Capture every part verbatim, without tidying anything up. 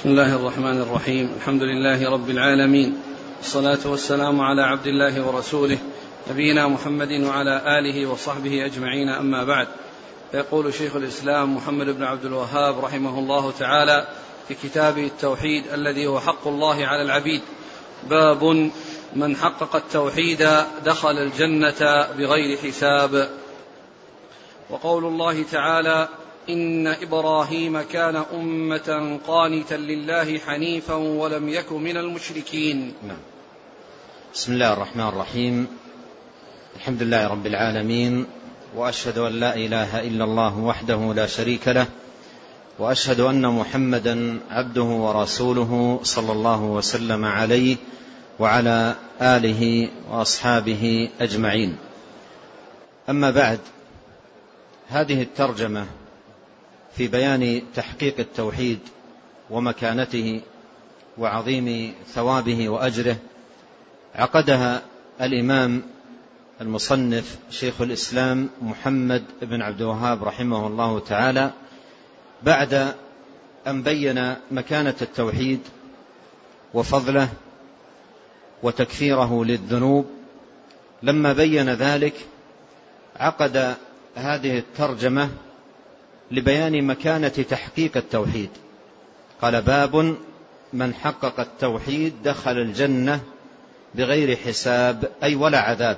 بسم الله الرحمن الرحيم. الحمد لله رب العالمين، والصلاة والسلام على عبد الله ورسوله نبينا محمد وعلى آله وصحبه أجمعين، أما بعد. فيقول شيخ الإسلام محمد بن عبد الوهاب رحمه الله تعالى في كتابه التوحيد الذي هو حق الله على العبيد: باب من حقق التوحيد دخل الجنة بغير حساب. وقول الله تعالى: إن إبراهيم كان أمة قانتا لله حنيفا ولم يك من المشركين. نعم. بسم الله الرحمن الرحيم. الحمد لله رب العالمين، وأشهد أن لا إله إلا الله وحده لا شريك له، وأشهد أن محمدا عبده ورسوله صلى الله وسلم عليه وعلى آله وأصحابه أجمعين. أما بعد، هذه الترجمة في بيان تحقيق التوحيد ومكانته وعظيم ثوابه وأجره عقدها الإمام المصنف شيخ الإسلام محمد بن عبد الوهاب رحمه الله تعالى بعد أن بين مكانة التوحيد وفضله وتكفيره للذنوب. لما بين ذلك عقد هذه الترجمة لبيان مكانة تحقيق التوحيد. قال: باب من حقق التوحيد دخل الجنة بغير حساب، أي ولا عذاب.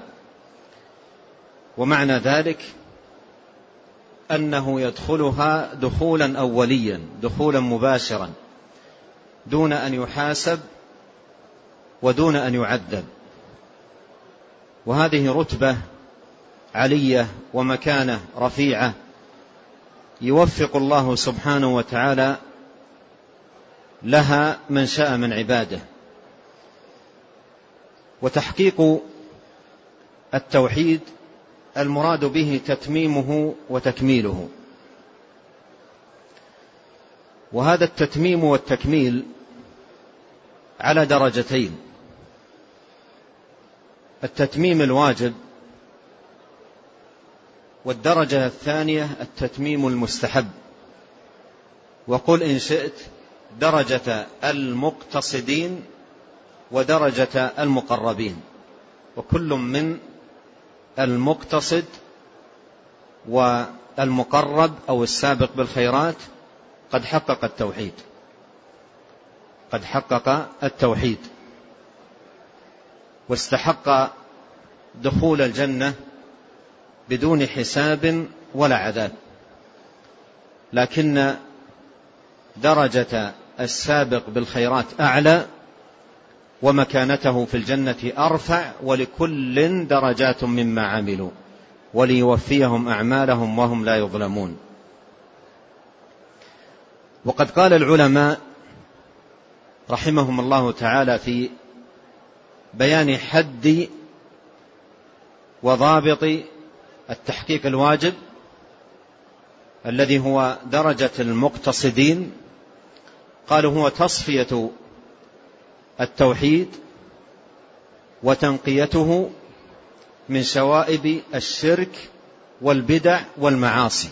ومعنى ذلك أنه يدخلها دخولا أوليا، دخولا مباشرا، دون أن يحاسب ودون أن يعذب. وهذه رتبة علية ومكانة رفيعة يوفق الله سبحانه وتعالى لها من شاء من عباده. وتحقيق التوحيد المراد به تتميمه وتكميله، وهذا التتميم والتكميل على درجتين: التتميم الواجب، والدرجة الثانية التتميم المستحب، وقل إن شئت درجة المقتصدين ودرجة المقربين. وكل من المقتصد والمقرب أو السابق بالخيرات قد حقق التوحيد، قد حقق التوحيد واستحق دخول الجنة بدون حساب ولا عذاب. لكن درجة السابق بالخيرات أعلى، ومكانته في الجنة أرفع، ولكل درجات مما عملوا وليوفيهم أعمالهم وهم لا يظلمون. وقد قال العلماء رحمهم الله تعالى في بيان حد وضابط التحقيق الواجب الذي هو درجة المقتصدين، قالوا: هو تصفية التوحيد وتنقيته من شوائب الشرك والبدع والمعاصي.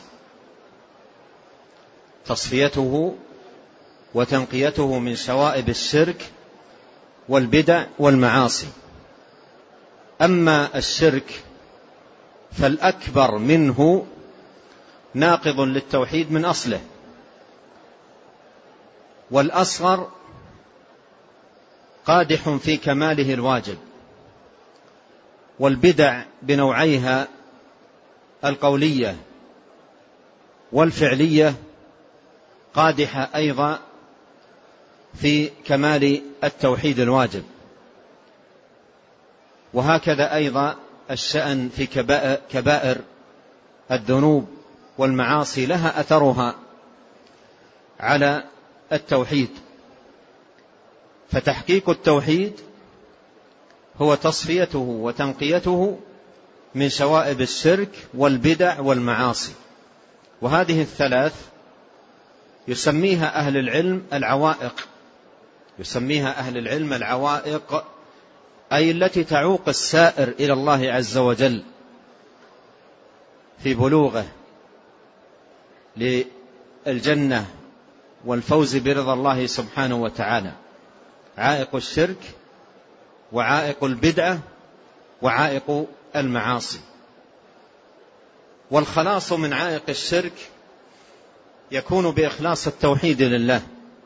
تصفيته وتنقيته من شوائب الشرك والبدع والمعاصي. أما الشرك فالأكبر منه ناقض للتوحيد من أصله، والأصغر قادح في كماله الواجب. والبدع بنوعيها القولية والفعلية قادحة أيضا في كمال التوحيد الواجب. وهكذا أيضا الشأن في كبائر الذنوب والمعاصي لها أثرها على التوحيد. فتحقيق التوحيد هو تصفيته وتنقيته من شوائب الشرك والبدع والمعاصي. وهذه الثلاث يسميها أهل العلم العوائق، يسميها أهل العلم العوائق، أي التي تعوق السائر إلى الله عز وجل في بلوغه للجنة والفوز برضا الله سبحانه وتعالى: عائق الشرك، وعائق البدعة، وعائق المعاصي. والخلاص من عائق الشرك يكون بإخلاص التوحيد لله،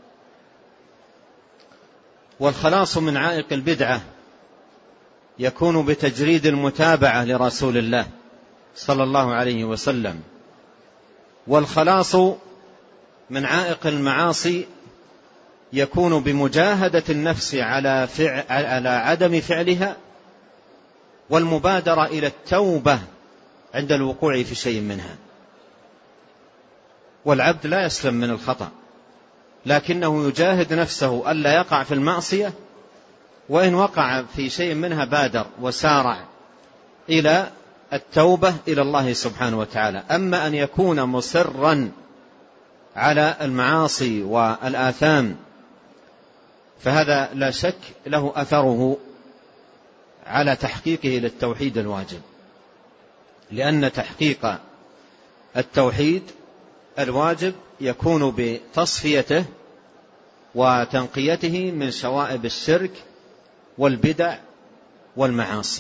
والخلاص من عائق البدعة يكون بتجريد المتابعة لرسول الله صلى الله عليه وسلم، والخلاص من عائق المعاصي يكون بمجاهدة النفس على, فعل على عدم فعلها، والمبادرة إلى التوبة عند الوقوع في شيء منها. والعبد لا يسلم من الخطأ، لكنه يجاهد نفسه ألا يقع في المعصية، وإن وقع في شيء منها بادر وسارع إلى التوبة إلى الله سبحانه وتعالى. أما أن يكون مصرا على المعاصي والآثام فهذا لا شك له أثره على تحقيقه للتوحيد الواجب، لأن تحقيق التوحيد الواجب يكون بتصفيته وتنقيته من شوائب الشرك والبدع والمعاصي.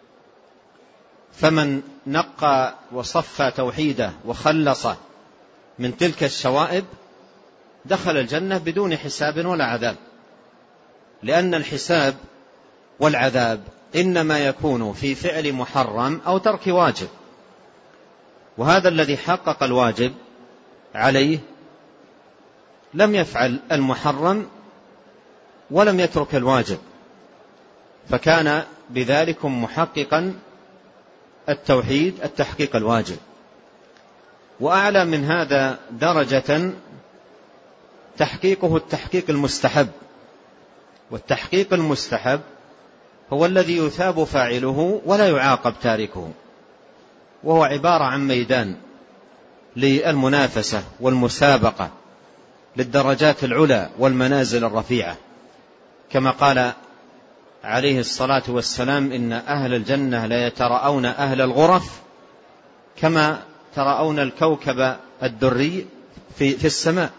فمن نقى وصفى توحيده وخلصه من تلك الشوائب دخل الجنة بدون حساب ولا عذاب، لأن الحساب والعذاب إنما يكون في فعل محرم أو ترك واجب، وهذا الذي حقق الواجب عليه لم يفعل المحرم ولم يترك الواجب، فكان بذلك محققا التوحيد التحقيق الواجب. وأعلى من هذا درجة تحقيقه التحقيق المستحب، والتحقيق المستحب هو الذي يثاب فاعله ولا يعاقب تاركه، وهو عبارة عن ميدان للمنافسة والمسابقة للدرجات العلى والمنازل الرفيعة، كما قال عليه الصلاة والسلام: إن أهل الجنة لا يتراءون أهل الغرف كما تراءون الكوكب الدري في, في السماء،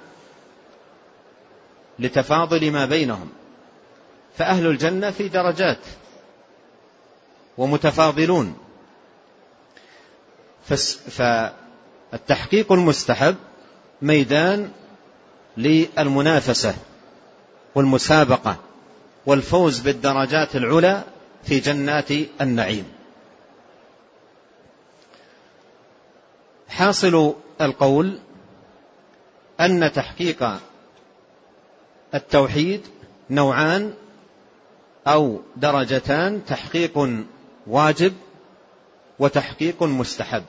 لتفاضل ما بينهم. فأهل الجنة في درجات ومتفاضلون. فالتحقيق المستحب ميدان للمنافسة والمسابقة والفوز بالدرجات العلى في جنات النعيم. حاصل القول أن تحقيق التوحيد نوعان أو درجتان: تحقيق واجب وتحقيق مستحب،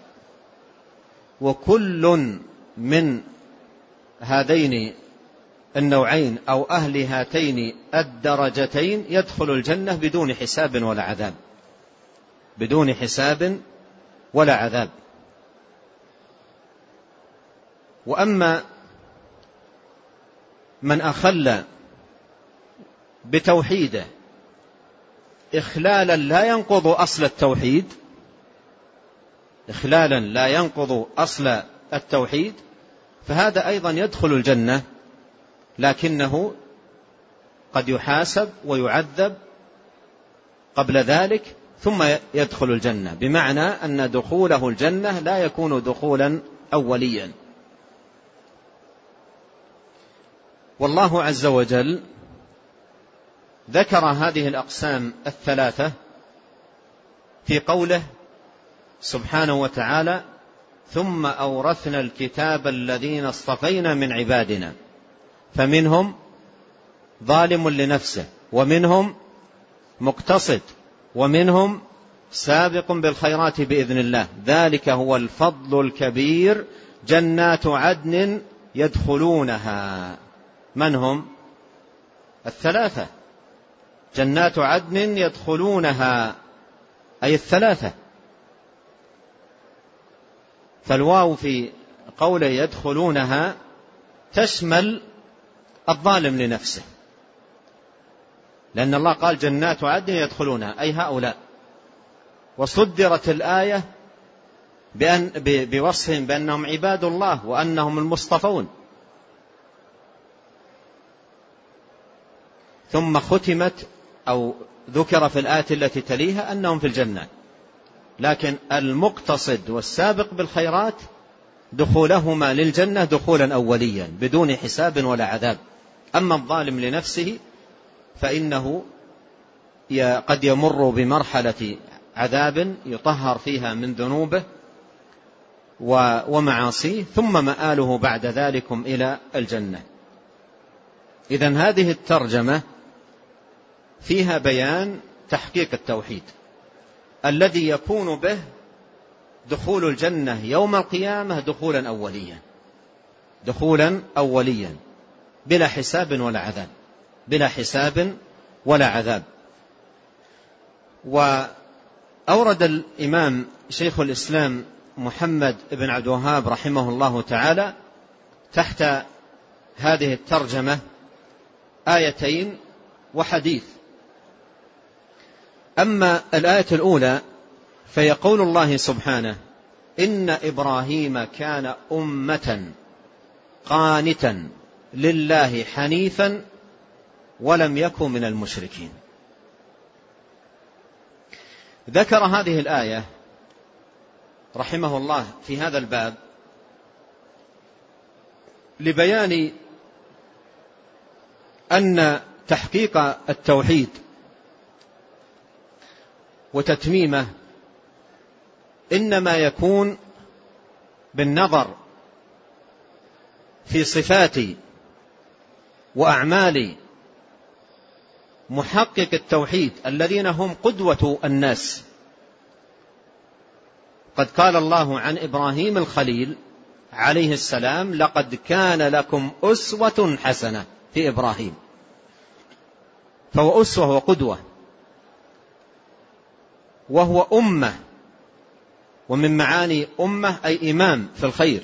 وكل من هذين النوعين أو أهل هاتين الدرجتين يدخل الجنة بدون حساب ولا عذاب، بدون حساب ولا عذاب. وأما من أخل بتوحيده إخلالا لا ينقض أصل التوحيد، إخلالا لا ينقض أصل التوحيد، فهذا أيضا يدخل الجنة، لكنه قد يحاسب ويعذب قبل ذلك ثم يدخل الجنة، بمعنى أن دخوله الجنة لا يكون دخولا أوليا. والله عز وجل ذكر هذه الأقسام الثلاثة في قوله سبحانه وتعالى: ثم أورثنا الكتاب الذين اصطفينا من عبادنا فمنهم ظالم لنفسه ومنهم مقتصد ومنهم سابق بالخيرات بإذن الله ذلك هو الفضل الكبير جنات عدن يدخلونها. من هم؟ الثلاثة، جنات عدن يدخلونها أي الثلاثة. فالواو في قوله يدخلونها تشمل الظالم لنفسه، لأن الله قال جنات عدن يدخلونها أي هؤلاء، وصدرت الآية بأن بوصفهم بأنهم عباد الله وأنهم المصطفون، ثم ختمت أو ذكر في الآية التي تليها أنهم في الجنة، لكن المقتصد والسابق بالخيرات دخولهما للجنة دخولا أوليا بدون حساب ولا عذاب. أما الظالم لنفسه فإنه قد يمر بمرحلة عذاب يطهر فيها من ذنوبه ومعاصيه، ثم مآله بعد ذلكم إلى الجنة. إذن هذه الترجمة فيها بيان تحقيق التوحيد الذي يكون به دخول الجنة يوم القيامة دخولا أوليا، دخولا أوليا بلا حساب ولا عذاب، بلا حساب ولا عذاب. وأورد الإمام شيخ الإسلام محمد بن عبد الوهاب رحمه الله تعالى تحت هذه الترجمة آيتين وحديث. أما الآية الأولى فيقول الله سبحانه: إن إبراهيم كان أمة قانتا لله حنيفا ولم يكن من المشركين. ذكر هذه الآية رحمه الله في هذا الباب لبيان أن تحقيق التوحيد وتتميمه إنما يكون بالنظر في صفات وأعمال محقق التوحيد الذين هم قدوة الناس. قد قال الله عن إبراهيم الخليل عليه السلام: لقد كان لكم أسوة حسنة في إبراهيم، فهو أسوة وقدوة، وهو أمة، ومن معاني أمة أي إمام في الخير،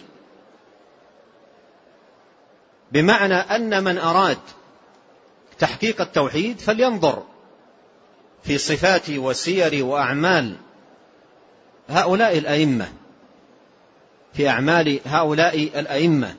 بمعنى أن من أراد تحقيق التوحيد فلينظر في صفات وسير وأعمال هؤلاء الأئمة، في أعمال هؤلاء الأئمة،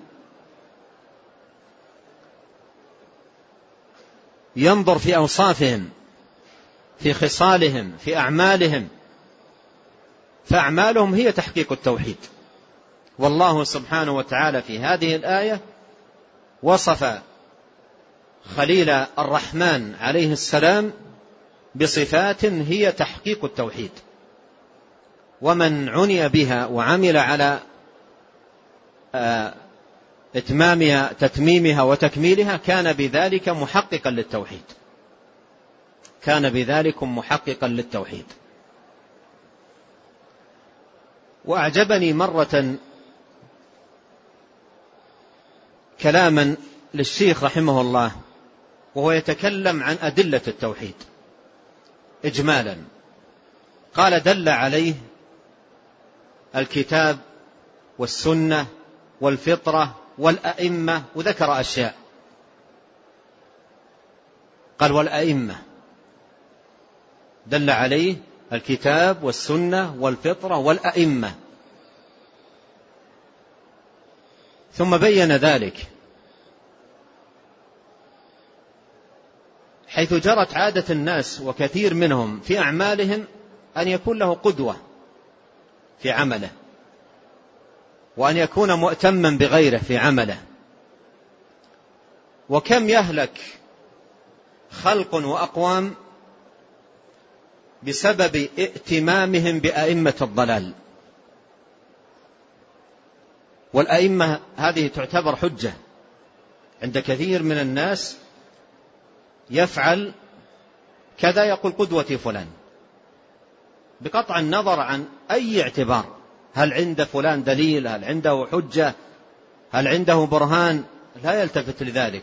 ينظر في أوصافهم، في خصالهم، في أعمالهم، فأعمالهم هي تحقيق التوحيد. والله سبحانه وتعالى في هذه الآية وصف خليل الرحمن عليه السلام بصفات هي تحقيق التوحيد، ومن عني بها وعمل على إتمامها تتميمها وتكميلها كان بذلك محققا للتوحيد، كان بذلك محققا للتوحيد. وأعجبني مرة كلاما للشيخ رحمه الله وهو يتكلم عن أدلة التوحيد إجمالا، قال: دل عليه الكتاب والسنة والفطرة والأئمة، وذكر أشياء، قال: والأئمة دل عليه الكتاب والسنة والفطرة والأئمة، ثم بين ذلك حيث جرت عادة الناس وكثير منهم في أعمالهم أن يكون له قدوة في عمله، وأن يكون مؤتما بغيره في عمله. وكم يهلك خلق وأقوام بسبب ائتمامهم بأئمة الضلال. والأئمة هذه تعتبر حجة عند كثير من الناس، يفعل كذا يقول قدوتي فلان، بقطع النظر عن أي اعتبار، هل عند فلان دليل، هل عنده حجة، هل عنده برهان، لا يلتفت لذلك.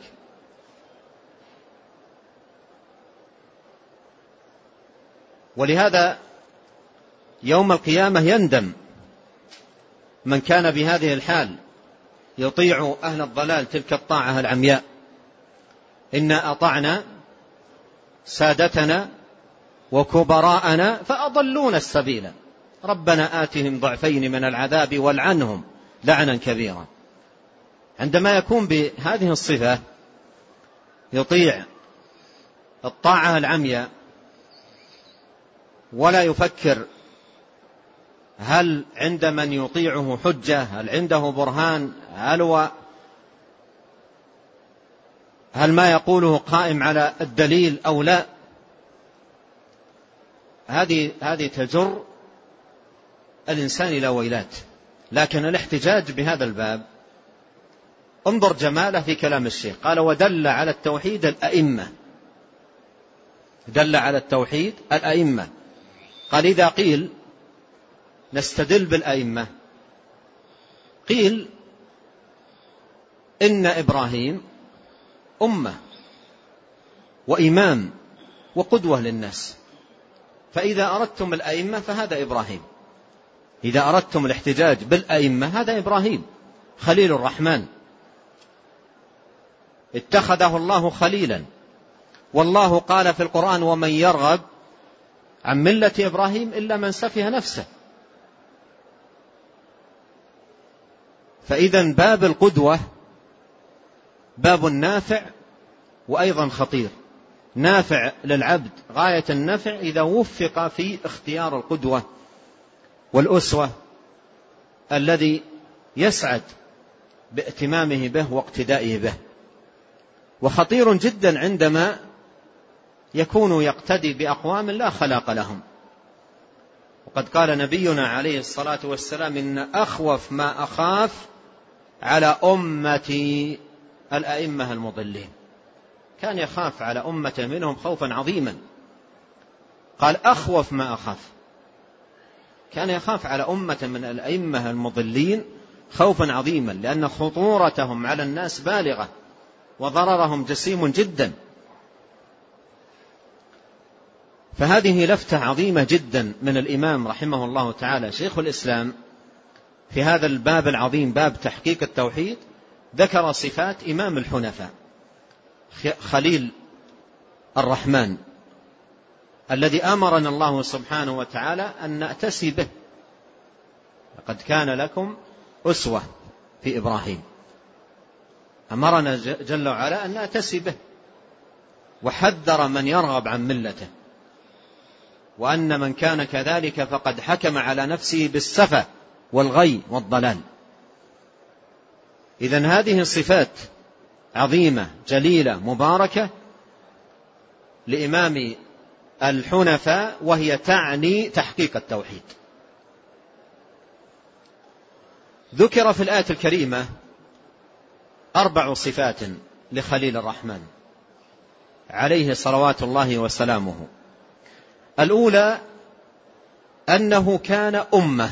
ولهذا يوم القيامة يندم من كان بهذه الحال يطيع أهل الضلال تلك الطاعة العمياء: إنا أطعنا سادتنا وكبراءنا فأضلون السبيل ربنا آتهم ضعفين من العذاب والعنهم لعنا كبيرا. عندما يكون بهذه الصفة يطيع الطاعة العمياء ولا يفكر هل عند من يطيعه حجة، هل عنده برهان، هل هو هل ما يقوله قائم على الدليل أو لا. هذه هذه تجر الإنسان إلى ويلات. لكن الاحتجاج بهذا الباب انظر جماله في كلام الشيخ، قال ودل على التوحيد الأئمة، دل على التوحيد الأئمة. قال إذا قيل نستدل بالأئمة، قيل إن إبراهيم أمة وإمام وقدوة للناس، فإذا أردتم الأئمة فهذا إبراهيم، إذا أردتم الاحتجاج بالأئمة هذا إبراهيم خليل الرحمن، اتخذه الله خليلا. والله قال في القرآن ومن يرغب عن ملة إبراهيم إلا من سفه نفسه. فإذا باب القدوة باب نافع وأيضا خطير، نافع للعبد غاية النفع إذا وفق في اختيار القدوة والأسوة الذي يسعد باهتمامه به واقتدائه به، وخطير جدا عندما يكون يقتدي بأقوام لا خلاق لهم. وقد قال نبينا عليه الصلاة والسلام إن أخوف ما أخاف على أمتي الأئمة المضلين، كان يخاف على أمة منهم خوفا عظيما. قال أخوف ما أخاف، كان يخاف على أمة من الأئمة المضلين خوفا عظيما، لأن خطورتهم على الناس بالغة وضررهم جسيم جدا. فهذه لفتة عظيمة جدا من الإمام رحمه الله تعالى شيخ الإسلام في هذا الباب العظيم، باب تحقيق التوحيد. ذكر صفات إمام الحنفاء خليل الرحمن الذي أمرنا الله سبحانه وتعالى أن نأتسي به، لقد كان لكم أسوة في إبراهيم، أمرنا جل وعلا أن نأتسي به، وحذر من يرغب عن ملته، وأن من كان كذلك فقد حكم على نفسه بالسفة والغي والضلال. إذن هذه صفات عظيمة جليلة مباركة لإمام الحنفاء، وهي تعني تحقيق التوحيد. ذكر في الآية الكريمة أربع صفات لخليل الرحمن عليه صلوات الله وسلامه. الأولى أنه كان أمة،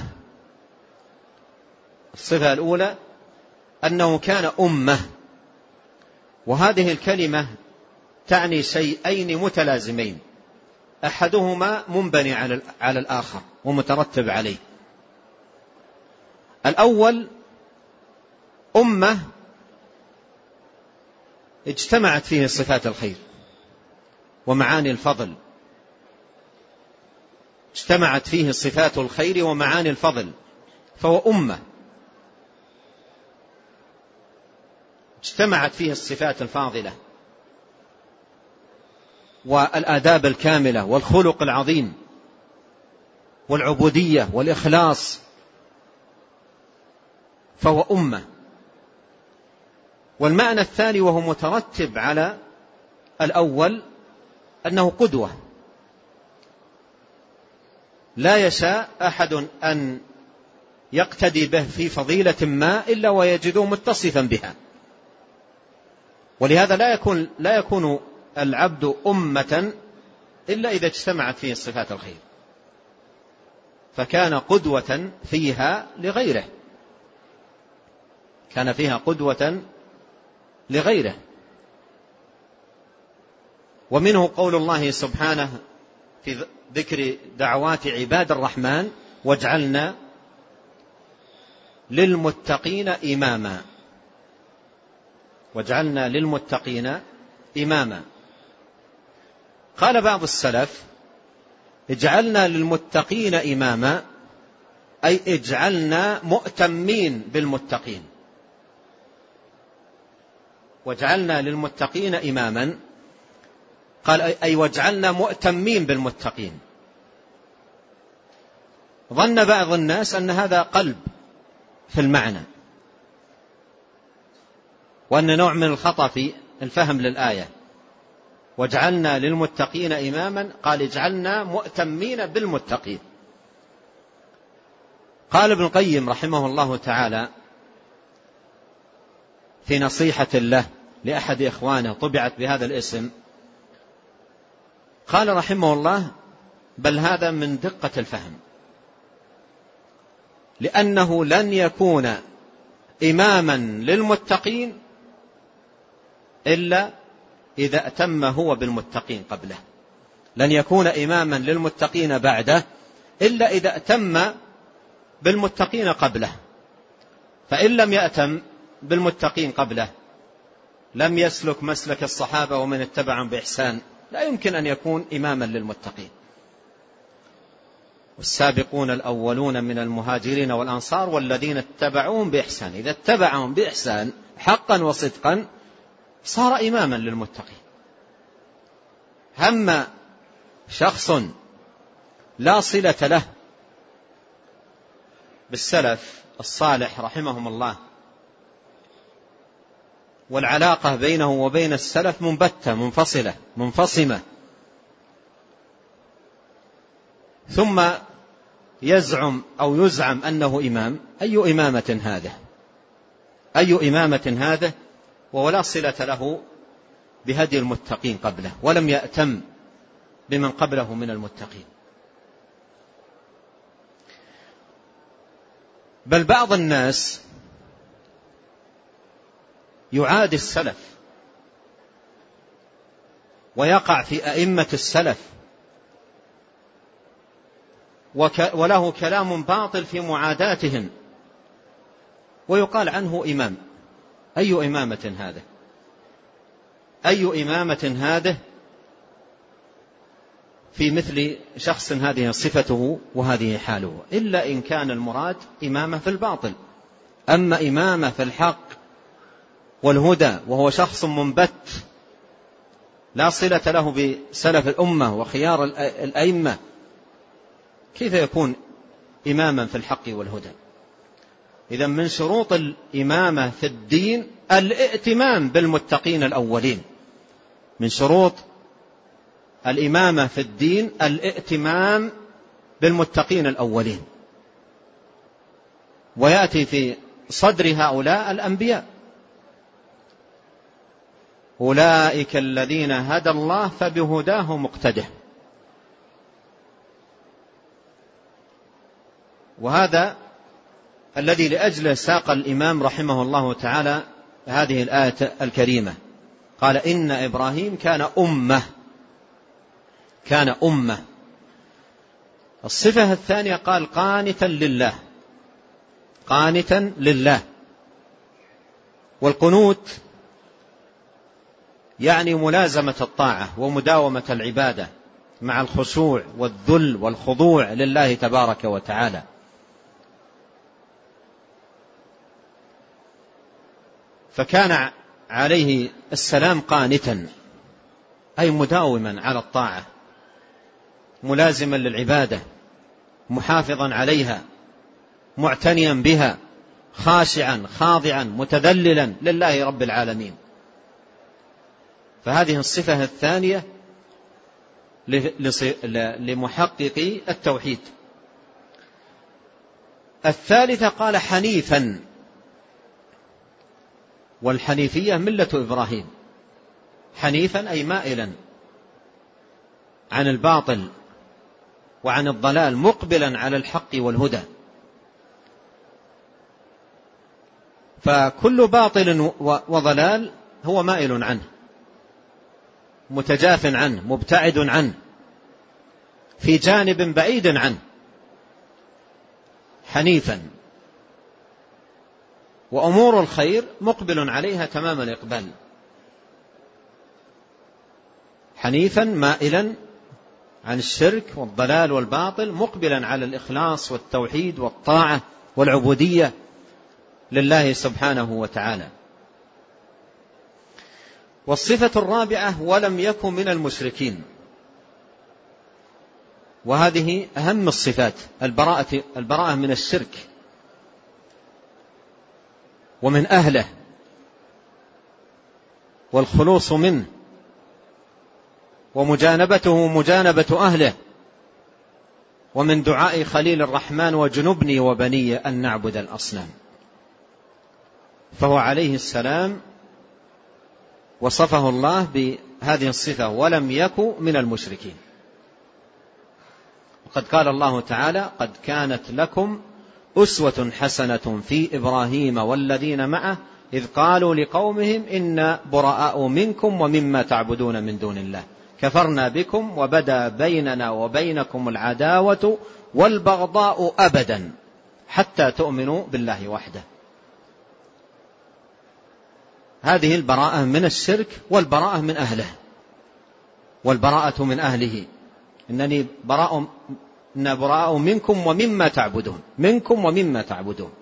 الصفة الأولى أنه كان أمة، وهذه الكلمة تعني شيئين متلازمين، أحدهما منبني على الآخر ومترتب عليه. الأول أمة اجتمعت فيه صفات الخير ومعاني الفضل، اجتمعت فيه صفات الخير ومعاني الفضل، فهو أمة اجتمعت فيه الصفات الفاضلة والآداب الكاملة والخلق العظيم والعبودية والإخلاص، فهو أمة. والمعنى الثاني وهو مترتب على الأول أنه قدوة، لا يشاء أحد أن يقتدي به في فضيلة ما إلا ويجده متصفا بها، ولهذا لا يكون, لا يكون العبد أمة إلا إذا اجتمعت فيه صفات الخير، فكان قدوة فيها لغيره، كان فيها قدوة لغيره. ومنه قول الله سبحانه في ذكر دعوات عباد الرحمن واجعلنا للمتقين إماما، واجعلنا للمتقين إماما. قال بعض السلف اجعلنا للمتقين إماما أي اجعلنا مؤتمين بالمتقين، واجعلنا للمتقين إماما قال أي واجعلنا مؤتمين بالمتقين. ظن بعض الناس أن هذا قلب في المعنى، وأن نوع من الخطأ في الفهم للآية. واجعلنا للمتقين إماما، قال اجعلنا مؤتمين بالمتقين. قال ابن القيم رحمه الله تعالى في نصيحة له لأحد إخوانه طبعت بهذا الاسم، قال رحمه الله: بل هذا من دقة الفهم، لأنه لن يكون إماما للمتقين إلا إذا أتم هو بالمتقين قبله. لن يكون إماما للمتقين بعده إلا إذا أتم بالمتقين قبله. فإن لم يأتم بالمتقين قبله لم يسلك مسلك الصحابة ومن اتبعهم بإحسان، لا يمكن أن يكون إماما للمتقين. والسابقون الأولون من المهاجرين والأنصار والذين اتبعوهم بإحسان، إذا اتبعهم بإحسان حقا وصدقا صار إماما للمتقين. هم شخص لا صلة له بالسلف الصالح رحمهم الله، والعلاقة بينه وبين السلف منبتة منفصلة منفصمة، ثم يزعم أو يزعم أنه إمام، أي إمامة هذا؟ أي إمامة هذا ولا صلة له بهدي المتقين قبله، ولم يأتم بمن قبله من المتقين. بل بعض الناس يعادي السلف ويقع في أئمة السلف وله كلام باطل في معاداتهم، ويقال عنه إمام. أي إمامة هذا؟ أي إمامة هذا في مثل شخص هذه صفته وهذه حاله، إلا إن كان المراد إمامة في الباطل. أما إمامة في الحق والهدى وهو شخص منبت لا صلة له بسلف الأمة وخيار الأئمة، كيف يكون إماما في الحق والهدى؟ إذن من شروط الإمامة في الدين الائتمام بالمتقين الأولين. من شروط الإمامة في الدين الائتمام بالمتقين الأولين، ويأتي في صدر هؤلاء الأنبياء: أولئك الذين هدى الله فبهداه مقتده. وهذا الذي لأجله ساق الإمام رحمه الله تعالى هذه الآية الكريمة، قال: إن إبراهيم كان أمة. كان أمة. الصفة الثانية قال: قانتا لله. قانتا لله. والقنوت يعني ملازمة الطاعة ومداومة العبادة مع الخشوع والذل والخضوع لله تبارك وتعالى. فكان عليه السلام قانتا، أي مداوما على الطاعة، ملازما للعبادة، محافظا عليها، معتنيا بها، خاشعا خاضعا متذللا لله رب العالمين. فهذه الصفة الثانية لمحققي التوحيد. الثالثة قال: حنيفا. والحنيفية ملة إبراهيم. حنيفا أي مائلا عن الباطل وعن الضلال، مقبلا على الحق والهدى. فكل باطل وضلال هو مائل عنه، متجاف عنه، مبتعد عنه، في جانب بعيد عنه. حنيفا. وأمور الخير مقبل عليها تمام الإقبال. حنيفا مائلا عن الشرك والضلال والباطل، مقبلا على الإخلاص والتوحيد والطاعة والعبودية لله سبحانه وتعالى. والصفة الرابعة ولم يكن من المشركين، وهذه أهم الصفات، البراءة, البراءة من الشرك ومن أهله والخلوص منه ومجانبته مجانبة أهله، ومن دعاء خليل الرحمن وجنبني وبني أن نعبد الأصنام. فهو عليه السلام وصفه الله بهذه الصفة ولم يكن من المشركين. وقد قال الله تعالى قد كانت لكم أسوة حسنة في إبراهيم والذين معه إذ قالوا لقومهم إنا براء منكم ومما تعبدون من دون الله كفرنا بكم وبدا بيننا وبينكم العداوة والبغضاء أبدا حتى تؤمنوا بالله وحده. هذه البراءة من الشرك والبراءة من أهله، والبراءة من أهله إنني براء إن براء منكم ومما تعبدون، منكم ومما تعبدون.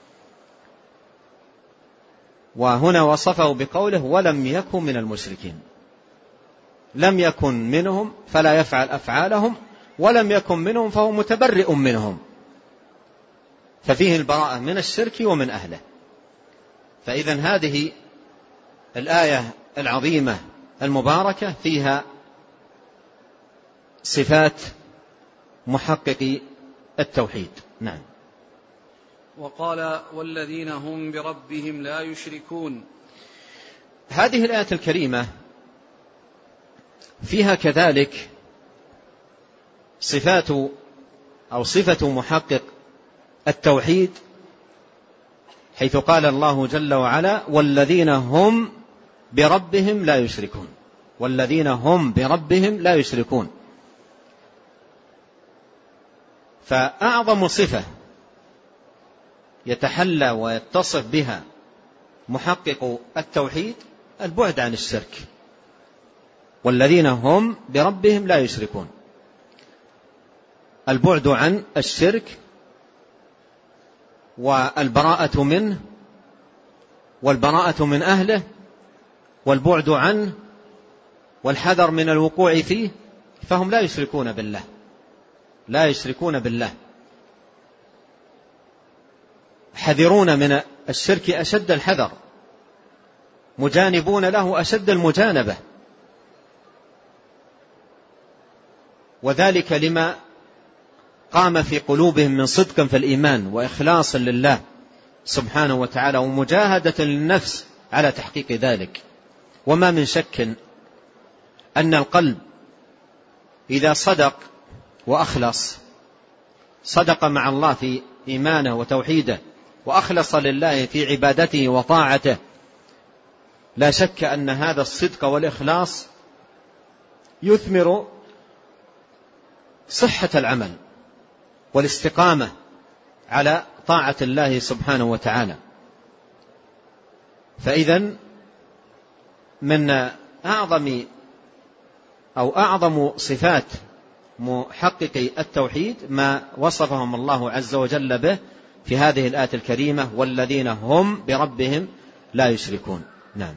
وهنا وصفه بقوله ولم يكن من المشركين، لم يكن منهم فلا يفعل أفعالهم، ولم يكن منهم فهو متبرئ منهم، ففيه البراءة من الشرك ومن أهله. فإذن هذه الآية العظيمة المباركة فيها صفات محققي التوحيد. نعم. وقال والذين هم بربهم لا يشركون. هذه الآية الكريمة فيها كذلك صفات أو صفة محقق التوحيد، حيث قال الله جل وعلا والذين هم بربهم لا يشركون، والذين هم بربهم لا يشركون. فأعظم صفة يتحلى ويتصف بها محقق التوحيد البعد عن الشرك، والذين هم بربهم لا يشركون، البعد عن الشرك والبراءة منه والبراءة من أهله والبعد عنه والحذر من الوقوع فيه، فهم لا يشركون بالله، لا يشركون بالله، حذرون من الشرك أشد الحذر، مجانبون له أشد المجانبة، وذلك لما قام في قلوبهم من صدق في الإيمان وإخلاص لله سبحانه وتعالى ومجاهدة للنفس على تحقيق ذلك. وما من شك أن القلب إذا صدق وأخلص، صدق مع الله في إيمانه وتوحيده وأخلص لله في عبادته وطاعته، لا شك أن هذا الصدق والإخلاص يثمر صحة العمل والاستقامة على طاعة الله سبحانه وتعالى. فإذن من أعظم أو أعظم صفات محققي التوحيد ما وصفهم الله عز وجل به في هذه الآية الكريمة والذين هم بربهم لا يشركون. نعم.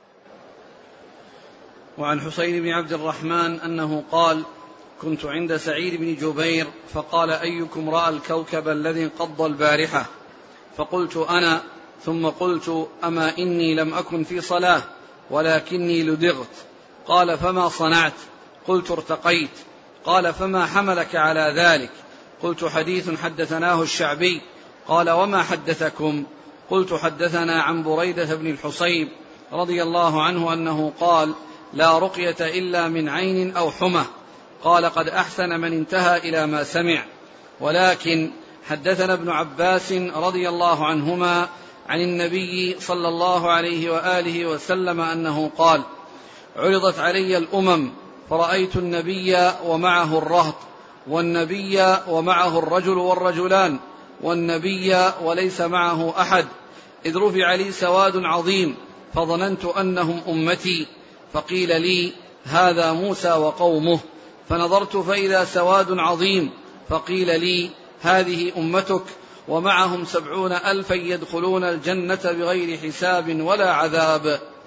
وعن حسين بن عبد الرحمن أنه قال كنت عند سعيد بن جبير فقال أيكم رأى الكوكب الذي انقض البارحة؟ فقلت أنا، ثم قلت أما إني لم أكن في صلاة ولكني لدغت. قال فما صنعت؟ قلت ارتقيت. قال فما حملك على ذلك؟ قلت حديث حدثناه الشعبي. قال وما حدثكم؟ قلت حدثنا عن بريدة بن الحصيب رضي الله عنه أنه قال لا رقية إلا من عين أو حمى. قال قد أحسن من انتهى إلى ما سمع. ولكن حدثنا ابن عباس رضي الله عنهما عن النبي صلى الله عليه وآله وسلم أنه قال عرضت علي الأمم فرأيت النبي ومعه الرهط، والنبي ومعه الرجل والرجلان، والنبي وليس معه أحد، إذ رفع لي سواد عظيم فظننت أنهم أمتي، فقيل لي هذا موسى وقومه، فنظرت فإذا سواد عظيم، فقيل لي هذه أمتك ومعهم سبعون ألفا يدخلون الجنة بغير حساب ولا عذاب.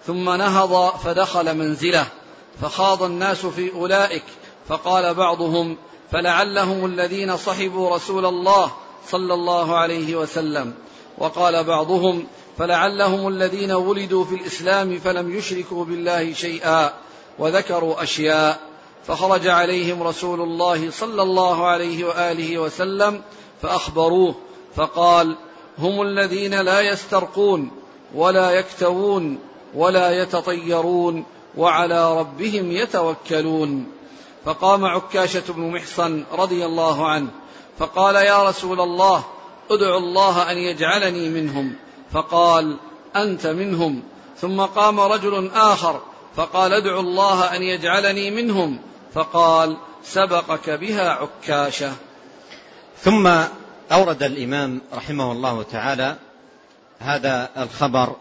ثم نهض فدخل منزله، فخاض الناس في أولئك، فقال بعضهم: فلعلهم الذين صحبوا رسول الله صلى الله عليه وسلم. وقال بعضهم: فلعلهم الذين ولدوا في الإسلام فلم يشركوا بالله شيئا، وذكروا أشياء. فخرج عليهم رسول الله صلى الله عليه وآله وسلم فأخبروه، فقال: هم الذين لا يسترقون ولا يكتوون ولا يتطيرون وعلى ربهم يتوكلون. فقام عكاشة بن محصن رضي الله عنه فقال: يا رسول الله، ادعو الله أن يجعلني منهم. فقال: أنت منهم. ثم قام رجل آخر فقال: ادعو الله أن يجعلني منهم. فقال: سبقك بها عكاشة. ثم أورد الإمام رحمه الله تعالى هذا الخبر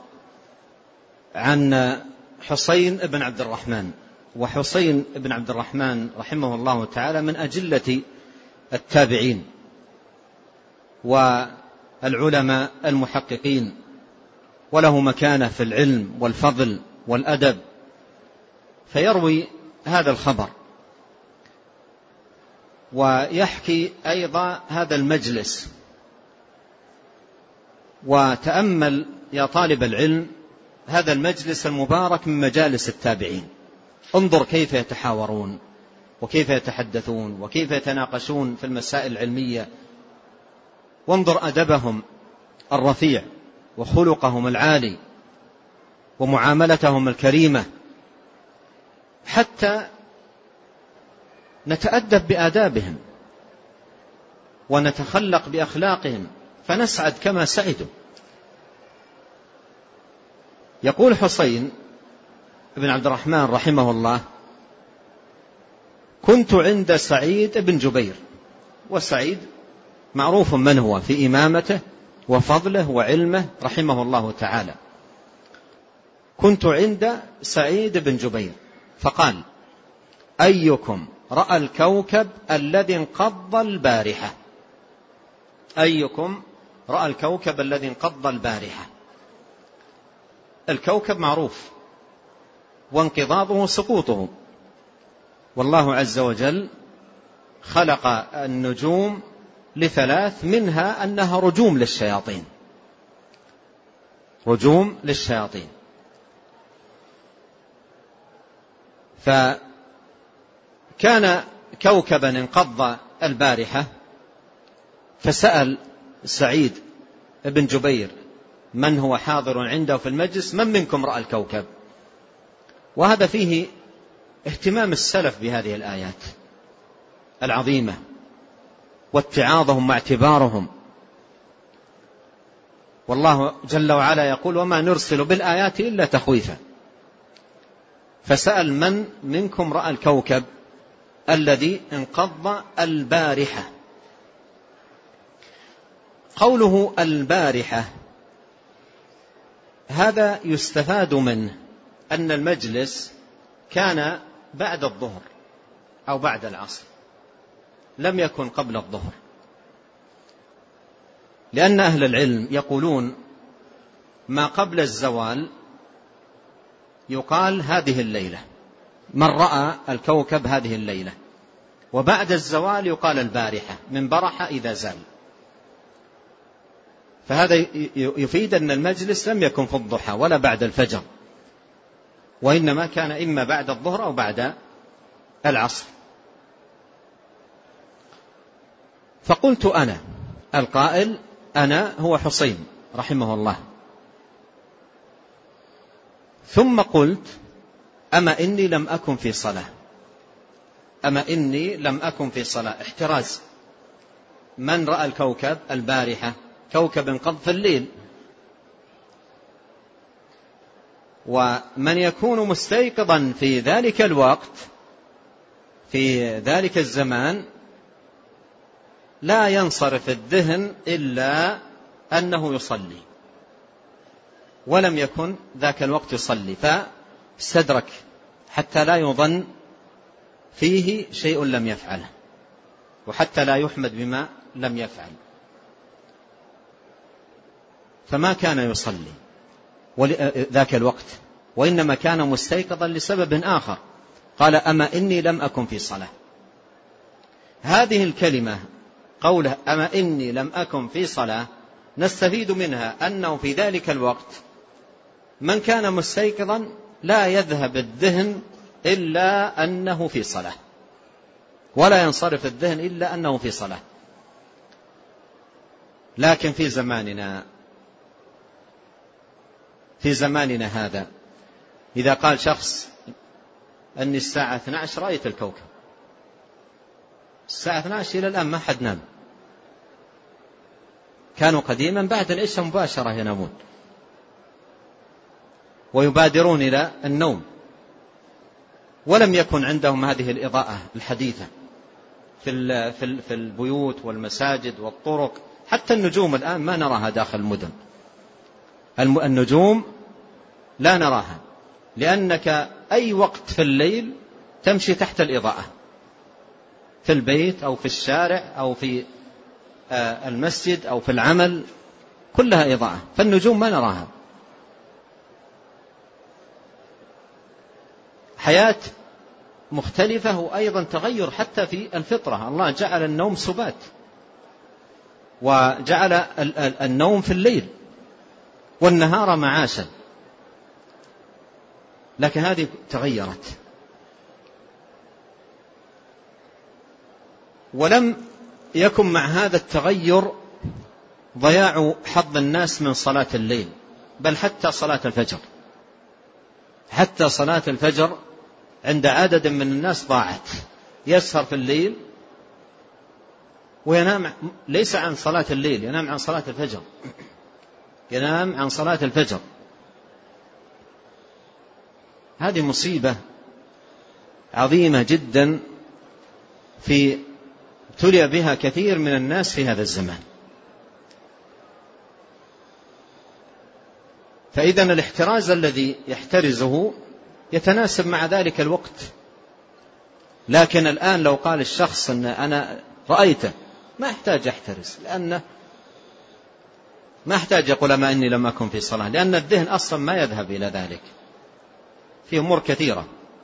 عن حسين بن عبد الرحمن. وحسين بن عبد الرحمن رحمه الله تعالى من أجلة التابعين والعلماء المحققين، وله مكانة في العلم والفضل والأدب، فيروي هذا الخبر ويحكي أيضا هذا المجلس. وتأمل يا طالب العلم هذا المجلس المبارك من مجالس التابعين، انظر كيف يتحاورون وكيف يتحدثون وكيف يتناقشون في المسائل العلمية، وانظر أدبهم الرفيع وخلقهم العالي ومعاملتهم الكريمة، حتى نتأدب بآدابهم ونتخلق بأخلاقهم فنسعد كما سعدوا. يقول حسين بن عبد الرحمن رحمه الله: كنت عند سعيد بن جبير. وسعيد معروف من هو في إمامته وفضله وعلمه رحمه الله تعالى. كنت عند سعيد بن جبير فقال: أيكم رأى الكوكب الذي انقض البارحة؟ أيكم رأى الكوكب الذي انقض البارحة؟ الكوكب معروف وانقضاضه سقوطه، والله عز وجل خلق النجوم لثلاث، منها أنها رجوم للشياطين، رجوم للشياطين. فكان كوكبا انقض البارحة، فسأل سعيد بن جبير من هو حاضر عنده في المجلس: من منكم رأى الكوكب؟ وهذا فيه اهتمام السلف بهذه الآيات العظيمة واتعاظهم واعتبارهم. والله جل وعلا يقول: وما نرسل بالآيات إلا تخويفا. فسأل: من منكم رأى الكوكب الذي انقض البارحة؟ قوله البارحة هذا يستفاد منه أن المجلس كان بعد الظهر أو بعد العصر، لم يكن قبل الظهر، لأن أهل العلم يقولون ما قبل الزوال يقال هذه الليلة، من رأى الكوكب هذه الليلة، وبعد الزوال يقال البارحة، من برح إذا زال. فهذا يفيد أن المجلس لم يكن في الضحى ولا بعد الفجر، وإنما كان إما بعد الظهر أو بعد العصر. فقلت أنا، القائل أنا هو حسين رحمه الله، ثم قلت: أما إني لم أكن في صلاة، أما إني لم أكن في صلاة. احتراز، من رأى الكوكب البارحة؟ كوكب انقض في الليل، ومن يكون مستيقظا في ذلك الوقت في ذلك الزمان لا ينصرف الذهن إلا أنه يصلي، ولم يكن ذاك الوقت يصلي، فاستدرك حتى لا يظن فيه شيء لم يفعله، وحتى لا يحمد بما لم يفعل، فما كان يصلي ذاك الوقت وإنما كان مستيقظا لسبب آخر. قال أما إني لم أكن في صلاة. هذه الكلمة قوله أما إني لم أكن في صلاة نستفيد منها أنه في ذلك الوقت من كان مستيقظا لا يذهب الذهن إلا أنه في صلاة، ولا ينصرف الذهن إلا أنه في صلاة. لكن في زماننا في زماننا هذا إذا قال شخص أني الساعة اثنتي عشرة رأيت الكوكب، الساعة اثنتي عشرة إلى الآن ما حد نام. كانوا قديما بعد العشاء مباشرة ينامون ويبادرون إلى النوم، ولم يكن عندهم هذه الإضاءة الحديثة في في البيوت والمساجد والطرق. حتى النجوم الآن ما نراها داخل المدن، النجوم لا نراها، لأنك أي وقت في الليل تمشي تحت الإضاءة، في البيت أو في الشارع أو في المسجد أو في العمل كلها إضاءة، فالنجوم ما نراها. حياة مختلفة وأيضا تغير حتى في الفطرة. الله جعل النوم سبات وجعل النوم في الليل والنهار معاشا، لكن هذه تغيرت. ولم يكن مع هذا التغير ضياع حظ الناس من صلاة الليل، بل حتى صلاة الفجر حتى صلاة الفجر عند عدد من الناس ضاعت. يسهر في الليل وينام ليس عن صلاة الليل، ينام عن صلاة الفجر ينام عن صلاة الفجر. هذه مصيبة عظيمة جدا في ابتلي بها كثير من الناس في هذا الزمان. فإذن الاحتراز الذي يحترزه يتناسب مع ذلك الوقت. لكن الآن لو قال الشخص أن أنا رأيته ما يحتاج يحترز، لأنه ما يحتاج يقول ما إني لم أكن في صلاة، لأن الذهن أصلا ما يذهب إلى ذلك في أمور كثيرة.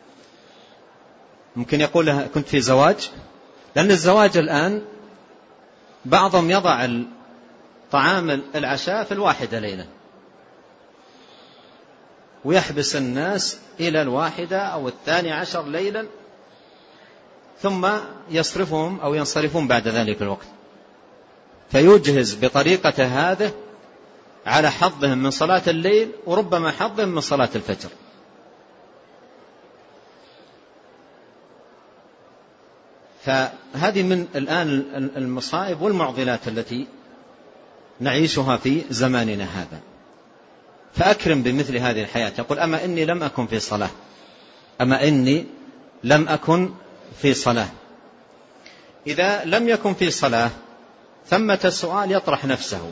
ممكن يقول له كنت في زواج، لأن الزواج الآن بعضهم يضع طعام العشاء في الواحدة ليلة ويحبس الناس إلى الواحدة أو الثاني عشر ليلا، ثم يصرفهم أو ينصرفون بعد ذلك الوقت، فيجهز بطريقة هذا على حظهم من صلاة الليل وربما حظهم من صلاة الفجر. فهذه من الآن المصائب والمعضلات التي نعيشها في زماننا هذا. فأكرم بمثل هذه الحياة. يقول أما إني لم أكن في صلاة أما إني لم أكن في صلاة. إذا لم يكن في صلاة ثمة السؤال يطرح نفسه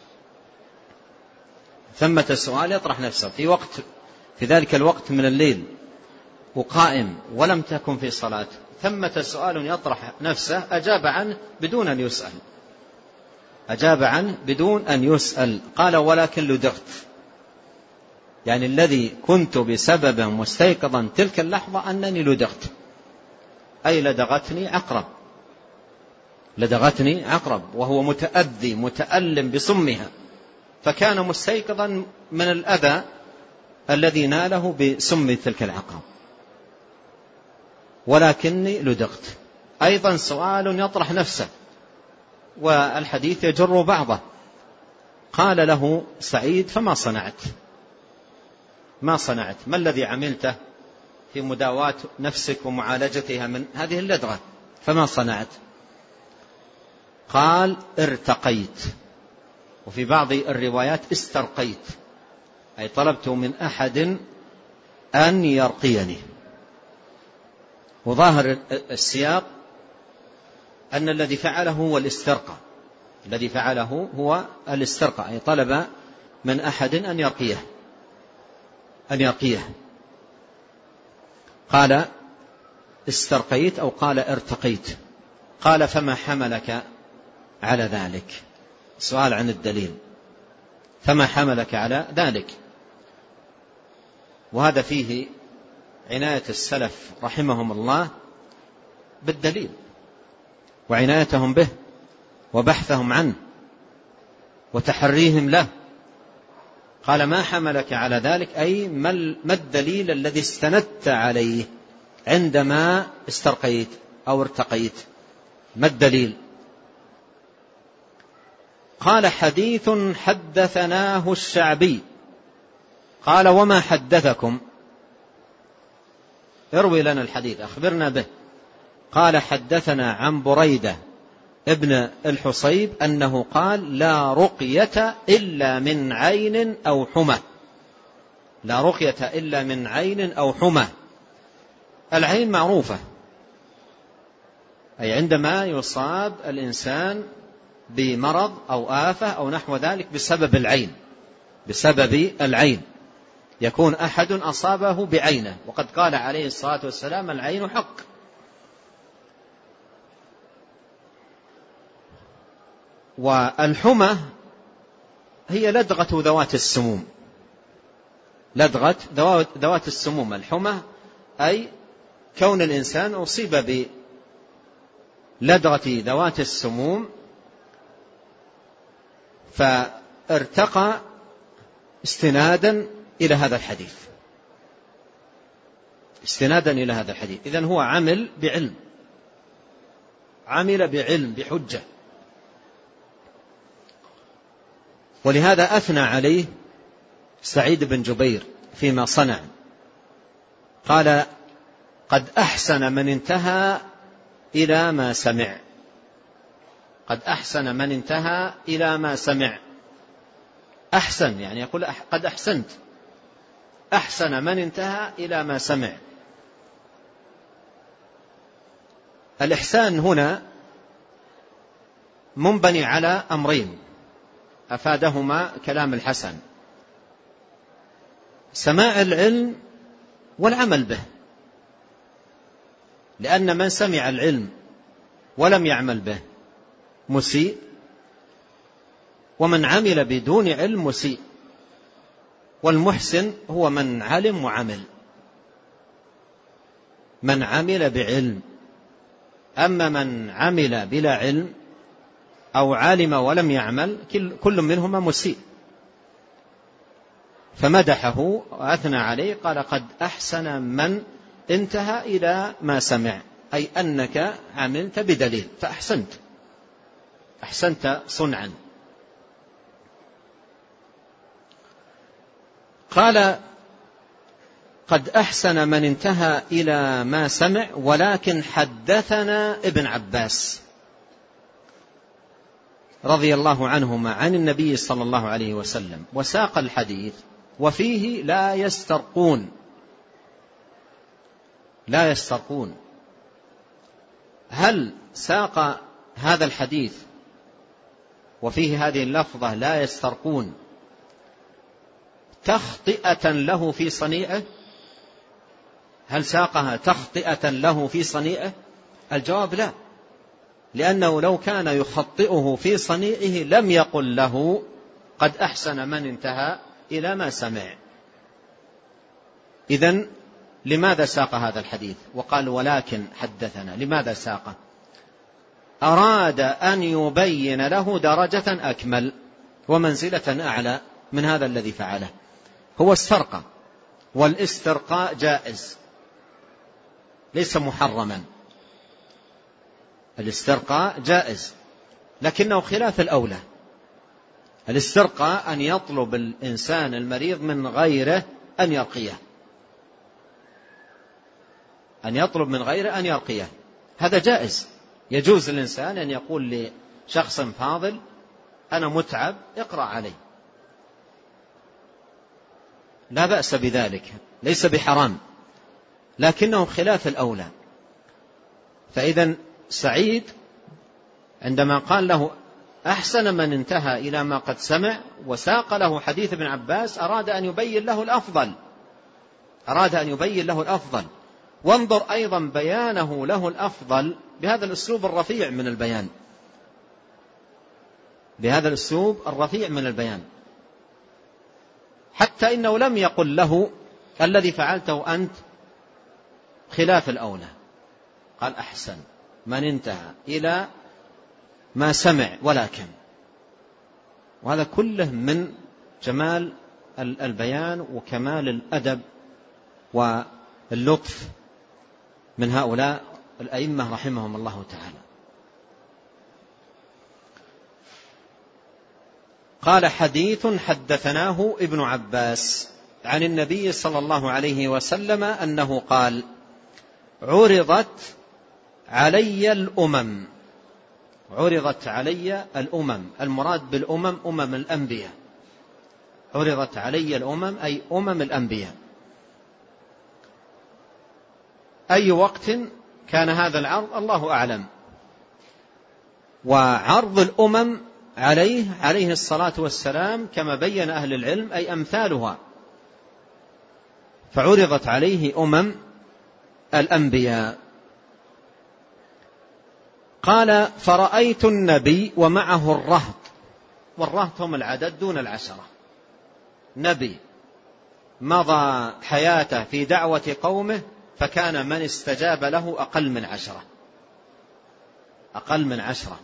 ثمة السؤال يطرح نفسه في وقت في ذلك الوقت من الليل وقائم ولم تكن في صلاة، ثمة السؤال يطرح نفسه أجاب عنه بدون أن يسأل أجاب عنه بدون أن يسأل. قال ولكن لدغت، يعني الذي كنت بسبب مستيقظا تلك اللحظة أنني لدغت، أي لدغتني عقرب لدغتني عقرب وهو متأذي متألم بسمها، فكان مستيقظا من الأذى الذي ناله بسم تلك العقرب. ولكني لدغت، أيضا سؤال يطرح نفسه والحديث يجر بعضه. قال له سعيد فما صنعت ما صنعت ما الذي عملته في مداواة نفسك ومعالجتها من هذه اللدغة؟ فما صنعت؟ قال ارتقيت، وفي بعض الروايات استرقيت، أي طلبت من أحد أن يرقيني. وظاهر السياق أن الذي فعله هو الاسترقاء الذي فعله هو الاسترقاء أي طلب من أحد أن يرقيه أن يرقيه قال استرقيت أو قال ارتقيت. قال فما حملك على ذلك؟ سؤال عن الدليل، فما حملك على ذلك؟ وهذا فيه عناية السلف رحمهم الله بالدليل وعنايتهم به وبحثهم عنه وتحريهم له. قال ما حملك على ذلك، أي ما الدليل الذي استندت عليه عندما استرقيت أو ارتقيت، ما الدليل؟ قال حديث حدثناه الشعبي. قال وما حدثكم؟ اروي لنا الحديث، أخبرنا به. قال حدثنا عن بريدة ابن الحصيب أنه قال لا رقية إلا من عين أو حمى. لا رقية إلا من عين أو حمى. العين معروفة، أي عندما يصاب الإنسان بمرض أو آفة أو نحو ذلك بسبب العين، بسبب العين يكون أحد أصابه بعينه، وقد قال عليه الصلاة والسلام العين حق. والحمى هي لدغة ذوات السموم، لدغة ذوات السموم. الحمى أي كون الإنسان أصيب بلدغة ذوات السموم فارتقى استنادا إلى هذا الحديث، استنادا إلى هذا الحديث. إذن هو عمل بعلم، عمل بعلم بحجة، ولهذا أثنى عليه سعيد بن جبير فيما صنع. قال قد أحسن من انتهى إلى ما سمع، قد أحسن من انتهى إلى ما سمع. أحسن يعني يقول قد أحسنت، أحسن من انتهى إلى ما سمع. الإحسان هنا منبني على أمرين أفادهما كلام الحسن: سماع العلم والعمل به، لأن من سمع العلم ولم يعمل به مسيء، ومن عمل بدون علم مسيء. والمحسن هو من علم وعمل، من عمل بعلم. أما من عمل بلا علم أو علم ولم يعمل كل منهما مسيء. فمدحه وأثنى عليه، قال قد أحسن من انتهى إلى ما سمع، أي أنك عملت بدليل فأحسنت، أحسنت صنعا. قال قد أحسن من انتهى إلى ما سمع، ولكن حدثنا ابن عباس رضي الله عنهما عن النبي صلى الله عليه وسلم، وساق الحديث وفيه لا يسترقون، لا يسترقون. هل ساق هذا الحديث وفيه هذه اللفظة لا يسترقون تخطئة له في صنيعه؟ هل ساقها تخطئة له في صنيعه؟ الجواب لا، لأنه لو كان يخطئه في صنيعه لم يقل له قد أحسن من انتهى إلى ما سمع. إذن لماذا ساق هذا الحديث وقال ولكن حدثنا؟ لماذا ساقه؟ أراد أن يبين له درجة أكمل ومنزلة أعلى من هذا الذي فعله. هو استرقى، والاسترقاء جائز ليس محرما، الاسترقاء جائز لكنه خلاف الأولى. الاسترقاء أن يطلب الإنسان المريض من غيره أن يرقيه، أن يطلب من غيره أن يرقيه، هذا جائز. يجوز الإنسان أن يقول لشخص فاضل أنا متعب اقرأ علي، لا بأس بذلك، ليس بحرام، لكنه خلاف الأولى. فإذا سعيد عندما قال له أحسن من انتهى إلى ما قد سمع وساق له حديث ابن عباس أراد أن يبين له الأفضل، أراد أن يبين له الأفضل. وانظر أيضا بيانه له الأفضل بهذا الأسلوب الرفيع من البيان، بهذا الأسلوب الرفيع من البيان، حتى إنه لم يقل له الذي فعلته أنت خلاف الأولى. قال أحسن، من انتهى إلى ما سمع ولكن. وهذا كله من جمال البيان وكمال الأدب واللطف من هؤلاء الأئمة رحمهم الله تعالى. قال: حديث حدثناه ابن عباس عن النبي صلى الله عليه وسلم أنه قال: عرضت علي الأمم. عرضت علي الأمم، المراد بالأمم أمم الأنبياء. عرضت علي الأمم أي أمم الأنبياء. أي وقت كان هذا العرض الله أعلم. وعرض الأمم عليه عليه الصلاة والسلام كما بين أهل العلم أي أمثالها، فعرضت عليه أمم الأنبياء. قال: فرأيت النبي ومعه الرهط، والرهط هم العدد دون العشرة. نبي مضى حياته في دعوة قومه فكان من استجاب له أقل من عشرة، أقل من عشرة.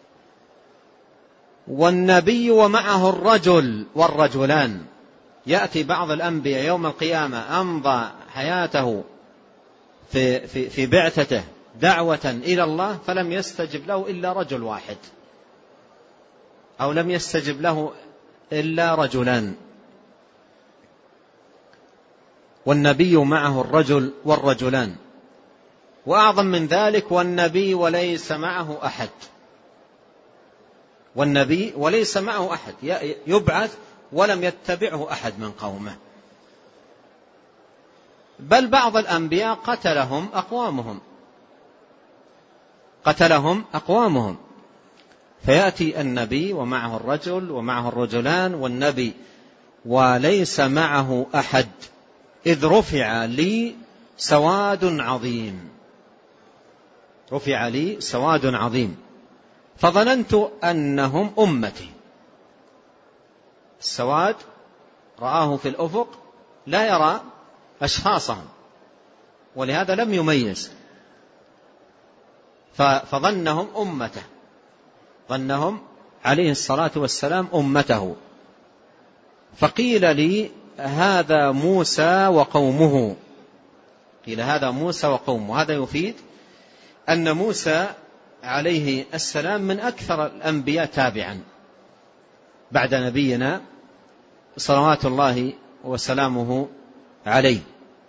والنبي ومعه الرجل والرجلان، يأتي بعض الأنبياء يوم القيامة أمضى حياته في, في, في بعثته دعوة إلى الله فلم يستجب له إلا رجل واحد، أو لم يستجب له إلا رجلان. والنبي معه الرجل والرجلان. وأعظم من ذلك: والنبي وليس معه أحد. والنبي وليس معه أحد، يبعث ولم يتبعه أحد من قومه، بل بعض الأنبياء قتلهم أقوامهم قتلهم أقوامهم فيأتي النبي ومعه الرجل ومعه الرجلان والنبي وليس معه أحد، إذ رفع لي سواد عظيم. رفع لي سواد عظيم فظننت أنهم أمتي. السواد رآه في الأفق لا يرى أشخاصهم، ولهذا لم يميز، فظنهم أمته، ظنهم عليه الصلاة والسلام أمته. فقيل لي: هذا موسى وقومه. قيل: هذا موسى وقومه. هذا يفيد أن موسى عليه السلام من أكثر الأنبياء تابعا بعد نبينا صلوات الله وسلامه عليه.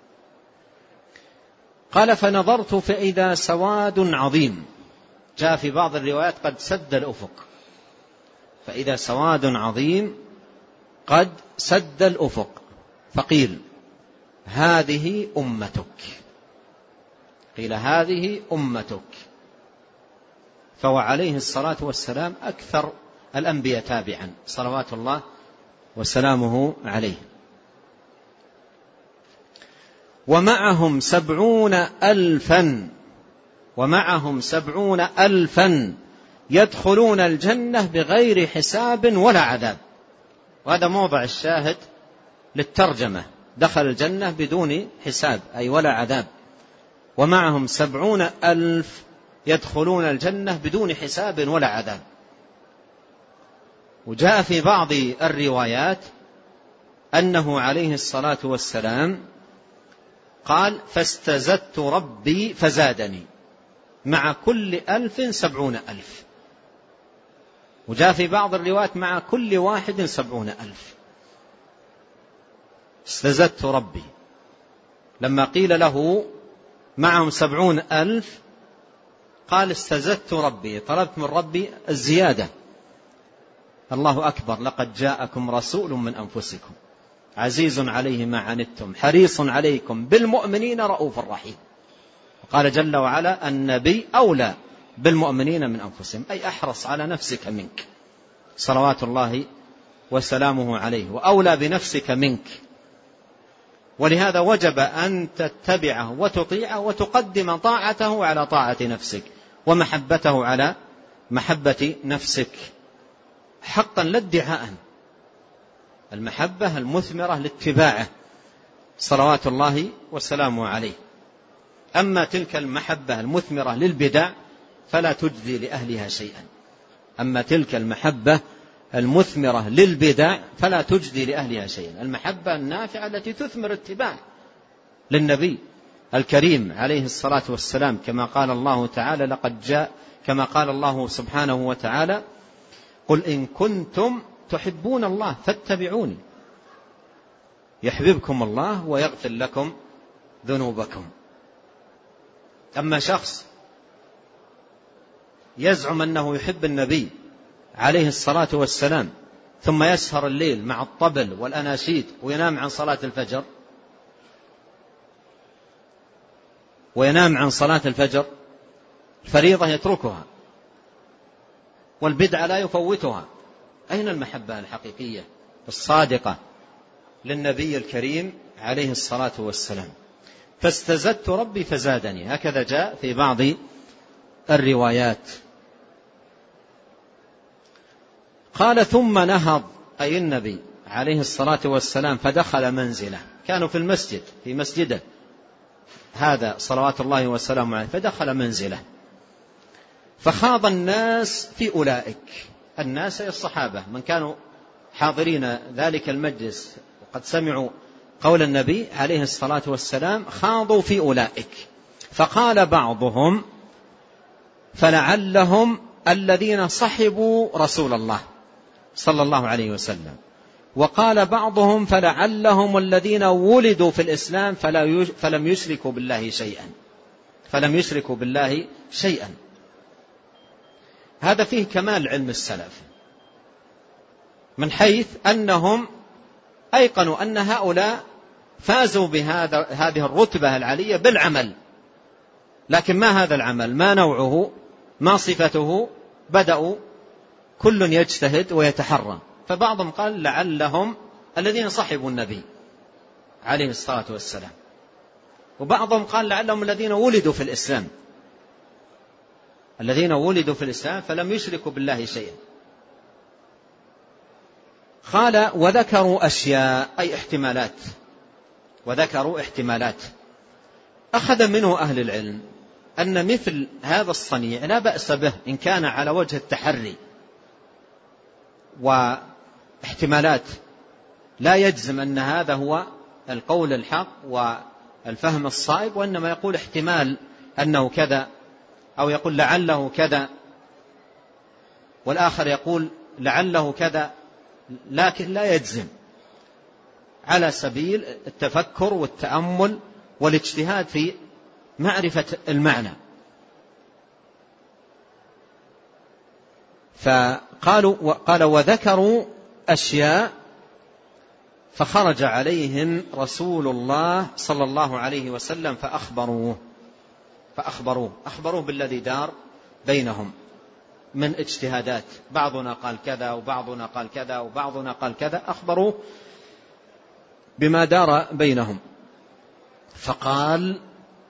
قال: فنظرت فإذا سواد عظيم. جاء في بعض الروايات قد سد الأفق، فإذا سواد عظيم قد سد الأفق. فقيل: هذه أمتك. قيل: هذه أمتك. فهو عليه الصلاة والسلام أكثر الأنبياء تابعا صلوات الله وسلامه عليه. ومعهم سبعون ألفا ومعهم سبعون ألفا يدخلون الجنة بغير حساب ولا عذاب. وهذا موضع الشاهد للترجمة، دخل الجنة بدون حساب أي ولا عذاب. ومعهم سبعون ألف يدخلون الجنة بدون حساب ولا عذاب. وجاء في بعض الروايات أنه عليه الصلاة والسلام قال: فاستزدت ربي فزادني، مع كل ألف سبعون ألف. وجاء في بعض الروايات مع كل واحد سبعون ألف. استزدت ربي. لما قيل له معهم سبعون ألف قال: استزدت ربي، طلبت من ربي الزيادة. الله أكبر، لقد جاءكم رسول من أنفسكم عزيز عليه ما عنتم حريص عليكم بالمؤمنين رؤوف رحيم. وقال جل وعلا: النبي أولى بالمؤمنين من أنفسهم، أي أحرص على نفسك منك صلوات الله وسلامه عليه، وأولى بنفسك منك. ولهذا وجب أن تتبعه وتطيعه وتقدم طاعته على طاعة نفسك ومحبته على محبة نفسك حقا لا ادعاء، المحبة المثمرة لاتباعه صلوات الله وسلامه عليه. أما تلك المحبة المثمرة للبدع فلا تجدي لأهلها شيئا. أما تلك المحبة المثمرة للبدع فلا تجدي لأهلها شيئا. المحبة النافعة التي تثمر اتباع للنبي الكريم عليه الصلاة والسلام، كما قال الله تعالى لقد جاء كما قال الله سبحانه وتعالى قل إن كنتم تحبون الله فاتبعوني يحببكم الله ويغفر لكم ذنوبكم. أما شخص يزعم أنه يحب النبي عليه الصلاة والسلام ثم يسهر الليل مع الطبل والأناشيد وينام عن صلاة الفجر وينام عن صلاة الفجر الفريضة يتركها والبدعة لا يفوتها، أين المحبة الحقيقية الصادقة للنبي الكريم عليه الصلاة والسلام؟ فاستزدت ربي فزادني، هكذا جاء في بعض الروايات. قال ثم نهض أي النبي عليه الصلاة والسلام فدخل منزله، كانوا في المسجد في مسجده هذا صلوات الله وسلامه عليه، فدخل منزله فخاض الناس في أولئك، الناس الصحابة من كانوا حاضرين ذلك المجلس وقد سمعوا قول النبي عليه الصلاة والسلام خاضوا في أولئك. فقال بعضهم فلعلهم الذين صحبوا رسول الله صلى الله عليه وسلم، وقال بعضهم فلعلهم الذين ولدوا في الإسلام فلم يشركوا بالله شيئا فلم يشركوا بالله شيئا. هذا فيه كمال علم السلف من حيث أنهم أيقنوا أن هؤلاء فازوا بهذا هذه الرتبة العالية بالعمل، لكن ما هذا العمل، ما نوعه، ما صفته، بدأوا كل يجتهد ويتحرى. فبعضهم قال لعلهم الذين صحبوا النبي عليه الصلاة والسلام، وبعضهم قال لعلهم الذين ولدوا في الإسلام الذين ولدوا في الإسلام فلم يشركوا بالله شيئا. قال وذكروا أشياء أي احتمالات، وذكروا احتمالات أخذ منه أهل العلم أن مثل هذا الصنيع لا بأس به إن كان على وجه التحري واحتمالات، لا يجزم أن هذا هو القول الحق والفهم الصائب، وإنما يقول احتمال أنه كذا أو يقول لعله كذا، والآخر يقول لعله كذا، لكن لا يجزم، على سبيل التفكر والتأمل والاجتهاد في معرفة المعنى. فقالوا قال وذكروا أشياء فخرج عليهم رسول الله صلى الله عليه وسلم فأخبروه فأخبروه أخبروه بالذي دار بينهم من اجتهادات، بعضنا قال كذا وبعضنا قال كذا وبعضنا قال كذا، أخبروه بما دار بينهم. فقال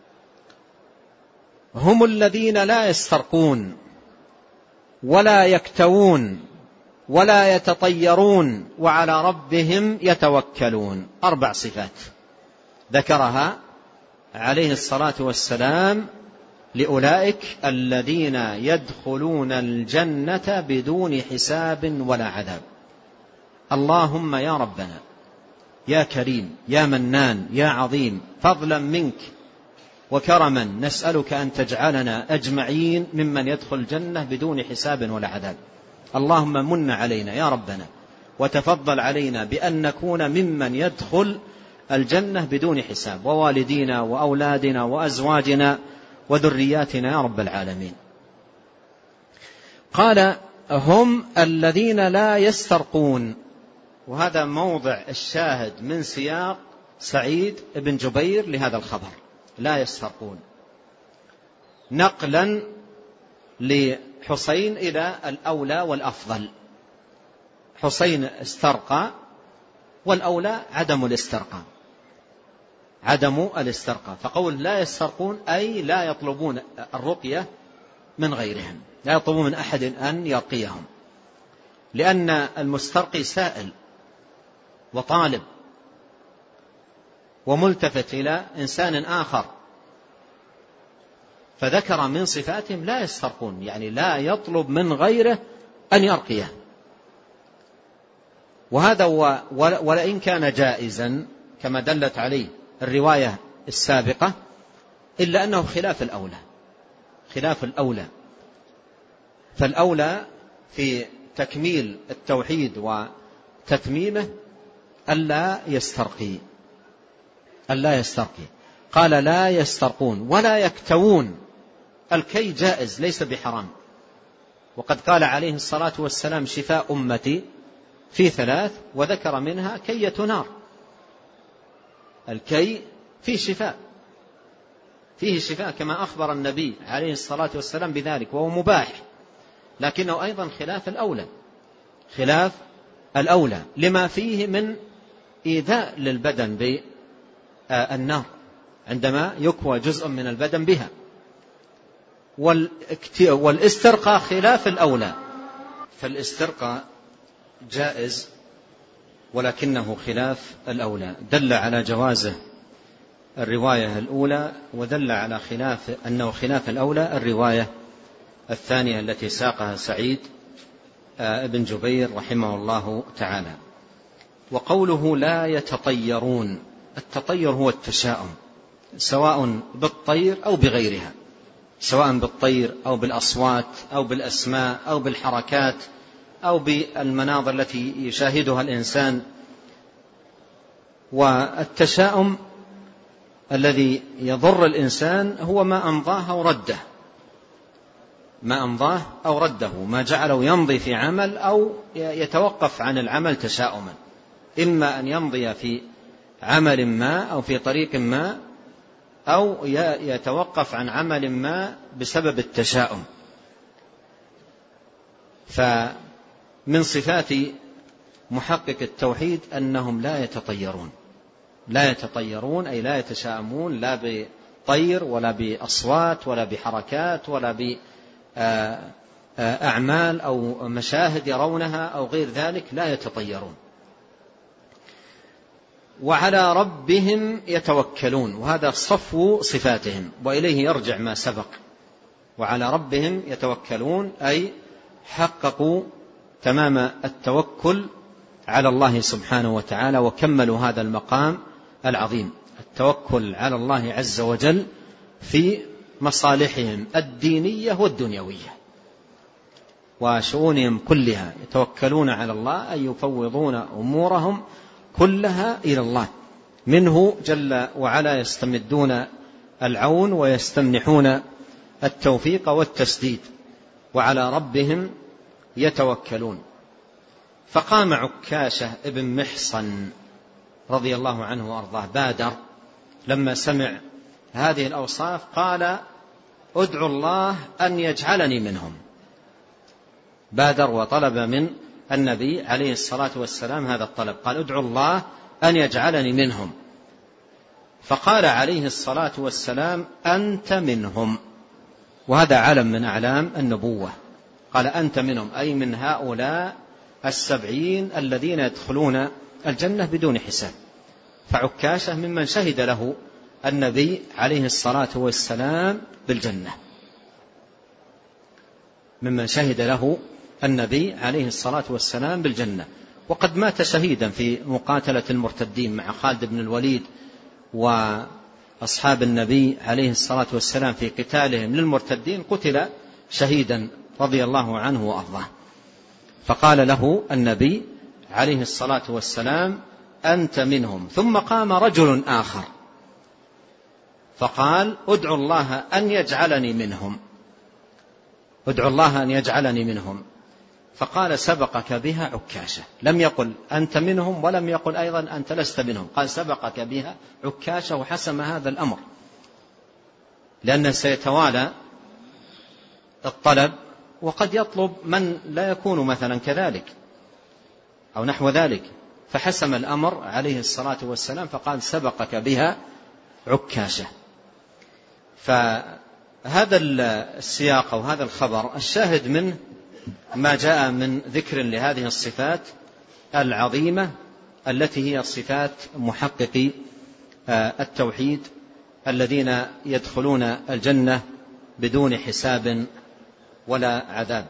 هم الذين لا يسترقون ولا يكتوون ولا يتطيرون وعلى ربهم يتوكلون. أربع صفات ذكرها عليه الصلاة والسلام لأولئك الذين يدخلون الجنة بدون حساب ولا عذاب. اللهم يا ربنا يا كريم يا منان يا عظيم فضلا منك وكرما نسألك أن تجعلنا أجمعين ممن يدخل الجنة بدون حساب ولا عذاب. اللهم من علينا يا ربنا وتفضل علينا بأن نكون ممن يدخل الجنة بدون حساب، ووالدينا وأولادنا وأزواجنا وذرياتنا يا رب العالمين. قال هم الذين لا يسترقون، وهذا موضع الشاهد من سياق سعيد بن جبير لهذا الخبر، لا يسترقون، نقلا لحسين إلى الأولى والأفضل. حسين استرقى والأولى عدم الاسترقاء عدم الاسترقاء فقول لا يسترقون أي لا يطلبون الرقية من غيرهم، لا يطلبون من أحد أن يرقيهم، لأن المسترقي سائل وطالب، وملتفت إلى إنسان آخر، فذكر من صفاتهم لا يسترقون، يعني لا يطلب من غيره أن يرقيه. وهذا هو، ولئن كان جائزا كما دلت عليه الرواية السابقة، إلا أنه خلاف الأولى، خلاف الأولى. فالأولى في تكميل التوحيد وتتميمه ألا يسترقي، ألا يسترقي. قال لا يسترقون ولا يكتوون. الكي جائز ليس بحرام، وقد قال عليه الصلاة والسلام شفاء أمتي في ثلاث، وذكر منها كية نار. الكي فيه شفاء، فيه شفاء كما أخبر النبي عليه الصلاة والسلام بذلك، وهو مباح، لكنه أيضا خلاف الأولى، خلاف الأولى لما فيه من إيذاء للبدن بالنار عندما يكوى جزء من البدن بها. والاسترقاء خلاف الأولى، فالاسترقاء جائز ولكنه خلاف الأولى. دل على جوازه الرواية الأولى، ودل على خلاف أنه خلاف الأولى الرواية الثانية التي ساقها سعيد ابن جبير رحمه الله تعالى. وقوله لا يتطيرون، التطير هو التشاؤم، سواء بالطير أو بغيرها، سواء بالطير أو بالأصوات أو بالأسماء أو بالحركات أو بالمناظر التي يشاهدها الإنسان. والتشاؤم الذي يضر الإنسان هو ما أمضاه أو رده، ما أمضاه أو رده، ما جعله يمضي في عمل أو يتوقف عن العمل تشاؤما، إما أن يمضي في عمل ما أو في طريق ما، أو يتوقف عن عمل ما بسبب التشاؤم. فمن صفات محقق التوحيد أنهم لا يتطيرون، لا يتطيرون أي لا يتشاءمون، لا بطير ولا بأصوات ولا بحركات ولا بأعمال أو مشاهد يرونها أو غير ذلك، لا يتطيرون. وعلى ربهم يتوكلون، وهذا صفو صفاتهم، وإليه يرجع ما سبق. وعلى ربهم يتوكلون أي حققوا تمام التوكل على الله سبحانه وتعالى، وكملوا هذا المقام العظيم، التوكل على الله عز وجل في مصالحهم الدينية والدنيوية وشؤونهم كلها. يتوكلون على الله أي يفوضون أمورهم كلها إلى الله، منه جل وعلا يستمدون العون ويستمنحون التوفيق والتسديد. وعلى ربهم يتوكلون. فقام عكاشة ابن محصن رضي الله عنه وأرضاه بادر لما سمع هذه الأوصاف، قال ادعو الله أن يجعلني منهم. بادر وطلب من النبي عليه الصلاة والسلام هذا الطلب، قال ادعو الله أن يجعلني منهم. فقال عليه الصلاة والسلام أنت منهم، وهذا علم من أعلام النبوة. قال أنت منهم أي من هؤلاء السبعين الذين يدخلون الجنة بدون حساب. فعكاشة ممن شهد له النبي عليه الصلاة والسلام بالجنة، ممن شهد له النبي عليه الصلاة والسلام بالجنة. وقد مات شهيدا في مقاتلة المرتدين مع خالد بن الوليد وأصحاب النبي عليه الصلاة والسلام في قتالهم للمرتدين، قتل شهيدا رضي الله عنه وأرضاه. فقال له النبي عليه الصلاة والسلام أنت منهم. ثم قام رجل آخر فقال ادعو الله أن يجعلني منهم، ادعو الله أن يجعلني منهم. فقال سبقك بها عكاشة، لم يقل أنت منهم ولم يقل أيضا أنت لست منهم، قال سبقك بها عكاشة، وحسم هذا الأمر، لأنه سيتوالى الطلب وقد يطلب من لا يكون مثلا كذلك أو نحو ذلك. فحسم الأمر عليه الصلاة والسلام فقال سبقك بها عكاشة. فهذا السياق أو هذا الخبر الشاهد منه ما جاء من ذكر لهذه الصفات العظيمة التي هي صفات محقق التوحيد الذين يدخلون الجنة بدون حساب ولا عذاب.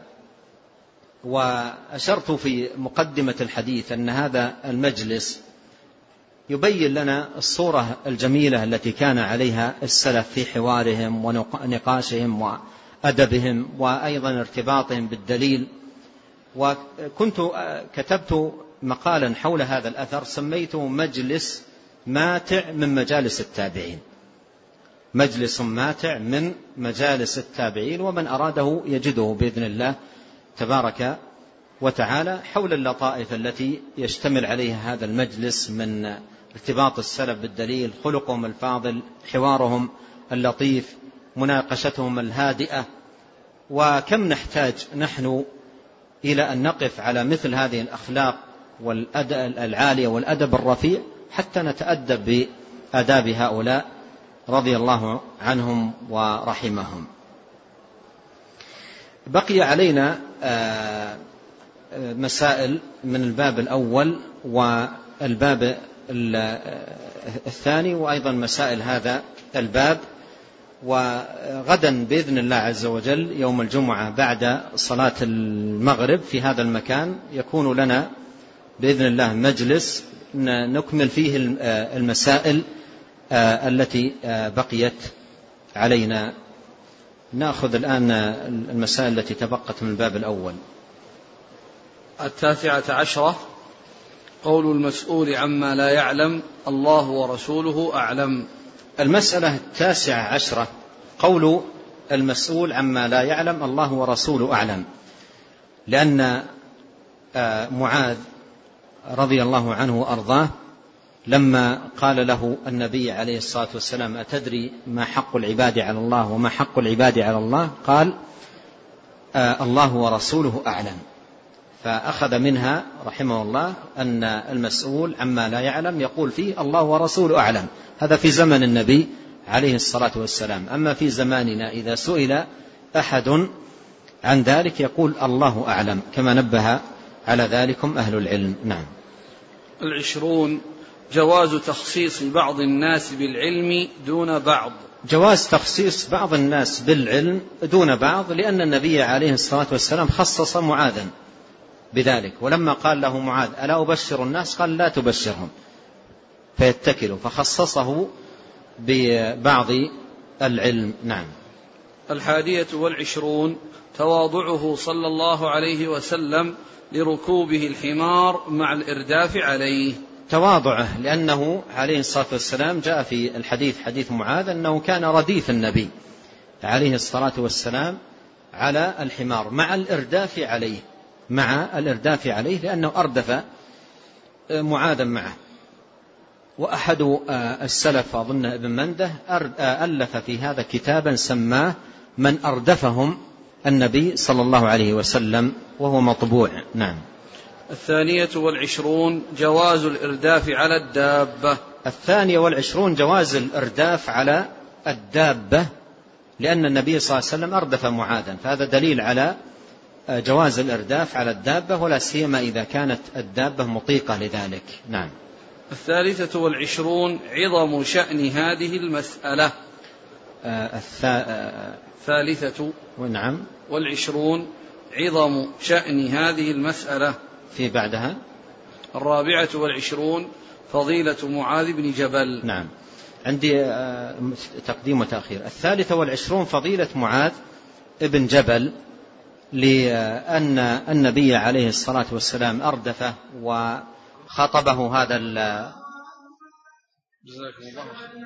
وأشرت في مقدمة الحديث أن هذا المجلس يبين لنا الصورة الجميلة التي كان عليها السلف في حوارهم ونقاشهم وأدبهم وأيضا ارتباطهم بالدليل. وكنت كتبت مقالا حول هذا الأثر سميته مجلس ماتع من مجالس التابعين، مجلس ماتع من مجالس التابعين، ومن أراده يجده بإذن الله تبارك وتعالى حول اللطائف التي يشتمل عليها هذا المجلس من ارتباط السلف بالدليل، خلقهم الفاضل، حوارهم اللطيف، مناقشتهم الهادئة. وكم نحتاج نحن إلى أن نقف على مثل هذه الأخلاق والأدب العالية والأدب الرفيع حتى نتأدب بآداب هؤلاء رضي الله عنهم ورحمهم. بقي علينا مسائل من الباب الأول والباب الثاني وأيضا مسائل هذا الباب. وغدا بإذن الله عز وجل يوم الجمعة بعد صلاة المغرب في هذا المكان يكون لنا بإذن الله مجلس نكمل فيه المسائل التي بقيت علينا. نأخذ الآن المسائل التي تبقت من الباب الأول. التاسعة عشرة: قول المسؤول عما لا يعلم الله ورسوله أعلم. المسألة التاسعة عشرة: قول المسؤول عما لا يعلم الله ورسوله أعلم. لأن معاذ رضي الله عنه وأرضاه لما قال له النبي عليه الصلاة والسلام: أتدري ما حق العباد على الله وما حق العباد على الله؟ قال: آه الله ورسوله أعلم. فأخذ منها رحمه الله أن المسؤول عما لا يعلم يقول فيه الله ورسوله أعلم. هذا في زمن النبي عليه الصلاة والسلام. أما في زماننا إذا سئل أحد عن ذلك يقول الله أعلم، كما نبه على ذلكم أهل العلم. نعم. العشرون: جواز تخصيص بعض الناس بالعلم دون بعض. جواز تخصيص بعض الناس بالعلم دون بعض، لأن النبي عليه الصلاة والسلام خصص معاذا بذلك، ولما قال له معاذ: ألا أبشر الناس؟ قال: لا تبشرهم فيتكلوا، فخصصه ببعض العلم. نعم. الحادية والعشرون: تواضعه صلى الله عليه وسلم لركوبه الحمار مع الإرداف عليه. تواضعه لأنه عليه الصلاة والسلام جاء في الحديث حديث معاذ أنه كان رديف النبي عليه الصلاة والسلام على الحمار مع الإرداف عليه، مع الإرداف عليه لأنه أردف معاذا معه. وأحد السلف أظن ابن منده ألف في هذا كتابا سماه من أردفهم النبي صلى الله عليه وسلم، وهو مطبوع. نعم. الثانية والعشرون: جواز الإرداف على الدابة. الثانية والعشرون: جواز الإرداف على الدابة، لأن النبي صلى الله عليه وسلم أردف معاذا، فهذا دليل على جواز الإرداف على الدابة، ولا سيما إذا كانت الدابة مطيقة لذلك. نعم. الثالثة والعشرون: عظم شأن هذه المسألة. الثالثة نعم والعشرون: عظم شأن هذه المسألة. في بعدها الرابعة والعشرون: فضيلة معاذ بن جبل. نعم. عندي تقديم وتأخير. الثالثة والعشرون: فضيلة معاذ بن جبل، لأن النبي عليه الصلاة والسلام أردفه وخطبه هذا ال جزاكم الله.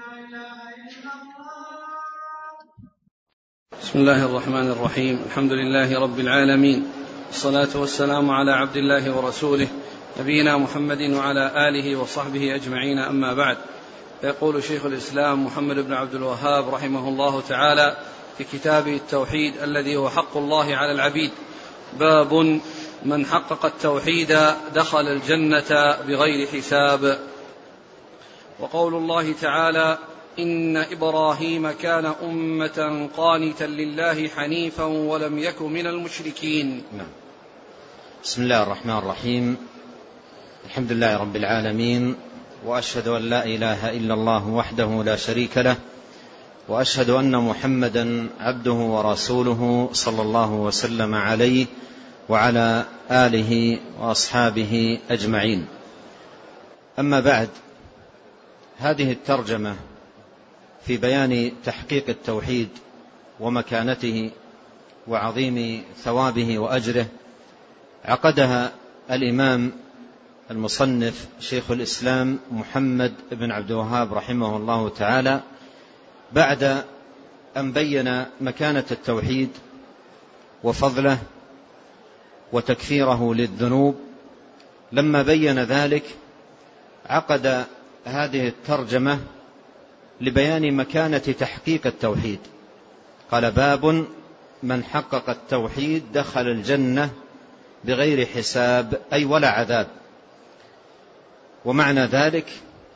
بسم الله الرحمن الرحيم. الحمد لله رب العالمين، الصلاة والسلام على عبد الله ورسوله نبينا محمد وعلى آله وصحبه أجمعين، أما بعد. يقول شيخ الإسلام محمد بن عبد الوهاب رحمه الله تعالى في كتابه التوحيد الذي هو حق الله على العبيد: باب من حقق التوحيد دخل الجنة بغير حساب. وقول الله تعالى: إن إبراهيم كان أمة قانتا لله حنيفا ولم يك من المشركين. نعم. بسم الله الرحمن الرحيم. الحمد لله رب العالمين، وأشهد أن لا إله إلا الله وحده لا شريك له، وأشهد أن محمدا عبده ورسوله صلى الله وسلم عليه وعلى آله وأصحابه أجمعين. أما بعد، هذه الترجمة في بيان تحقيق التوحيد ومكانته وعظيم ثوابه وأجره عقدها الإمام المصنف شيخ الإسلام محمد بن عبد الوهاب رحمه الله تعالى بعد أن بين مكانة التوحيد وفضله وتكفيره للذنوب. لما بين ذلك عقد هذه الترجمة لبيان مكانة تحقيق التوحيد. قال: باب من حقق التوحيد دخل الجنة بغير حساب، أي ولا عذاب. ومعنى ذلك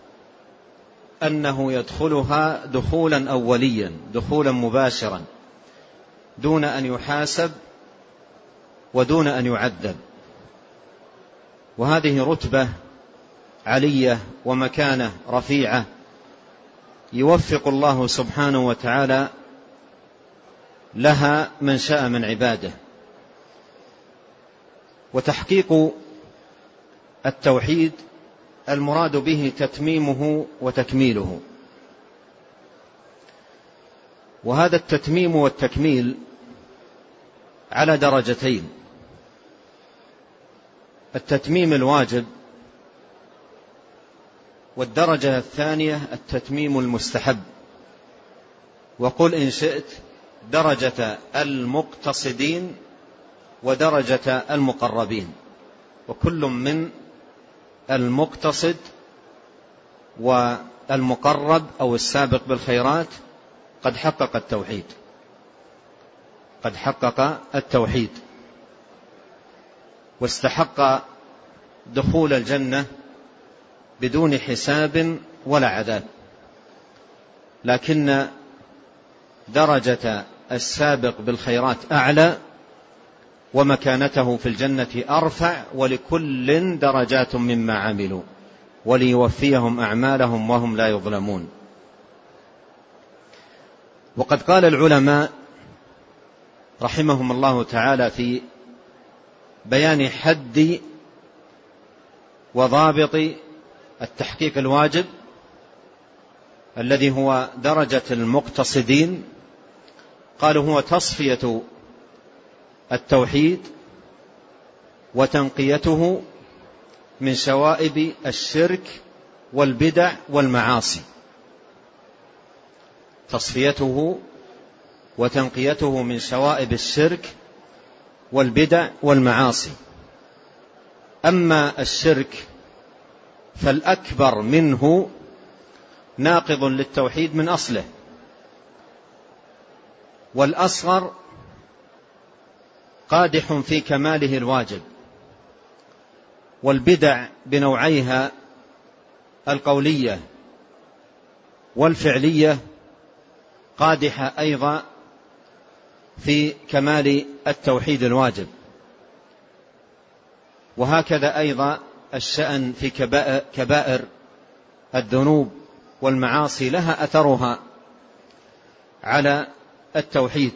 أنه يدخلها دخولا أوليا، دخولا مباشرا، دون أن يحاسب ودون أن يعذب. وهذه رتبة علية ومكانة رفيعة يوفق الله سبحانه وتعالى لها من شاء من عباده. وتحقيق التوحيد المراد به تتميمه وتكميله، وهذا التتميم والتكميل على درجتين: التتميم الواجب، والدرجة الثانية التتميم المستحب، وقل إن شئت درجة المقتصدين ودرجة المقربين. وكل من المقتصد والمقرب أو السابق بالخيرات قد حقق التوحيد، قد حقق التوحيد واستحق دخول الجنة بدون حساب ولا عذاب. لكن درجة السابق بالخيرات أعلى، ومكانته في الجنة أرفع، ولكل درجات مما عملوا وليوفيهم أعمالهم وهم لا يظلمون. وقد قال العلماء رحمهم الله تعالى في بيان حد وضابط التحقيق الواجب الذي هو درجة المقتصدين، قالوا هو تصفية التوحيد وتنقيته من شوائب الشرك والبدع والمعاصي، تصفيته وتنقيته من شوائب الشرك والبدع والمعاصي. أما الشرك فالأكبر منه ناقض للتوحيد من أصله، والأصغر قادح في كماله الواجب. والبدع بنوعيها القولية والفعلية قادحة أيضا في كمال التوحيد الواجب. وهكذا أيضا الشأن في كبائر الذنوب والمعاصي لها أثرها على التوحيد.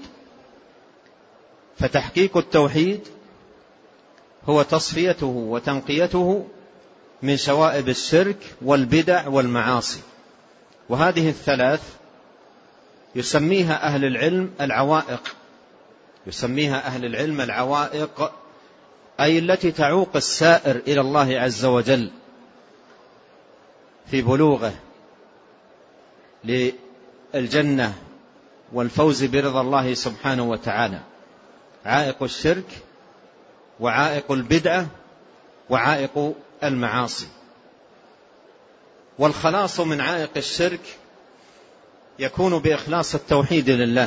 فتحقيق التوحيد هو تصفيته وتنقيته من شوائب الشرك والبدع والمعاصي. وهذه الثلاث يسميها أهل العلم العوائق، يسميها أهل العلم العوائق، أي التي تعوق السائر إلى الله عز وجل في بلوغه للجنة والفوز برضا الله سبحانه وتعالى: عائق الشرك، وعائق البدعة، وعائق المعاصي. والخلاص من عائق الشرك يكون بإخلاص التوحيد لله،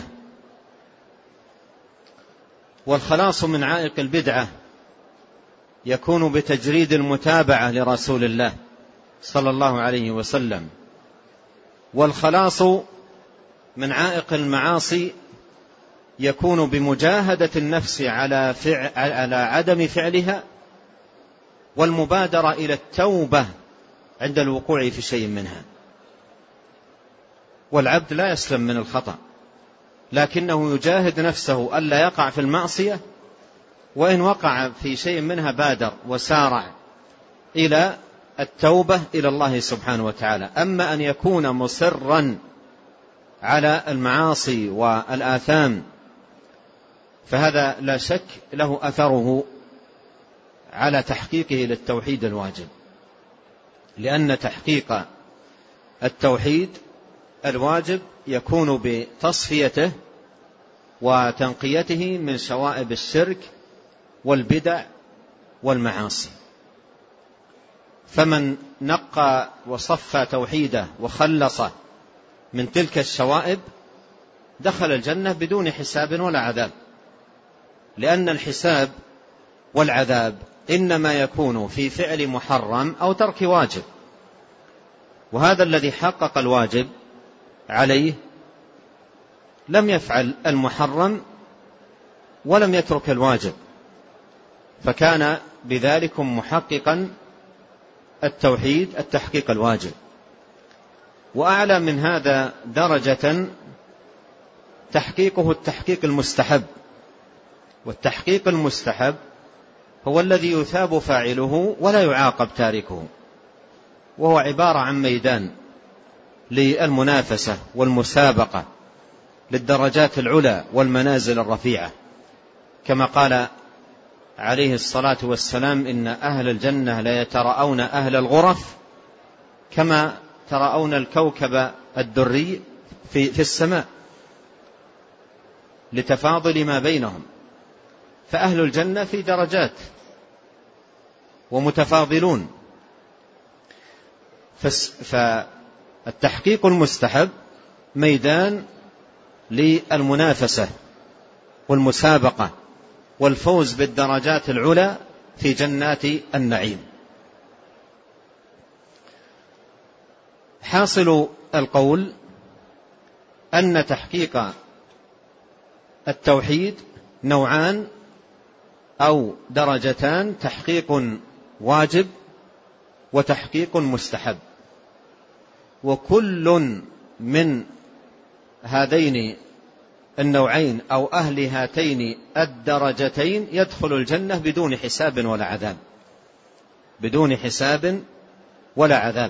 والخلاص من عائق البدعة يكون بتجريد المتابعة لرسول الله صلى الله عليه وسلم، والخلاص من عائق المعاصي يكون بمجاهدة النفس على, فعل على عدم فعلها، والمبادرة إلى التوبة عند الوقوع في شيء منها. والعبد لا يسلم من الخطأ، لكنه يجاهد نفسه ألا يقع في المعصية، وإن وقع في شيء منها بادر وسارع إلى التوبة إلى الله سبحانه وتعالى. أما أن يكون مصرا على المعاصي والآثام فهذا لا شك له أثره على تحقيقه للتوحيد الواجب، لأن تحقيق التوحيد الواجب يكون بتصفيته وتنقيته من شوائب الشرك والبدع والمعاصي. فمن نقى وصفى توحيده وخلصه من تلك الشوائب دخل الجنة بدون حساب ولا عذاب، لأن الحساب والعذاب إنما يكون في فعل محرم أو ترك واجب، وهذا الذي حقق الواجب عليه لم يفعل المحرم ولم يترك الواجب، فكان بذلك محققا التوحيد التحقيق الواجب. وأعلى من هذا درجة تحقيقه التحقيق المستحب، والتحقيق المستحب هو الذي يثاب فاعله ولا يعاقب تاركه، وهو عبارة عن ميدان للمنافسة والمسابقة للدرجات العلى والمنازل الرفيعة، كما قال عليه الصلاة والسلام إن أهل الجنة لا يتراءون أهل الغرف كما تراءون الكوكب الدري في, في السماء لتفاضل ما بينهم. فأهل الجنة في درجات ومتفاضلون. فالتحقيق المستحب ميدان للمنافسة والمسابقة والفوز بالدرجات العلى في جنات النعيم. حاصل القول أن تحقيق التوحيد نوعان أو درجتان: تحقيق واجب وتحقيق مستحب، وكل من هذين النوعين أو أهل هاتين الدرجتين يدخل الجنة بدون حساب ولا عذاب، بدون حساب ولا عذاب.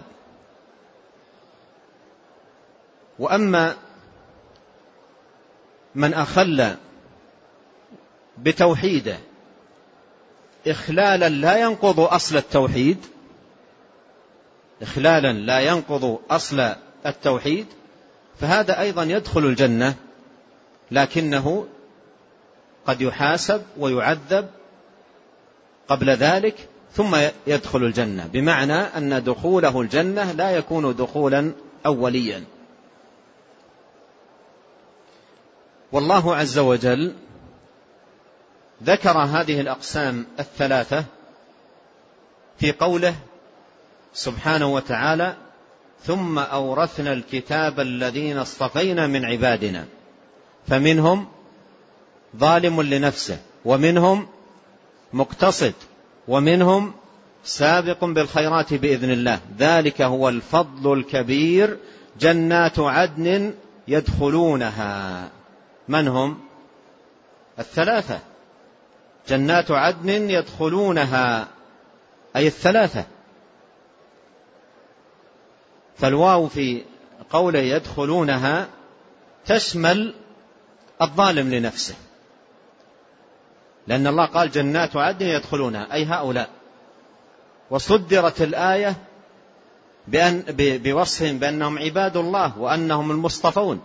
وأما من أخل بتوحيده إخلالا لا ينقض أصل التوحيد، إخلالا لا ينقض أصل التوحيد، فهذا أيضا يدخل الجنة، لكنه قد يحاسب ويعذب قبل ذلك ثم يدخل الجنة، بمعنى أن دخوله الجنة لا يكون دخولا أوليا. والله عز وجل ذكر هذه الأقسام الثلاثة في قوله سبحانه وتعالى: ثم أورثنا الكتاب الذين اصطفينا من عبادنا فمنهم ظالم لنفسه ومنهم مقتصد ومنهم سابق بالخيرات بإذن الله ذلك هو الفضل الكبير جنات عدن يدخلونها. من هم؟ الثلاثة، جنات عدن يدخلونها أي الثلاثة. فالواو في قوله يدخلونها تشمل الظالم لنفسه، لأن الله قال جنات عدن يدخلونها أي هؤلاء، وصدرت الآية بأن بوصفهم بأنهم عباد الله وأنهم المصطفون،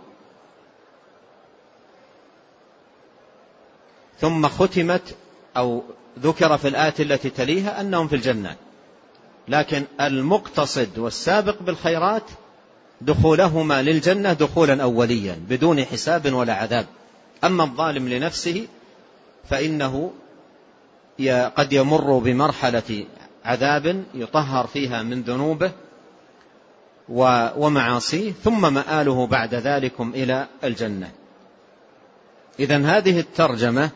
ثم ختمت أو ذكر في الآية التي تليها أنهم في الجنة. لكن المقتصد والسابق بالخيرات دخولهما للجنة دخولا أوليا بدون حساب ولا عذاب. أما الظالم لنفسه فإنه قد يمر بمرحلة عذاب يطهر فيها من ذنوبه ومعاصيه ثم مآله بعد ذلك إلى الجنة. إذن هذه الترجمة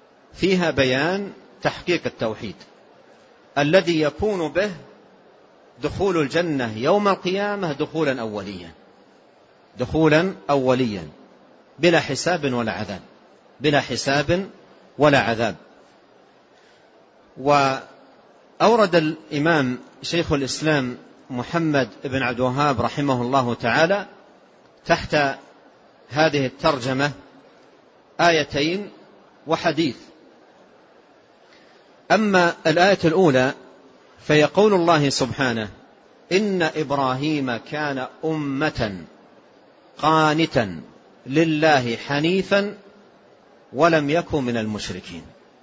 فيها بيان تحقيق التوحيد الذي يكون به دخول الجنة يوم القيامة دخولا أوليا، دخولا أوليا بلا حساب ولا عذاب، بلا حساب ولا عذاب. وأورد الإمام شيخ الإسلام محمد بن عبد الوهاب رحمه الله تعالى تحت هذه الترجمة آيتين وحديث. أما الآية الأولى فيقول الله سبحانه: إن إبراهيم كان أمة قانتا لله حنيفا ولم يكن من المشركين.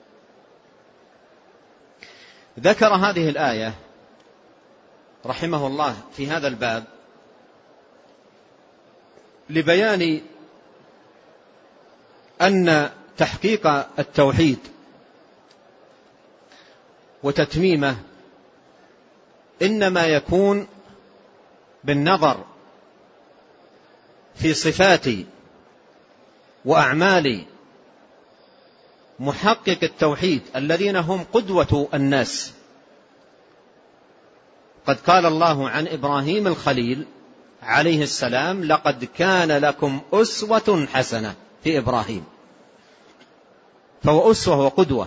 ذكر هذه الآية رحمه الله في هذا الباب لبيان أن تحقيق التوحيد وتتميمه إنما يكون بالنظر في صفات وأعمال محقق التوحيد الذين هم قدوة الناس. قد قال الله عن إبراهيم الخليل عليه السلام: لقد كان لكم أسوة حسنة في إبراهيم، فهو أسوة وقدوة،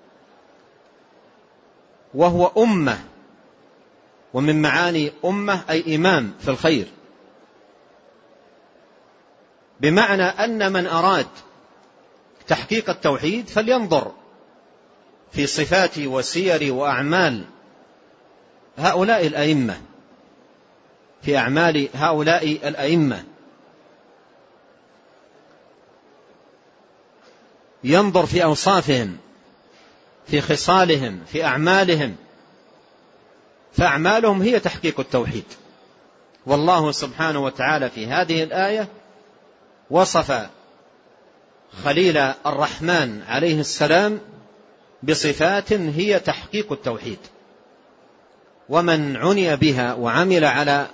وهو أمة، ومن معاني أمة أي إمام في الخير، بمعنى أن من أراد تحقيق التوحيد فلينظر في صفات وسير وأعمال هؤلاء الأئمة، في أعمال هؤلاء الأئمة، ينظر في أوصافهم، في خصالهم، في أعمالهم، فأعمالهم هي تحقيق التوحيد. والله سبحانه وتعالى في هذه الآية وصف خليل الرحمن عليه السلام بصفات هي تحقيق التوحيد، ومن عني بها وعمل على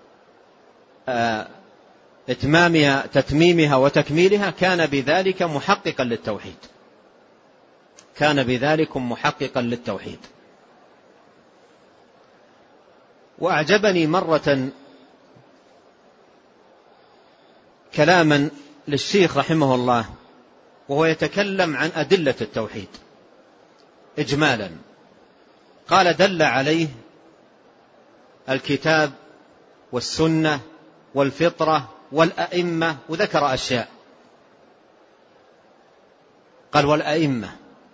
إتمامها تتميمها وتكميلها كان بذلك محققا للتوحيد، كان بذلك محققا للتوحيد. وأعجبني مرة كلاما للشيخ رحمه الله وهو يتكلم عن أدلة التوحيد إجمالا، قال: دل عليه الكتاب والسنة والفطرة والأئمة، وذكر أشياء، قال: والأئمة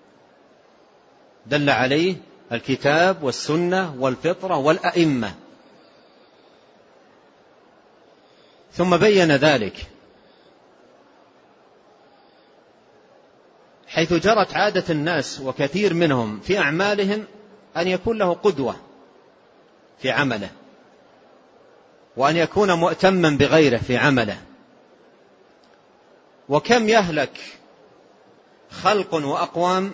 دل عليه الكتاب والسنة والفطرة والأئمة، ثم بين ذلك حيث جرت عادة الناس وكثير منهم في أعمالهم أن يكون له قدوة في عمله، وأن يكون مؤتما بغيره في عمله. وكم يهلك خلق وأقوام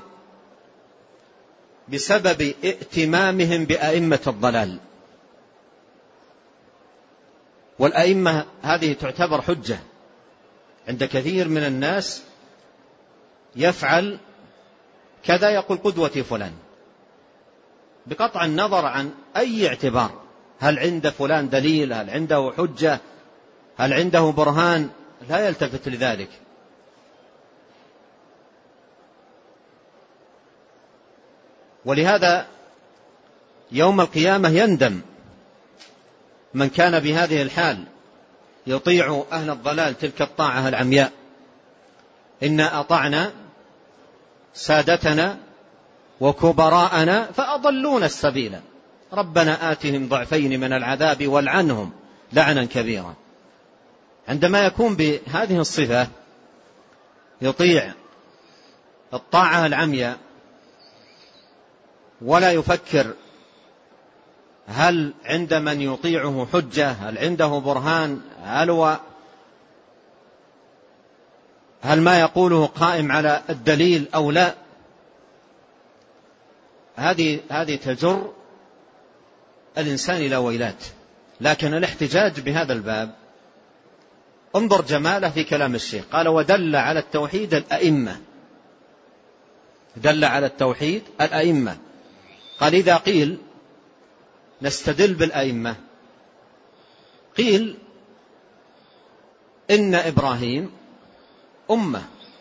بسبب ائتمامهم بأئمة الضلال. والأئمة هذه تعتبر حجة عند كثير من الناس، يفعل كذا يقول قدوتي فلان، بقطع النظر عن أي اعتبار، هل عند فلان دليل، هل عنده حجة، هل عنده برهان، لا يلتفت لذلك. ولهذا يوم القيامة يندم من كان بهذه الحال يطيع أهل الضلال تلك الطاعة العمياء: إنا أطعنا سادتنا وكبراءنا فأضلون السبيل ربنا آتهم ضعفين من العذاب والعنهم لعنا كبيرا. عندما يكون بهذه الصفة يطيع الطاعة العمياء ولا يفكر هل عند من يطيعه حجة، هل عنده برهان، هل هو هل ما يقوله قائم على الدليل أو لا، هذه هذه تجر الإنسان إلى ويلات. لكن الاحتجاج بهذا الباب انظر جماله في كلام الشيخ، قال: ودل على التوحيد الأئمة، دل على التوحيد الأئمة. قال: إذا قيل نستدل بالأئمة؟ قيل إن إبراهيم أمة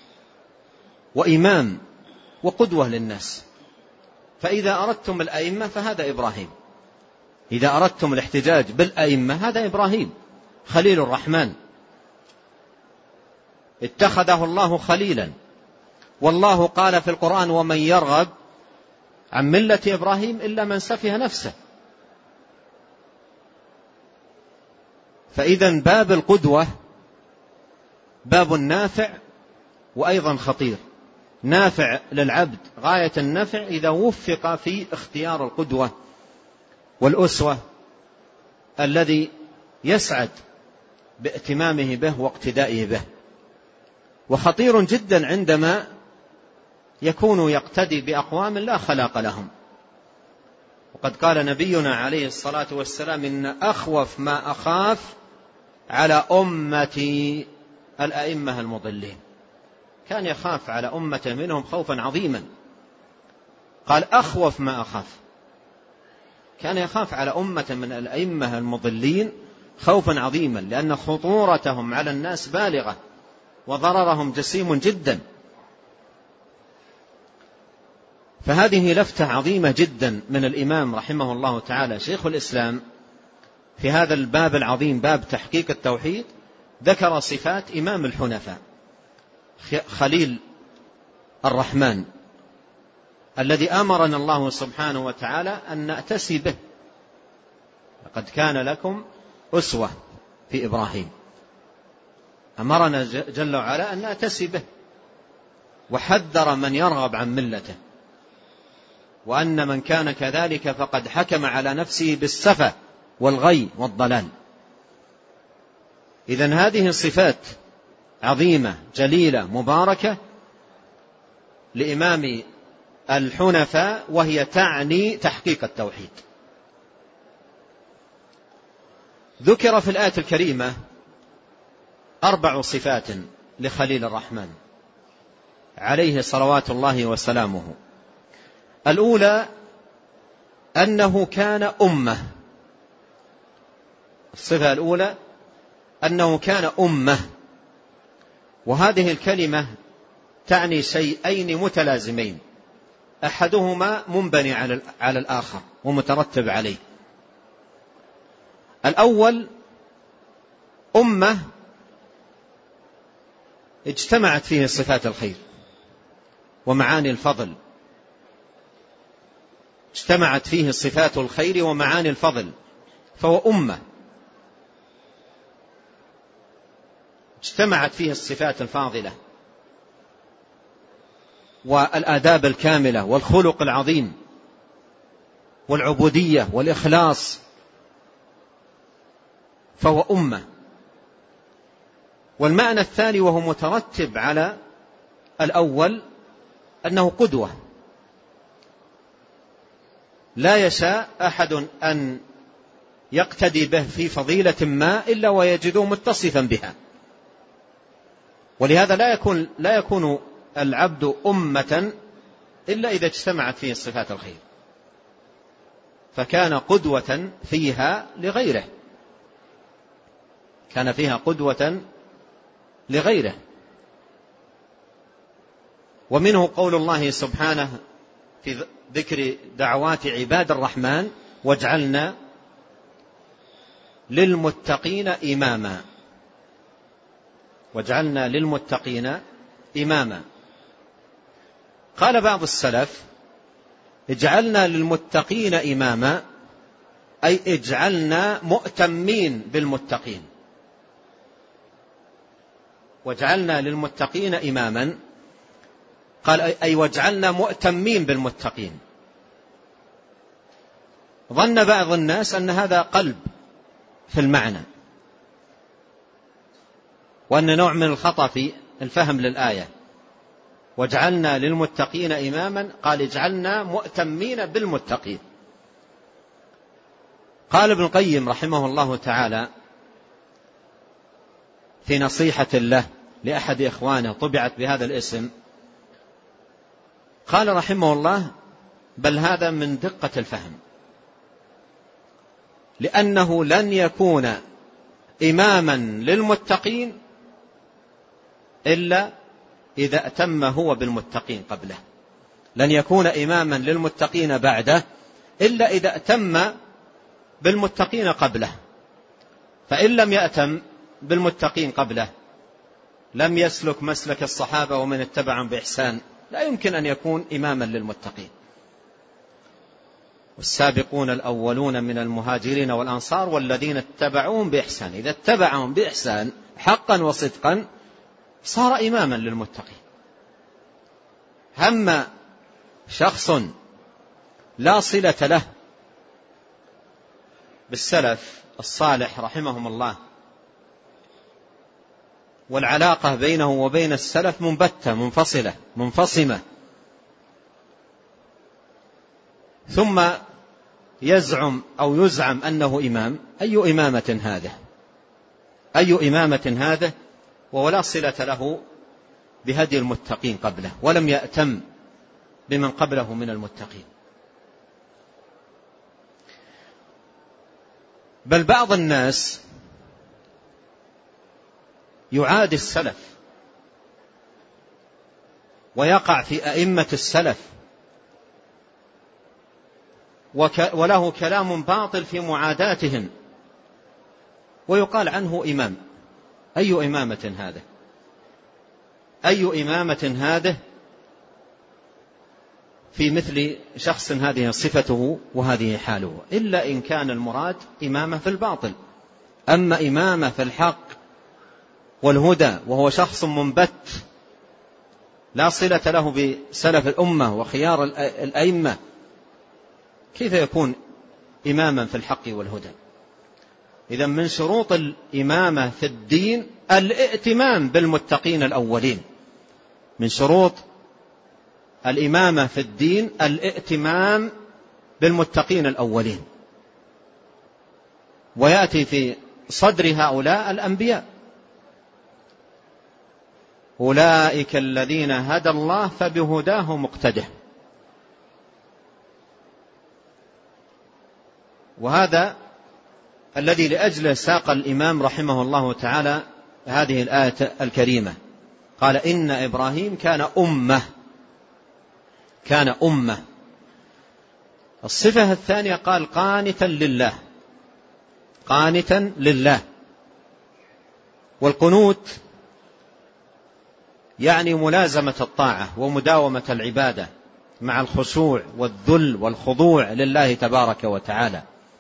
وإمام وقدوة للناس، فإذا أردتم الأئمة فهذا إبراهيم، إذا أردتم الاحتجاج بالأئمة هذا إبراهيم خليل الرحمن، اتخذه الله خليلا. والله قال في القرآن: ومن يرغب عن ملة إبراهيم إلا من سفه نفسه. فإذا باب القدوة باب نافع وأيضا خطير، نافع للعبد غاية النفع إذا وفق في اختيار القدوة والأسوة الذي يسعد باهتمامه به واقتدائه به، وخطير جدا عندما يكون يقتدي بأقوام لا خلاق لهم. وقد قال نبينا عليه الصلاة والسلام: إن أخوف ما أخاف على أمتي الأئمة المضلين. كان يخاف على أمة منهم خوفا عظيما، قال أخوف ما أخاف، كان يخاف على أمة من الأئمة المضلين خوفا عظيما، لأن خطورتهم على الناس بالغة وضررهم جسيم جدا. فهذه لفتة عظيمة جدا من الإمام رحمه الله تعالى شيخ الإسلام في هذا الباب العظيم، باب تحقيق التوحيد، ذكر صفات إمام الحنفاء خليل الرحمن الذي أمرنا الله سبحانه وتعالى أن نأتسي به. لقد كان لكم أسوة في إبراهيم، أمرنا جل وعلا أن نأتسي به، وحذر من يرغب عن ملته، وأن من كان كذلك فقد حكم على نفسه بالسفة والغي والضلال. إذن هذه صفات عظيمة جليلة مباركة لإمام الحنفاء، وهي تعني تحقيق التوحيد. ذكر في الآية الكريمة أربع صفات لخليل الرحمن عليه صلوات الله وسلامه. الأولى أنه كان أمة، الصفة الأولى أنه كان أمة، وهذه الكلمة تعني شيئين متلازمين، أحدهما منبني على الآخر ومترتب عليه. الأول أمة اجتمعت فيه صفات الخير ومعاني الفضل، اجتمعت فيه صفات الخير ومعاني الفضل، فهو أمة اجتمعت فيه الصفات الفاضلة والآداب الكاملة والخلق العظيم والعبودية والإخلاص، فهو أمة. والمعنى الثاني وهو مترتب على الأول أنه قدوة، لا يشاء أحد أن يقتدي به في فضيلة ما إلا ويجده متصفا بها، ولهذا لا يكون, لا يكون العبد أمة إلا إذا اجتمعت فيه صفات الخير، فكان قدوة فيها لغيره، كان فيها قدوة لغيره. ومنه قول الله سبحانه في ذكر دعوات عباد الرحمن: واجعلنا للمتقين إماما، واجعلنا للمتقين إماما. قال بعض السلف: اجعلنا للمتقين إماما أي اجعلنا مؤتمين بالمتقين، واجعلنا للمتقين إماما قال أي واجعلنا مؤتمين بالمتقين. ظن بعض الناس أن هذا قلب في المعنى، وأن نوع من الخطأ في الفهم للآية. واجعلنا للمتقين إماما قال اجعلنا مؤتمين بالمتقين. قال ابن القيم رحمه الله تعالى في نصيحة له لأحد إخوانه طبعت بهذا الاسم، قال رحمه الله: بل هذا من دقة الفهم، لأنه لن يكون إماما للمتقين إلا إذا أتم هو بالمتقين قبله، لن يكون إماما للمتقين بعده إلا إذا أتم بالمتقين قبله. فإن لم يأتم بالمتقين قبله لم يسلك مسلك الصحابة ومن اتبعهم بإحسان، لا يمكن أن يكون إماما للمتقين. والسابقون الأولون من المهاجرين والأنصار والذين اتبعوهم بإحسان، إذا اتبعهم بإحسان حقا وصدقا صار إماما للمتقين. هم شخص لا صلة له بالسلف الصالح رحمهم الله، والعلاقة بينه وبين السلف منبتة منفصلة منفصمة، ثم يزعم أو يزعم أنه إمام، أي إمامة هذا؟ أي إمامة هذا ولا صلة له بهدي المتقين قبله، ولم يأتم بمن قبله من المتقين. بل بعض الناس يعادي السلف ويقع في أئمة السلف وله كلام باطل في معاداتهم ويقال عنه إمام. أي إمامة هذا؟ أي إمامة هذا في مثل شخص هذه صفته وهذه حاله، إلا إن كان المراد إمامة في الباطل. أما إمامة في الحق والهدى وهو شخص منبت لا صلة له بسلف الأمة وخيار الأئمة، كيف يكون إماما في الحق والهدى؟ إذن من شروط الإمامة في الدين الائتمام بالمتقين الأولين. من شروط الإمامة في الدين الائتمام بالمتقين الأولين، ويأتي في صدر هؤلاء الأنبياء: أولئك الذين هدى الله فبهداه مقتده. وهذا الذي لأجله ساق الإمام رحمه الله تعالى هذه الآية الكريمة، قال: إن إبراهيم كان أمة كان أمة. الصفة الثانية قال: قانتا لله قانتا لله. والقنوت يعني ملازمة الطاعة ومداومة العبادة مع الخشوع والذل والخضوع لله تبارك وتعالى.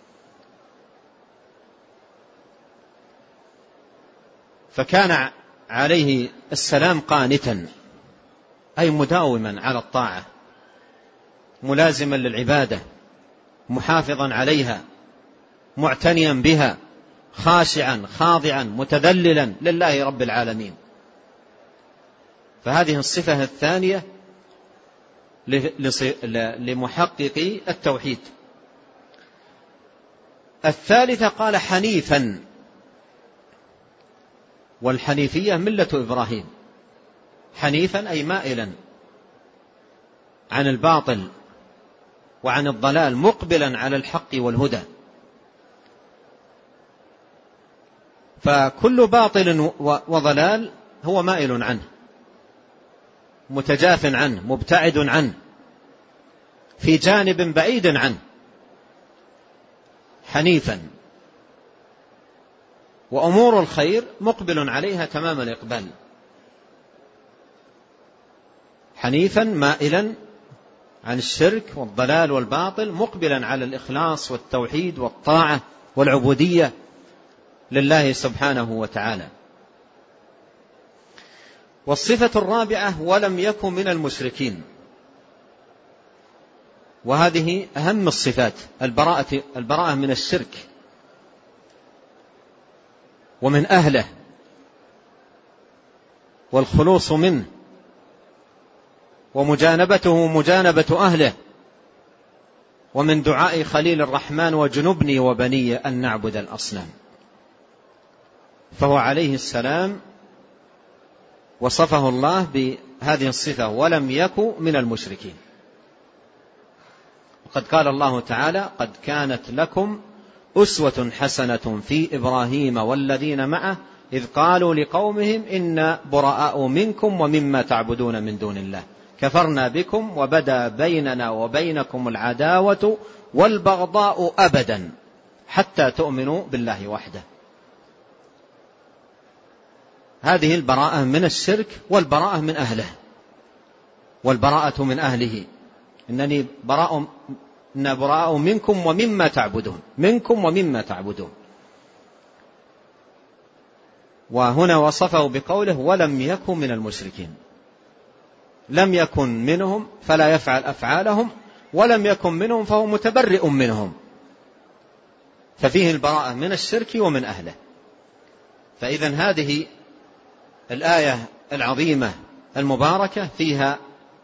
فكان عليه السلام قانتا، أي مداوما على الطاعة، ملازما للعبادة، محافظا عليها، معتنيا بها، خاشعا خاضعا متذللا لله رب العالمين. فهذه الصفة الثانية لمحققي التوحيد. الثالثة قال: حنيفا. والحنيفية ملة إبراهيم. حنيفا أي مائلا عن الباطل وعن الضلال، مقبلا على الحق والهدى. فكل باطل وضلال هو مائل عنه، متجاف عنه، مبتعد عنه، في جانب بعيد عنه. حنيفا. وأمور الخير مقبل عليها تمام الإقبال. حنيفا مائلا عن الشرك والضلال والباطل، مقبلا على الإخلاص والتوحيد والطاعة والعبودية لله سبحانه وتعالى. والصفة الرابعة: ولم يكن من المشركين. وهذه أهم الصفات، البراءة, البراءة من الشرك ومن أهله، والخلوص منه، ومجانبته مجانبة أهله، ومن دعاء خليل الرحمن: وجنبني وبني أن نعبد الأصنام. فهو عليه السلام وصفه الله بهذه الصفة: ولم يكن من المشركين. وقد قال الله تعالى: قد كانت لكم أسوة حسنة في إبراهيم والذين معه إذ قالوا لقومهم إنا براء منكم ومما تعبدون من دون الله كفرنا بكم وبدا بيننا وبينكم العداوة والبغضاء أبدا حتى تؤمنوا بالله وحده. هذه البراءة من الشرك والبراءة من أهله، والبراءة من أهله إنني براء إن براء منكم ومما تعبدون، منكم ومما تعبدون. وهنا وصفه بقوله ولم يكن من المشركين، لم يكن منهم فلا يفعل أفعالهم، ولم يكن منهم فهو متبرئ منهم، ففيه البراءة من الشرك ومن أهله. فإذن هذه الآية العظيمة المباركة فيها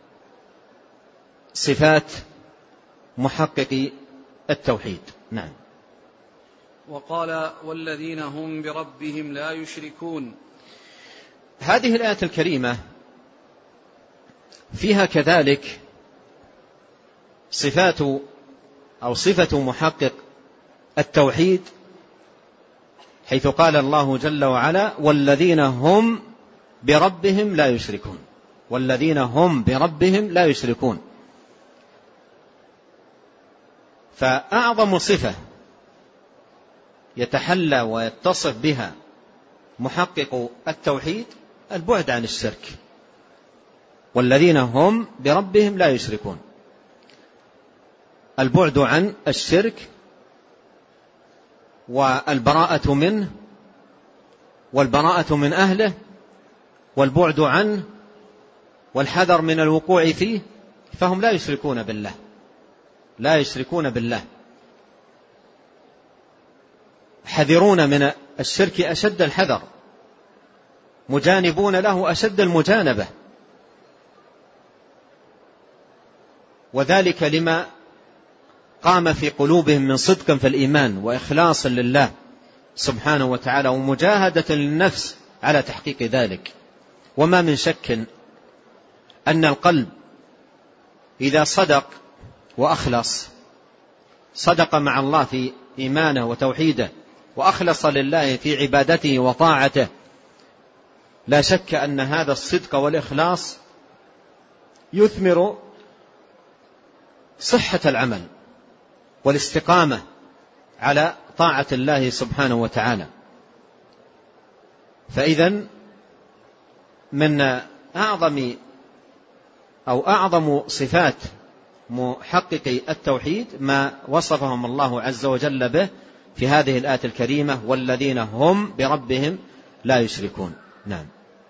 صفات محققي التوحيد. نعم. وقال والذين هم بربهم لا يشركون. هذه الآية الكريمة فيها كذلك صفات أو صفة محقق التوحيد، حيث قال الله جل وعلا والذين هم بربهم لا يشركون، والذين هم بربهم لا يشركون. فأعظم صفة يتحلى ويتصف بها محقق التوحيد البعد عن الشرك، والذين هم بربهم لا يشركون، البعد عن الشرك والبراءة منه والبراءة من أهله والبعد عنه والحذر من الوقوع فيه، فهم لا يشركون بالله، لا يشركون بالله، حذرون من الشرك أشد الحذر، مجانبون له أشد المجانبة، وذلك لما قام في قلوبهم من صدق في الإيمان وإخلاص لله سبحانه وتعالى ومجاهدة للنفس على تحقيق ذلك. وما من شك أن القلب إذا صدق وأخلص، صدق مع الله في إيمانه وتوحيده وأخلص لله في عبادته وطاعته، لا شك أن هذا الصدق والإخلاص يثمر صحة العمل والاستقامة على طاعة الله سبحانه وتعالى. فإذن من أعظم أو أعظم صفات محققي التوحيد ما وصفهم الله عز وجل به في هذه الآية الكريمة والذين هم بربهم لا يشركون. نعم.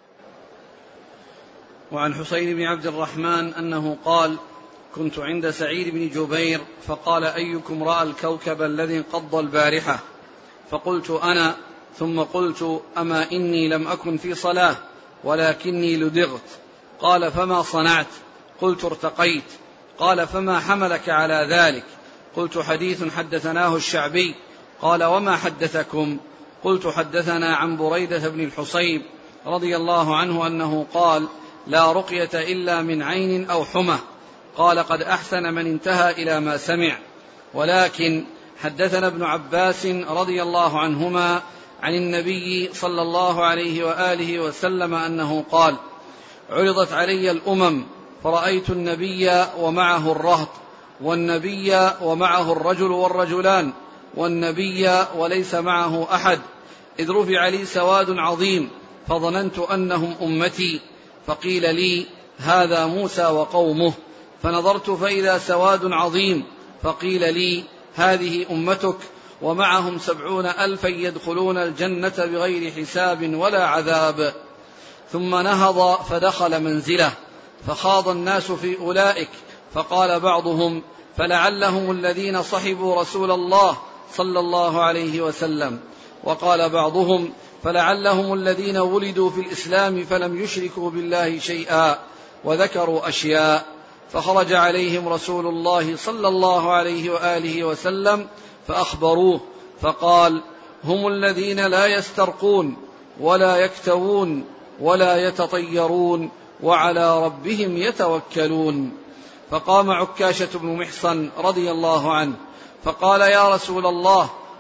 وعن حسين بن عبد الرحمن أنه قال كنت عند سعيد بن جبير فقال أيكم رأى الكوكب الذي انقض البارحة؟ فقلت أنا، ثم قلت أما إني لم أكن في صلاة ولكني لدغت. قال فما صنعت؟ قلت ارتقيت. قال فما حملك على ذلك؟ قلت حديث حدثناه الشعبي. قال وما حدثكم؟ قلت حدثنا عن بريدة بن الحصيب رضي الله عنه أنه قال لا رقية إلا من عين أو حمى. قال قد أحسن من انتهى إلى ما سمع. ولكن حدثنا ابن عباس رضي الله عنهما عن النبي صلى الله عليه وآله وسلم أنه قال عرضت علي الأمم فرأيت النبي ومعه الرهط، والنبي ومعه الرجل والرجلان، والنبي وليس معه أحد، إذ رفع لي سواد عظيم فظننت أنهم أمتي، فقيل لي هذا موسى وقومه، فنظرت فإذا سواد عظيم، فقيل لي هذه أمتك ومعهم سبعون ألفا يدخلون الجنة بغير حساب ولا عذاب. ثم نهض فدخل منزله، فخاض الناس في أولئك، فقال بعضهم فلعلهم الذين صحبوا رسول الله صلى الله عليه وسلم، وقال بعضهم فلعلهم الذين ولدوا في الإسلام فلم يشركوا بالله شيئا، وذكروا أشياء. فخرج عليهم رسول الله صلى الله عليه وآله وسلم فأخبروه، فقال هم الذين لا يسترقون ولا يكتوون ولا يتطيرون وعلى ربهم يتوكلون. فقام عكاشة بن محصن رضي الله عنه فقال يا رسول الله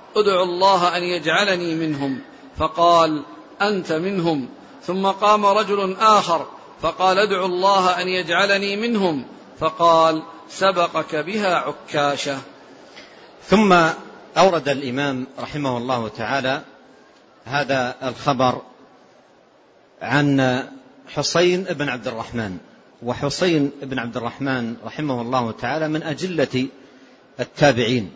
ادعوا الله أن يجعلني منهم، فقال أنت منهم. ثم قام رجل آخر فقال ادعوا الله أن يجعلني منهم، فقال سبقك بها عكاشة. ثم أورد الإمام رحمه الله تعالى هذا الخبر عن حسين بن عبد الرحمن. وحسين بن عبد الرحمن رحمه الله تعالى من أجلة التابعين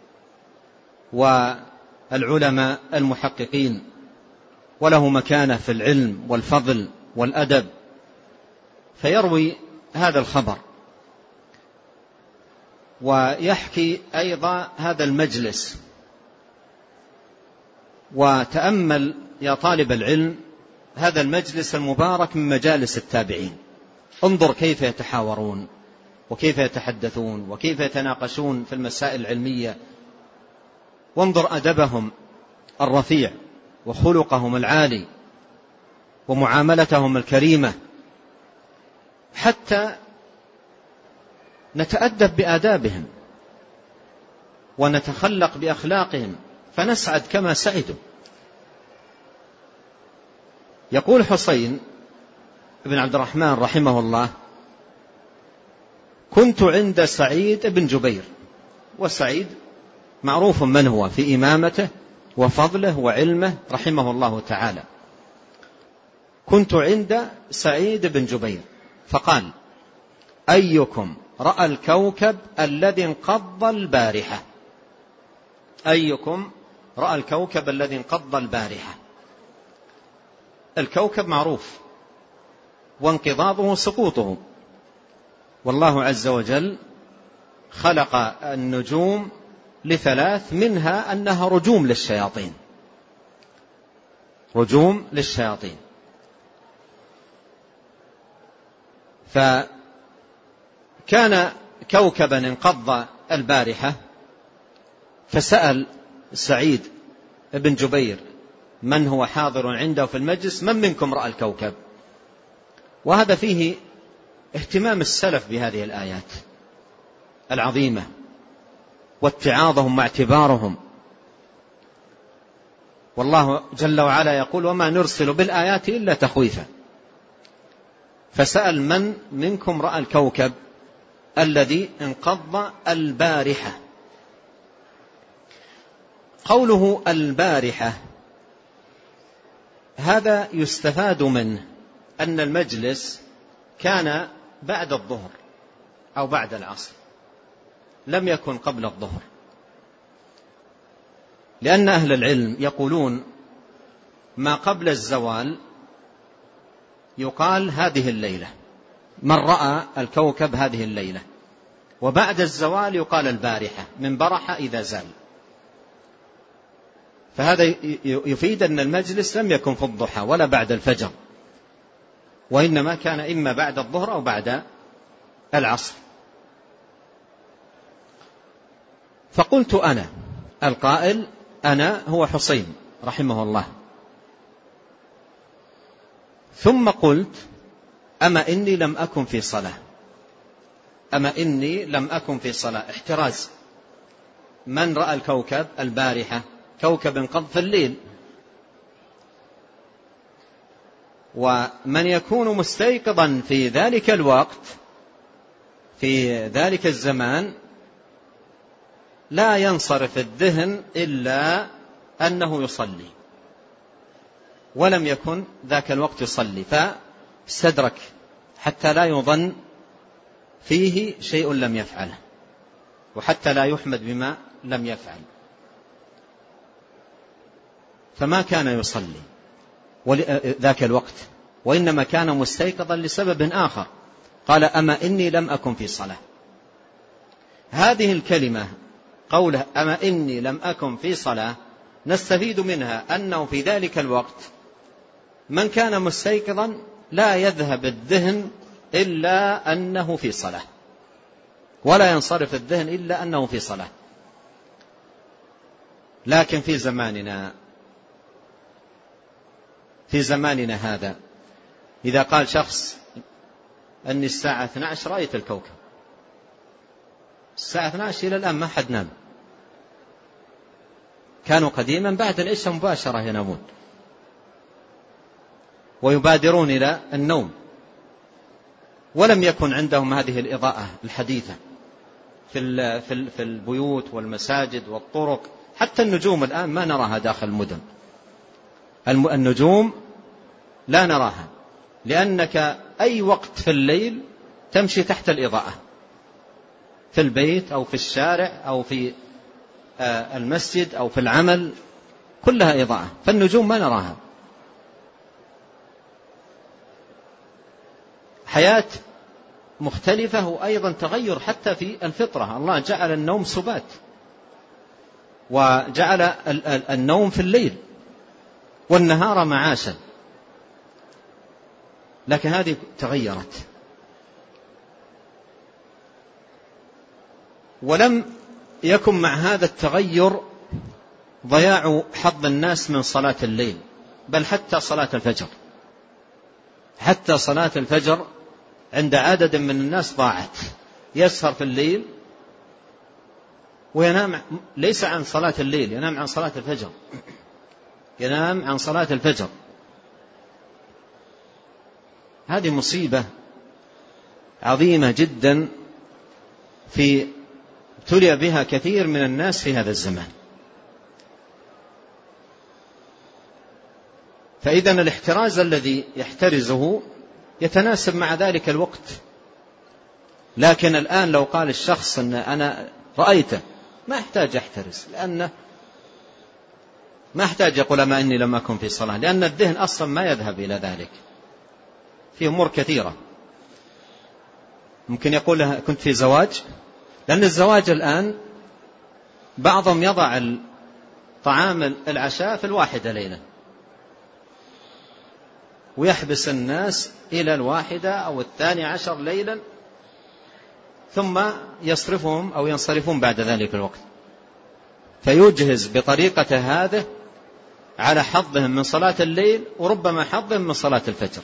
والعلماء المحققين، وله مكانة في العلم والفضل والأدب، فيروي هذا الخبر ويحكي أيضا هذا المجلس. وتأمل يا طالب العلم هذا المجلس المبارك من مجالس التابعين، انظر كيف يتحاورون وكيف يتحدثون وكيف يتناقشون في المسائل العلمية، وانظر أدبهم الرفيع وخلقهم العالي ومعاملتهم الكريمة، حتى نتأدب بآدابهم ونتخلق بأخلاقهم فنسعد كما سعدوا. يقول حسين بن عبد الرحمن رحمه الله: كنت عند سعيد بن جبير. وسعيد معروف من هو في إمامته وفضله وعلمه رحمه الله تعالى. كنت عند سعيد بن جبير فقال: أيكم رأى الكوكب الذي انقض البارحة؟ أيكم رأى الكوكب الذي انقض البارحة؟ الكوكب معروف وانقضاضه سقوطه، والله عز وجل خلق النجوم لثلاث، منها أنها رجوم للشياطين، رجوم للشياطين. فكان كوكبا انقض البارحة، فسأل سعيد بن جبير من هو حاضر عنده في المجلس: من منكم رأى الكوكب؟ وهذا فيه اهتمام السلف بهذه الآيات العظيمة واتعاظهم واعتبارهم. والله جل وعلا يقول: وما نرسل بالآيات إلا تخويفا. فسأل: من منكم رأى الكوكب الذي انقض البارحة؟ قوله البارحة هذا يستفاد منه أن المجلس كان بعد الظهر أو بعد العصر، لم يكن قبل الظهر، لأن أهل العلم يقولون ما قبل الزوال يقال هذه الليلة، من رأى الكوكب هذه الليلة، وبعد الزوال يقال البارحة، من برح إذا زال. فهذا يفيد أن المجلس لم يكن في الضحى ولا بعد الفجر، وإنما كان إما بعد الظهر أو بعد العصر. فقلت أنا، القائل أنا هو حسين رحمه الله. ثم قلت: أما إني لم أكن في صلاة، أما إني لم أكن في صلاة. احتراز. من رأى الكوكب البارحة؟ كوكب انقض في الليل، ومن يكون مستيقظا في ذلك الوقت في ذلك الزمان لا ينصرف الذهن إلا أنه يصلي، ولم يكن ذاك الوقت يصلي، فاستدرك حتى لا يظن فيه شيء لم يفعله، وحتى لا يحمد بما لم يفعل، فما كان يصلي ذاك الوقت، وإنما كان مستيقظا لسبب آخر. قال: أما إني لم أكن في صلاة. هذه الكلمة قوله أما إني لم أكن في صلاة نستفيد منها أنه في ذلك الوقت من كان مستيقظا لا يذهب الذهن إلا أنه في صلاة، ولا ينصرف الذهن إلا أنه في صلاة. لكن في زماننا في زماننا هذا إذا قال شخص أني الساعة اثنتي عشرة رأيت الكوكب، الساعة اثنتي عشرة إلى الآن ما حد نام، كانوا قديما بعد العشاء مباشرة ينامون ويبادرون إلى النوم، ولم يكن عندهم هذه الإضاءة الحديثة في في البيوت والمساجد والطرق. حتى النجوم الآن ما نراها داخل المدن، النجوم لا نراها، لأنك أي وقت في الليل تمشي تحت الإضاءة، في البيت أو في الشارع أو في المسجد أو في العمل، كلها إضاءة، فالنجوم ما نراها. حياة مختلفة، وأيضا تغير حتى في الفطرة. الله جعل النوم سبات، وجعل النوم في الليل والنهار معاشا، لكن هذه تغيرت. ولم يكن مع هذا التغير ضياع حظ الناس من صلاة الليل، بل حتى صلاة الفجر، حتى صلاة الفجر عند عدد من الناس ضاعت. يسهر في الليل وينام، ليس عن صلاة الليل، ينام عن صلاة الفجر، ينام عن صلاة الفجر. هذه مصيبة عظيمة جدا في ابتلي بها كثير من الناس في هذا الزمان. فإذن الاحتراز الذي يحترزه يتناسب مع ذلك الوقت. لكن الآن لو قال الشخص أن أنا رأيته، ما احتاج يحترز، لأنه ما احتاج يقول ما إني لم أكن في صلاة، لأن الذهن أصلا ما يذهب إلى ذلك، في أمور كثيرة. ممكن يقول لها كنت في زواج، لأن الزواج الآن بعضهم يضع طعام العشاء في الواحدة ليلة، ويحبس الناس إلى الواحدة أو الثاني عشر ليلا، ثم يصرفهم أو ينصرفون بعد ذلك الوقت، فيجهز بطريقة هذه على حظهم من صلاة الليل، وربما حظهم من صلاة الفجر.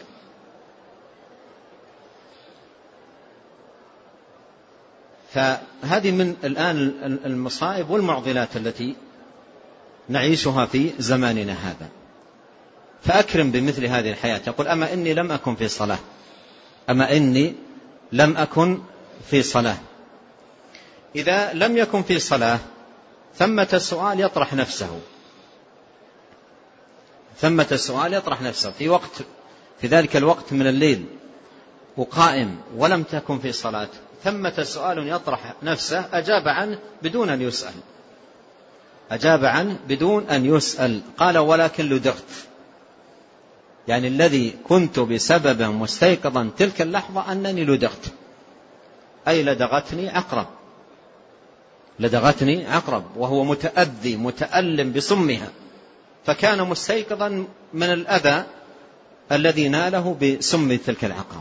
فهذه من الآن المصائب والمعضلات التي نعيشها في زماننا هذا. فأكرم بمثل هذه الحياة. يقول أما إني لم أكن في صلاة، أما إني لم أكن في صلاة. إذا لم يكن في صلاة ثمة السؤال يطرح نفسه، ثمة السؤال يطرح نفسه في وقت، في ذلك الوقت من الليل وقائم ولم تكن في صلاة، ثمة سؤال يطرح نفسه أجاب عنه بدون أن يسأل، أجاب عنه بدون أن يسأل. قال ولكن لدغت، يعني الذي كنت بسبب مستيقظا تلك اللحظة أنني لدغت، أي لدغتني عقرب، لدغتني عقرب، وهو متأذي متألم بسمها، فكان مستيقظا من الأذى الذي ناله بسم تلك العقرب.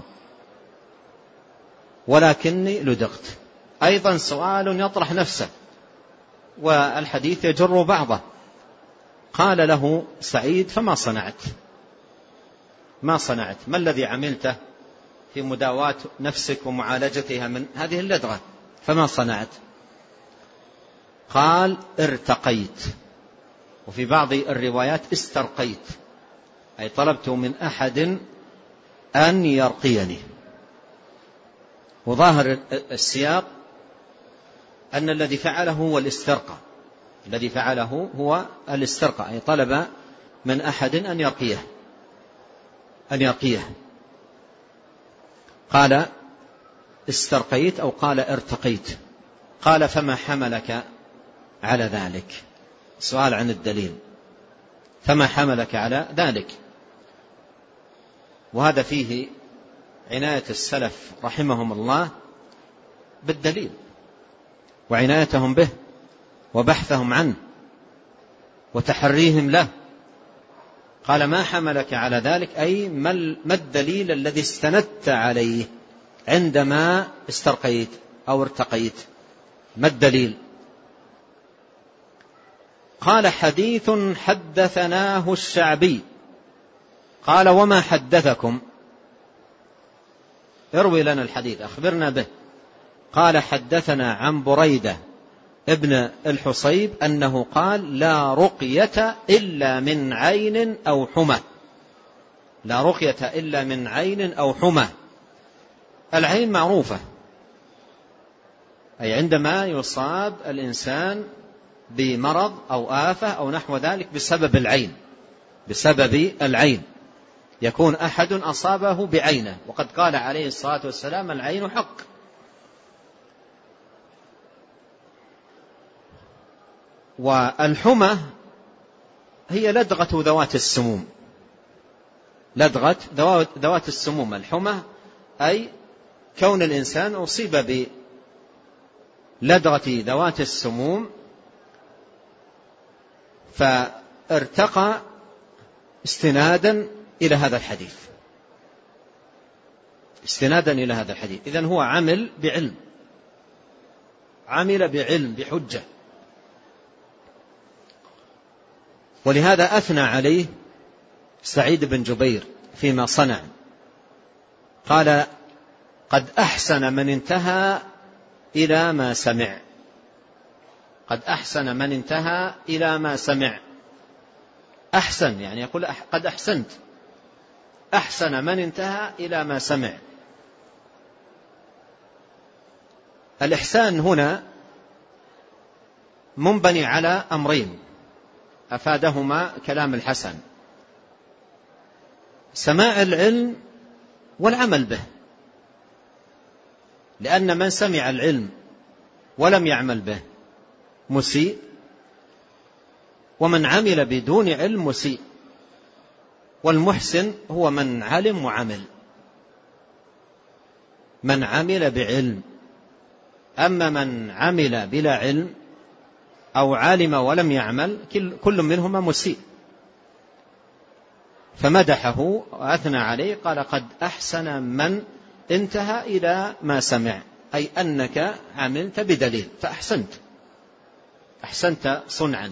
ولكني لدغت، أيضا سؤال يطرح نفسه، والحديث يجر بعضه. قال له سعيد فما صنعت، ما صنعت، ما الذي عملته في مداواة نفسك ومعالجتها من هذه اللدغة، فما صنعت؟ قال ارتقيت، وفي بعض الروايات استرقيت، أي طلبت من أحد أن يرقيني. وظاهر السياق أن الذي فعله هو الاسترقى، الذي فعله هو الاسترقى، أي طلب من أحد أن يرقيه، أن يرقيه. قال استرقيت أو قال ارتقيت. قال فما حملك على ذلك؟ سؤال عن الدليل، فما حملك على ذلك؟ وهذا فيه عناية السلف رحمهم الله بالدليل، وعنايتهم به، وبحثهم عنه، وتحريهم له. قال ما حملك على ذلك، أي ما الدليل الذي استندت عليه عندما استرقيت أو ارتقيت، ما الدليل؟ قال حديث حدثناه الشعبي. قال وما حدثكم؟ اروي لنا الحديث، أخبرنا به. قال حدثنا عن بريدة ابن الحصيب أنه قال: لا رقية إلا من عين أو حمى. لا رقية إلا من عين أو حمى. العين معروفة، أي عندما يصاب الإنسان بمرض أو آفة أو نحو ذلك بسبب العين، بسبب العين يكون أحد أصابه بعينه، وقد قال عليه الصلاة والسلام: العين حق. والحمى هي لدغة ذوات السموم، لدغة ذوات السموم. الحمى أي كون الإنسان أصيب بلدغة ذوات السموم فارتقى استنادا إلى هذا الحديث، استنادا إلى هذا الحديث. إذن هو عمل بعلم، عمل بعلم بحجة، ولهذا أثنى عليه سعيد بن جبير فيما صنع، قال: قد أحسن من انتهى إلى ما سمع. قد أحسن من انتهى إلى ما سمع. أحسن يعني يقول قد أحسنت، أحسن من انتهى إلى ما سمع. الإحسان هنا منبني على أمرين أفادهما كلام الحسن: سماع العلم والعمل به، لأن من سمع العلم ولم يعمل به مسيء، ومن عمل بدون علم مسيء. والمحسن هو من علم وعمل، من عمل بعلم. أما من عمل بلا علم أو علم ولم يعمل كل منهما مسيء. فمدحه وأثنى عليه، قال: قد أحسن من انتهى إلى ما سمع، أي أنك عملت بدليل فأحسنت، أحسنت صنعا.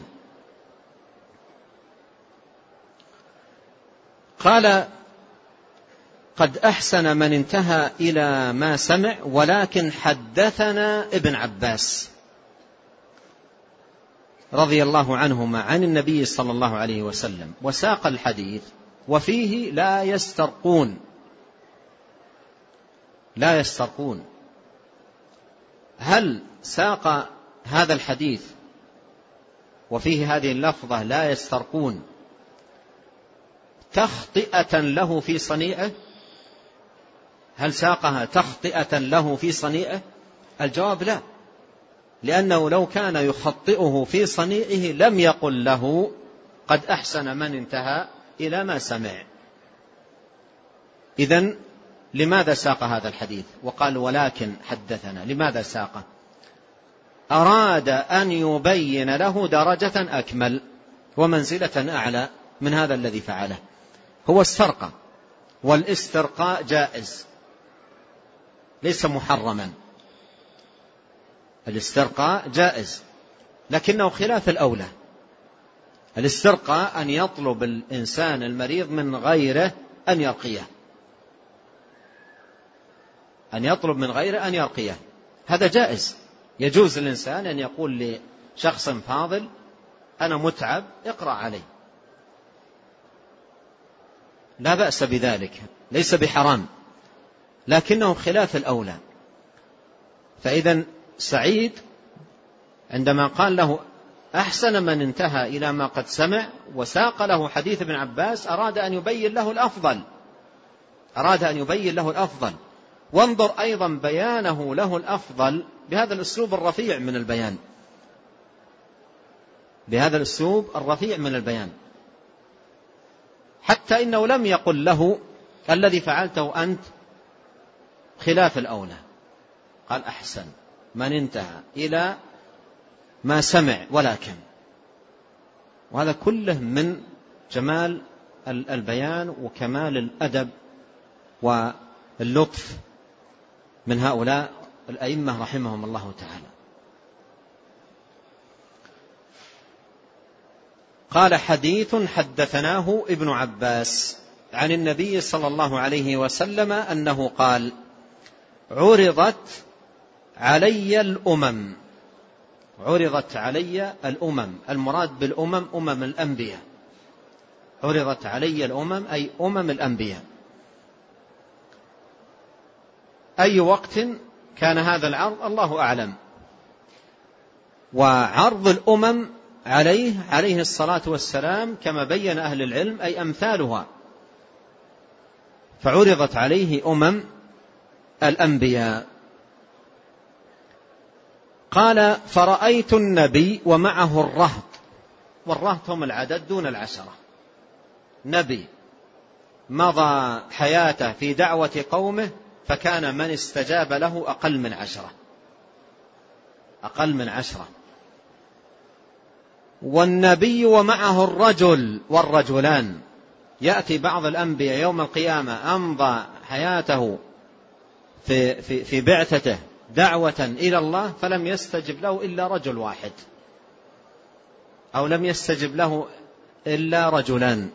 قال: قد أحسن من انتهى إلى ما سمع، ولكن حدثنا ابن عباس رضي الله عنهما عن النبي صلى الله عليه وسلم، وساق الحديث وفيه لا يسترقون. لا يسترقون. هل ساق هذا الحديث وفيه هذه اللفظة لا يسترقون تخطئة له في صنيعه؟ هل ساقها تخطئة له في صنيعه؟ الجواب لا، لأنه لو كان يخطئه في صنيعه لم يقل له قد أحسن من انتهى إلى ما سمع. إذن لماذا ساق هذا الحديث وقال ولكن حدثنا؟ لماذا ساقه؟ أراد أن يبين له درجة أكمل ومنزلة أعلى من هذا الذي فعله. هو استرقى، والاسترقاء جائز ليس محرما. الاسترقاء جائز لكنه خلاف الأولى. الاسترقاء أن يطلب الإنسان المريض من غيره أن يرقيه، أن يطلب من غيره أن يرقيه، هذا جائز. يجوز للإنسان أن يقول لشخص فاضل أنا متعب اقرأ علي، لا بأس بذلك، ليس بحرام، لكنه خلاف الأولى. فإذا سعيد عندما قال له أحسن من انتهى إلى ما قد سمع وساق له حديث ابن عباس أراد أن يبين له الأفضل، أراد أن يبين له الأفضل. وانظر أيضا بيانه له الأفضل بهذا الأسلوب الرفيع من البيان، بهذا الأسلوب الرفيع من البيان، حتى إنه لم يقل له الذي فعلته أنت خلاف الأولى، قال أحسن من انتهى إلى ما سمع ولكن. وهذا كله من جمال البيان وكمال الأدب واللطف من هؤلاء الأئمة رحمهم الله تعالى. قال حديث حدثناه ابن عباس عن النبي صلى الله عليه وسلم أنه قال عرضت علي الأمم عرضت علي الأمم، المراد بالأمم أمم الأنبياء، عرضت علي الأمم أي أمم الأنبياء. أي وقت كان هذا العرض الله أعلم. وعرض الأمم عليه عليه الصلاة والسلام كما بين أهل العلم أي أمثالها، فعرضت عليه أمم الأنبياء. قال فرأيت النبي ومعه الرهط، والرهط هم العدد دون العشرة. نبي مضى حياته في دعوة قومه فكان من استجاب له أقل من عشرة، أقل من عشرة. والنبي ومعه الرجل والرجلان، يأتي بعض الأنبياء يوم القيامة أمضى حياته في, في, في بعثته دعوة إلى الله فلم يستجب له إلا رجل واحد، أو لم يستجب له إلا رجلان.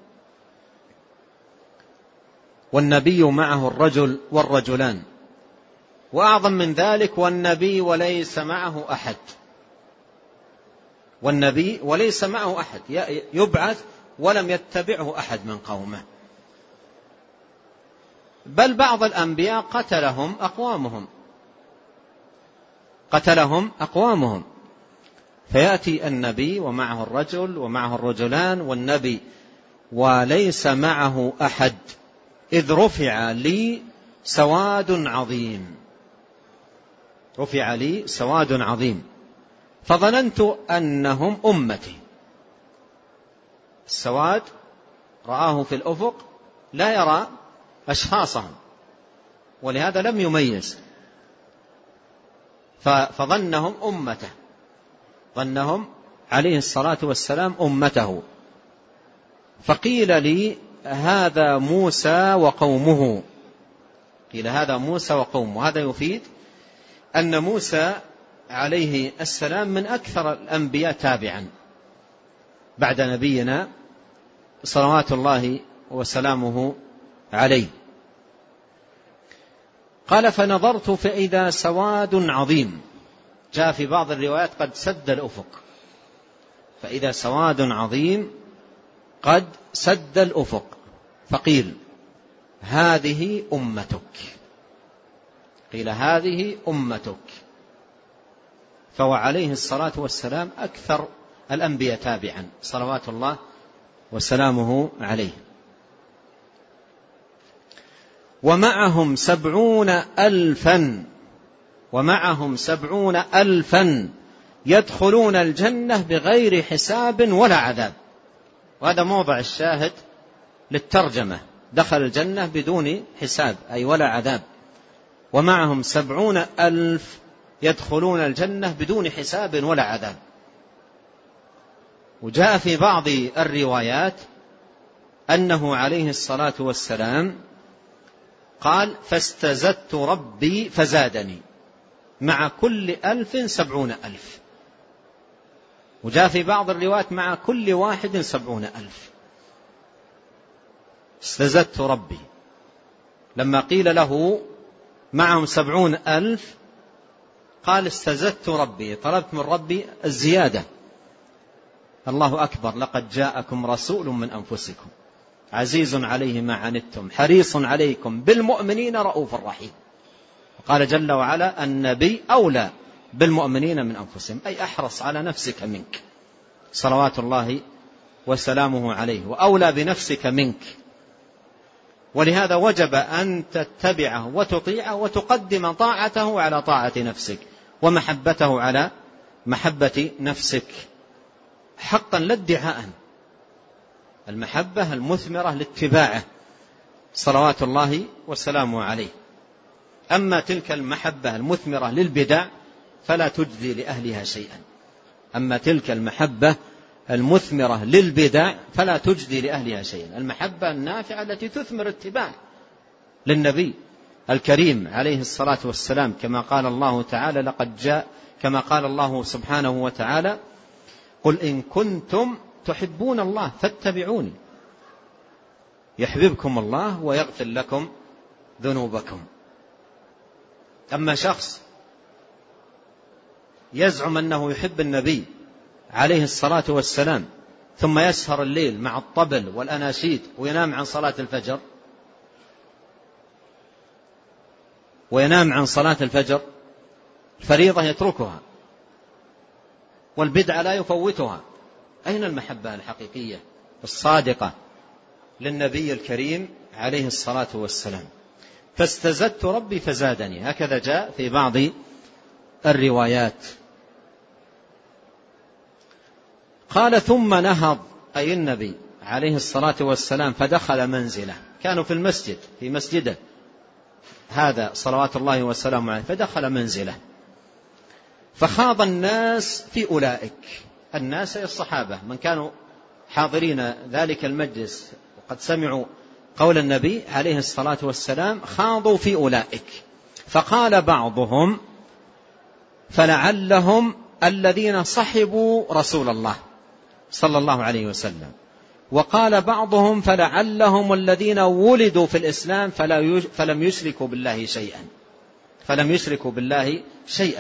والنبي معه الرجل والرجلان. وأعظم من ذلك والنبي وليس معه أحد، والنبي وليس معه أحد، يبعث ولم يتبعه أحد من قومه، بل بعض الأنبياء قتلهم أقوامهم قتلهم أقوامهم فيأتي النبي ومعه الرجل ومعه الرجلان والنبي وليس معه أحد، إذ رفع لي سواد عظيم، رفع لي سواد عظيم فظننت أنهم أمتي. السواد رآه في الأفق لا يرى أشخاصهم، ولهذا لم يميز، فظنهم أمته، ظنهم عليه الصلاة والسلام أمته. فقيل لي هذا موسى وقومه، قيل هذا موسى وقومه. هذا يفيد أن موسى عليه السلام من أكثر الأنبياء تابعا بعد نبينا صلوات الله وسلامه عليه. قال فنظرت فإذا سواد عظيم، جاء في بعض الروايات قد سد الأفق، فإذا سواد عظيم قد سد الأفق، فقيل هذه أمتك، قيل هذه أمتك. فهو عليه الصلاة والسلام أكثر الأنبياء تابعا صلوات الله وسلامه عليه. ومعهم سبعون ألفا ومعهم سبعون ألفا يدخلون الجنة بغير حساب ولا عذاب. وهذا موضع الشاهد للترجمة، دخل الجنة بدون حساب أي ولا عذاب. ومعهم سبعون ألف يدخلون الجنة بدون حساب ولا عذاب. وجاء في بعض الروايات أنه عليه الصلاة والسلام قال فاستزدت ربي فزادني، مع كل ألف سبعون ألف. وجاء في بعض الروايات مع كل واحد سبعون ألف. استزدت ربي، لما قيل له معهم سبعون ألف قال استزدت ربي، طلبت من ربي الزيادة. الله أكبر، لقد جاءكم رسول من أنفسكم عزيز عليه ما عنتم حريص عليكم بالمؤمنين رؤوف رحيم. وقال جل وعلا النبي أولى بالمؤمنين من أنفسهم، أي أحرص على نفسك منك صلوات الله وسلامه عليه، وأولى بنفسك منك. ولهذا وجب أن تتبعه وتطيعه وتقدم طاعته على طاعة نفسك ومحبته على محبة نفسك حقا لا ادعاء، المحبة المثمرة لاتباعه صلوات الله وسلامه عليه. أما تلك المحبة المثمرة للبدع فلا تجزي لأهلها شيئا، أما تلك المحبة المثمرة للبدع فلا تجدي لأهلها شيئا. المحبة النافعة التي تثمر اتباع للنبي الكريم عليه الصلاة والسلام، كما قال الله تعالى لقد جاء كما قال الله سبحانه وتعالى قل إن كنتم تحبون الله فاتبعوني يحببكم الله ويغفر لكم ذنوبكم. أما شخص يزعم أنه يحب النبي عليه الصلاة والسلام ثم يسهر الليل مع الطبل والأناشيد وينام عن صلاة الفجر وينام عن صلاة الفجر الفريضة يتركها والبدعة لا يفوتها، أين المحبة الحقيقية الصادقة للنبي الكريم عليه الصلاة والسلام؟ فاستزدت ربي فزادني، هكذا جاء في بعض الروايات. قال ثم نهض أي النبي عليه الصلاة والسلام فدخل منزله، كانوا في المسجد في مسجده هذا صلوات الله والسلام عليه، فدخل منزله فخاض الناس في أولئك، الناس الصحابة من كانوا حاضرين ذلك المجلس وقد سمعوا قول النبي عليه الصلاة والسلام خاضوا في أولئك، فقال بعضهم فلعلهم الذين صحبوا رسول الله صلى الله عليه وسلم، وقال بعضهم فلعلهم الذين ولدوا في الإسلام فلم يشركوا بالله شيئا فلم يشركوا بالله شيئا.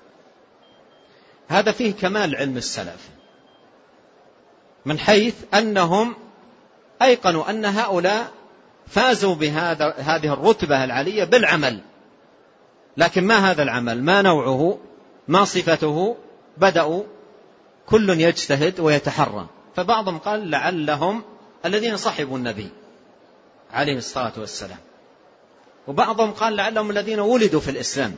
هذا فيه كمال علم السلف من حيث أنهم أيقنوا أن هؤلاء فازوا بهذا هذه الرتبة العالية بالعمل، لكن ما هذا العمل، ما نوعه، ما صفته، بدأوا كل يجتهد ويتحرى، فبعضهم قال لعلهم الذين صحبوا النبي عليه الصلاة والسلام، وبعضهم قال لعلهم الذين ولدوا في الإسلام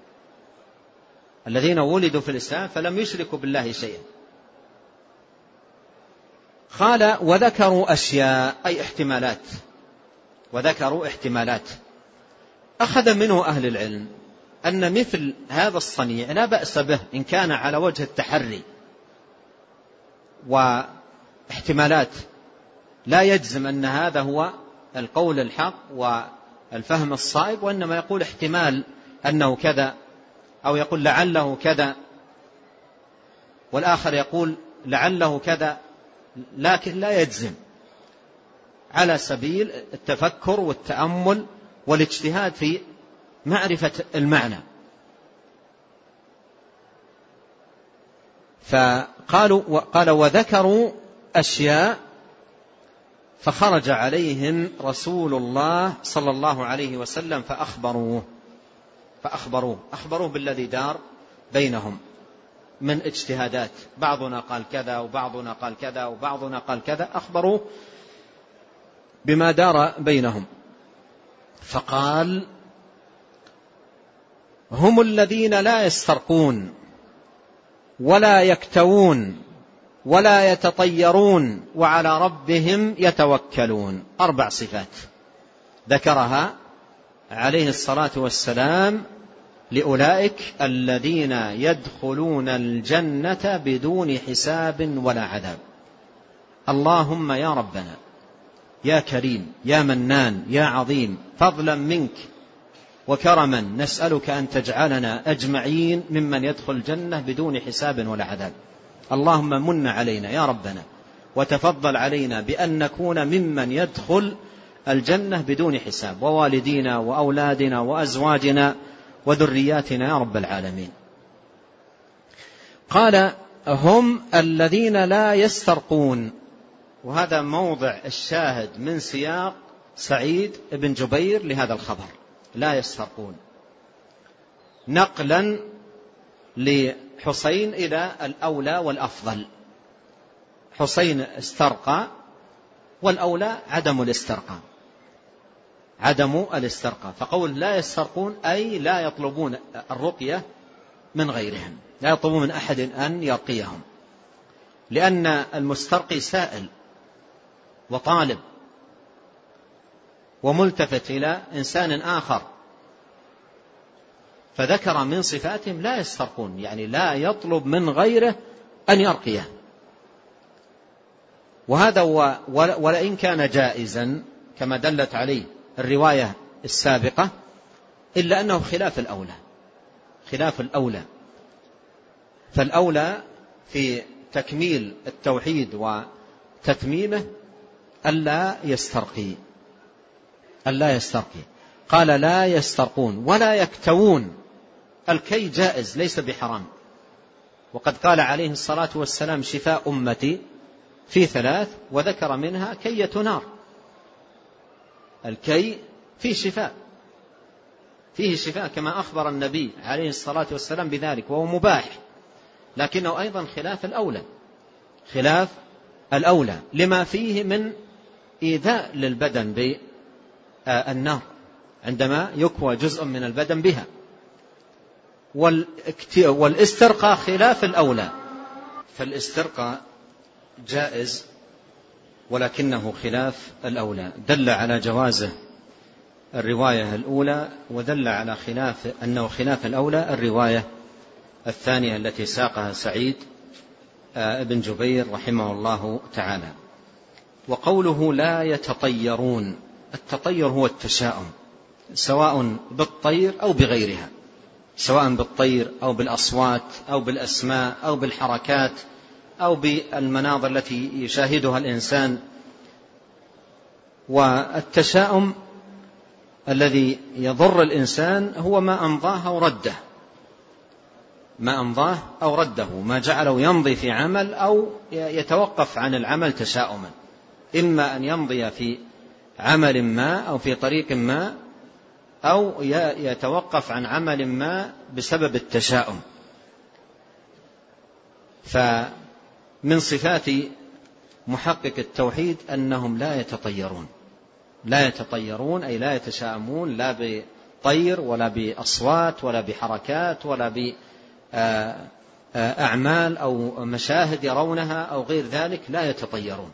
الذين ولدوا في الإسلام فلم يشركوا بالله شيئا. قال وذكروا أشياء أي احتمالات، وذكروا احتمالات أخذ منه أهل العلم أن مثل هذا الصنيع لا بأس به إن كان على وجه التحري واحتمالات، لا يجزم أن هذا هو القول الحق والفهم الصائب، وإنما يقول احتمال أنه كذا، أو يقول لعله كذا، والآخر يقول لعله كذا، لكن لا يجزم، على سبيل التفكر والتأمل والاجتهاد في معرفة المعنى. فقالوا قال وذكروا أشياء فخرج عليهم رسول الله صلى الله عليه وسلم فأخبروه فأخبروه أخبروه بالذي دار بينهم من اجتهادات، بعضنا قال كذا وبعضنا قال كذا وبعضنا قال كذا، أخبروه بما دار بينهم. فقال هم الذين لا يسترقون ولا يكتوون ولا يتطيرون وعلى ربهم يتوكلون. أربع صفات ذكرها عليه الصلاة والسلام لأولئك الذين يدخلون الجنة بدون حساب ولا عذاب. اللهم يا ربنا يا كريم يا منان يا عظيم فضلا منك وكرما نسألك أن تجعلنا أجمعين ممن يدخل الجنة بدون حساب ولا عذاب. اللهم من علينا يا ربنا وتفضل علينا بأن نكون ممن يدخل الجنة بدون حساب، ووالدينا وأولادنا وأزواجنا وذرياتنا يا رب العالمين. قال هم الذين لا يسترقون، وهذا موضع الشاهد من سياق سعيد بن جبير لهذا الخبر، لا يسترقون، نقلا لحسين إلى الأولى والأفضل. حسين استرقى والأولى عدم الاسترقاء عدم الاسترقاء فقول لا يسترقون أي لا يطلبون الرقية من غيرهم، لا يطلبون من أحد أن يرقيهم، لأن المسترقي سائل وطالب وملتفت إلى إنسان آخر، فذكر من صفاتهم لا يسترقون، يعني لا يطلب من غيره أن يرقيه. وهذا هو، ولئن كان جائزا كما دلت عليه الرواية السابقة، إلا أنه خلاف الأولى خلاف الأولى فالأولى في تكميل التوحيد وتتميمه ألا يسترقي ألا يسترقي قال لا يسترقون ولا يكتوون. الكي جائز ليس بحرام، وقد قال عليه الصلاة والسلام شفاء أمتي في ثلاث، وذكر منها كية نار. الكي فيه شفاء، فيه شفاء كما أخبر النبي عليه الصلاة والسلام بذلك، وهو مباح، لكنه أيضا خلاف الأولى، خلاف الأولى لما فيه من إيذاء للبدن بالنار عندما يكوى جزء من البدن بها. والاسترقاء خلاف الأولى، فالاسترقاء جائز ولكنه خلاف الأولى. دل على جوازه الرواية الأولى، ودل على خلاف أنه خلاف الأولى الرواية الثانية التي ساقها سعيد ابن جبير رحمه الله تعالى. وقوله لا يتطيرون، التطير هو التشاؤم، سواء بالطير أو بغيرها، سواء بالطير أو بالأصوات أو بالأسماء أو بالحركات أو بالمناظر التي يشاهدها الإنسان. والتشاؤم الذي يضر الإنسان هو ما أمضاه أو رده، ما أمضاه أو رده، ما جعله يمضي في عمل أو يتوقف عن العمل تشاؤما، إما أن يمضي في عمل ما أو في طريق ما، أو يتوقف عن عمل ما بسبب التشاؤم. فمن صفات محقق التوحيد أنهم لا يتطيرون، لا يتطيرون أي لا يتشاءمون، لا بطير ولا بأصوات ولا بحركات ولا بأعمال أو مشاهد يرونها أو غير ذلك، لا يتطيرون.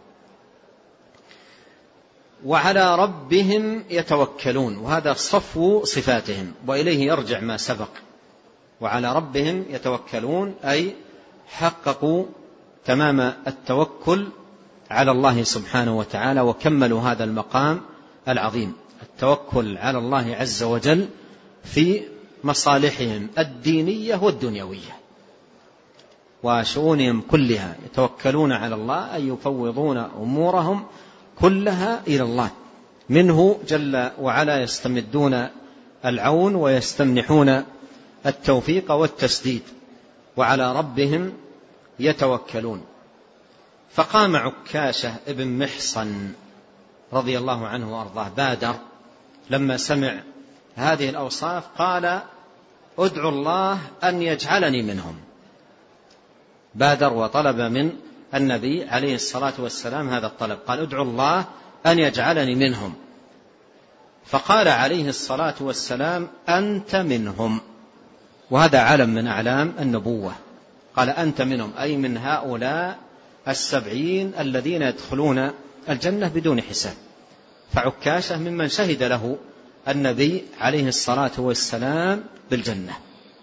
وعلى ربهم يتوكلون، وهذا صفو صفاتهم، وإليه يرجع ما سبق. وعلى ربهم يتوكلون أي حققوا تمام التوكل على الله سبحانه وتعالى، وكملوا هذا المقام العظيم، التوكل على الله عز وجل في مصالحهم الدينية والدنيوية وشؤونهم كلها. يتوكلون على الله أي يفوضون أمورهم كلها إلى الله، منه جل وعلا يستمدون العون ويستمنحون التوفيق والتسديد. وعلى ربهم يتوكلون. فقام عكاشة ابن محصن رضي الله عنه وأرضاه بادر لما سمع هذه الأوصاف، قال ادعوا الله أن يجعلني منهم. بادر وطلب من النبي عليه الصلاة والسلام هذا الطلب، قال ادعوا الله أن يجعلني منهم. فقال عليه الصلاة والسلام أنت منهم، وهذا علم من أعلام النبوة. قال أنت منهم أي من هؤلاء السبعين الذين يدخلون الجنة بدون حساب. فعكاشة ممن شهد له النبي عليه الصلاة والسلام بالجنة،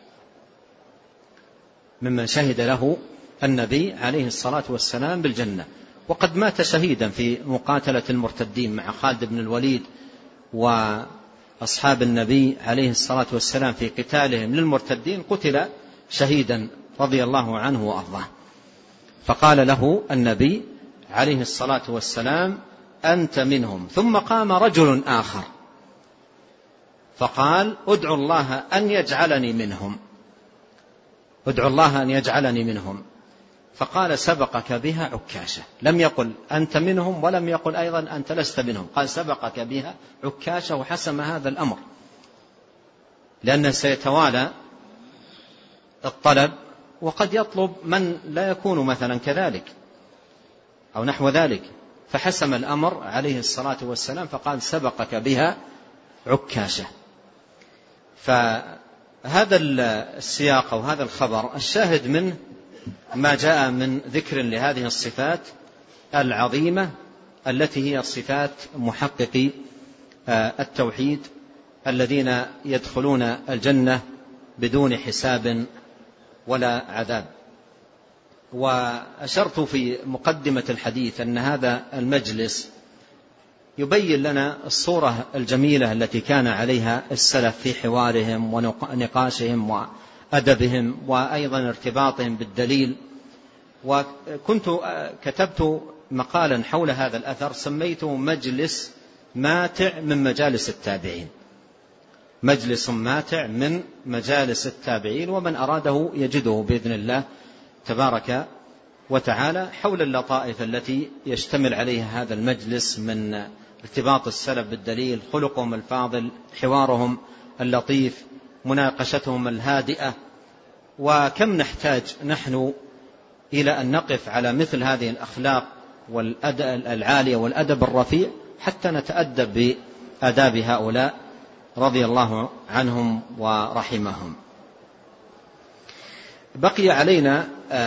ممن شهد له النبي عليه الصلاة والسلام بالجنة. وقد مات شهيدا في مقاتلة المرتدين مع خالد بن الوليد وأصحاب النبي عليه الصلاة والسلام في قتالهم للمرتدين، قتل شهيدا رضي الله عنه وأرضاه. فقال له النبي عليه الصلاة والسلام أنت منهم. ثم قام رجل آخر فقال ادعوا الله أن يجعلني منهم، ادعوا الله أن يجعلني منهم. فقال سبقك بها عكاشة، لم يقل أنت منهم ولم يقل أيضا أنت لست منهم، قال سبقك بها عكاشة، وحسم هذا الأمر، لأنه سيتوالى الطلب وقد يطلب من لا يكون مثلا كذلك أو نحو ذلك. فحسم الأمر عليه الصلاة والسلام فقال سبقك بها عكاشة. فهذا السياق وهذا الخبر الشاهد منه ما جاء من ذكر لهذه الصفات العظيمة التي هي صفات محققي التوحيد الذين يدخلون الجنة بدون حساب ولا عذاب. وأشرت في مقدمة الحديث أن هذا المجلس يبين لنا الصورة الجميلة التي كان عليها السلف في حوارهم ونقاشهم وأدبهم وأيضا ارتباطهم بالدليل. وكنت كتبت مقالا حول هذا الأثر سميته مجلس ماتع من مجالس التابعين، مجلس ماتع من مجالس التابعين، ومن أراده يجده بإذن الله تبارك وتعالى حول اللطائف التي يشتمل عليها هذا المجلس من ارتباط السلف بالدليل، خلقهم الفاضل، حوارهم اللطيف، مناقشتهم الهادئة. وكم نحتاج نحن إلى أن نقف على مثل هذه الأخلاق والأدب العالية والأدب الرفيع حتى نتأدب بآداب هؤلاء رضي الله عنهم ورحمهم. بقي علينا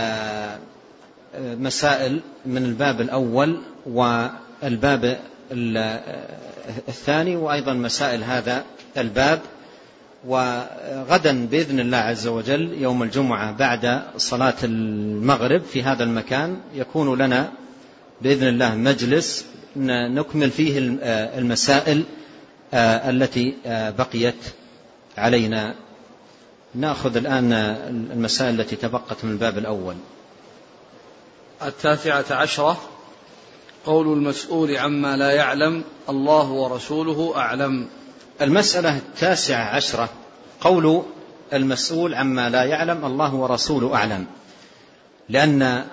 مسائل من الباب الأول والباب الثاني وأيضا مسائل هذا الباب. وغدا بإذن الله عز وجل يوم الجمعة بعد صلاة المغرب في هذا المكان يكون لنا بإذن الله مجلس نكمل فيه المسائل التي بقيت علينا. نأخذ الآن المسائل التي تبقت من الباب الأول. التاسعة عشرة قول المسؤول عما لا يعلم الله ورسوله أعلم. المسألة التاسعة عشرة قول المسؤول عما لا يعلم الله ورسوله أعلم، لأن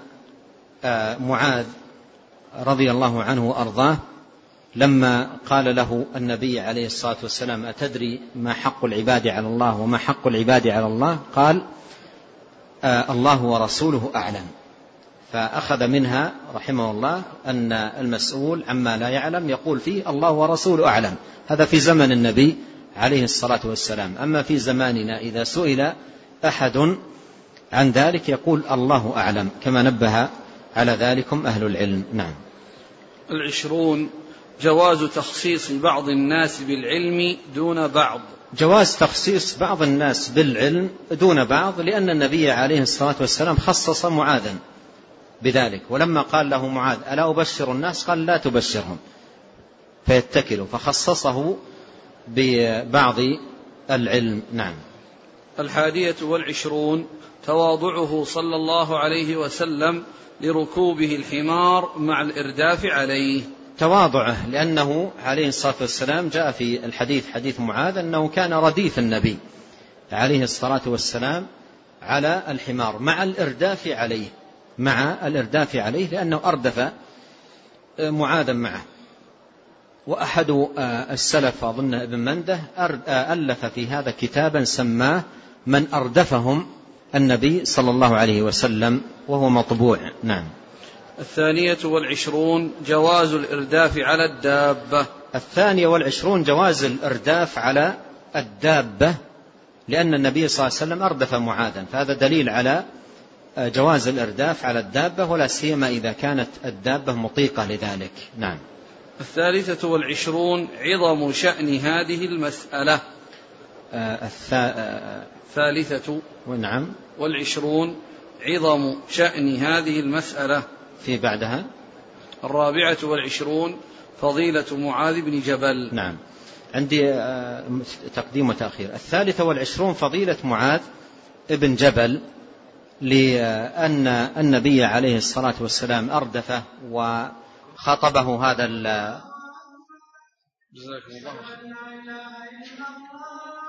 معاذ رضي الله عنه وأرضاه لما قال له النبي عليه الصلاة والسلام أتدري ما حق العباد على الله وما حق العباد على الله؟ قال الله ورسوله أعلم. فأخذ منها رحمه الله أن المسؤول عما لا يعلم يقول فيه الله ورسوله أعلم. هذا في زمن النبي عليه الصلاة والسلام. أما في زماننا إذا سئل أحد عن ذلك يقول الله أعلم، كما نبه على ذلكم أهل العلم. نعم. العشرون جواز تخصيص بعض الناس بالعلم دون بعض. جواز تخصيص بعض الناس بالعلم دون بعض، لأن النبي عليه الصلاة والسلام خصص معاذا بذلك، ولما قال له معاذ ألا أبشر الناس؟ قال لا تبشرهم فيتكلوا، فخصصه ببعض العلم. نعم. الحادية والعشرون تواضعه صلى الله عليه وسلم لركوبه الحمار مع الإرداف عليه. تواضعه لأنه عليه الصلاة والسلام جاء في الحديث حديث معاذ أنه كان رديف النبي عليه الصلاة والسلام على الحمار مع الإرداف عليه مع الإرداف عليه لأنه أردف معاذا معه. وأحد السلف أظن ابن منده ألف في هذا كتابا سماه من أردفهم النبي صلى الله عليه وسلم، وهو مطبوع. نعم. الثانية والعشرون جواز الإرداف على الدابة. الثانية والعشرون جواز الإرداف على الدابة، لأن النبي صلى الله عليه وسلم أردف معاذا، فهذا دليل على جواز الإرداف على الدابة، ولا سيما إذا كانت الدابة مطيقة لذلك. نعم. الثالثة والعشرون عظم شأن هذه المسألة. الثالثة ونعم والعشرون عظم شأن هذه المسألة. في بعدها الرابعة والعشرون فضيلة معاذ بن جبل. نعم. عندي تقديم وتأخير. الثالثة والعشرون فضيلة معاذ ابن جبل، لأن النبي عليه الصلاة والسلام أردفه وخاطبه هذا ال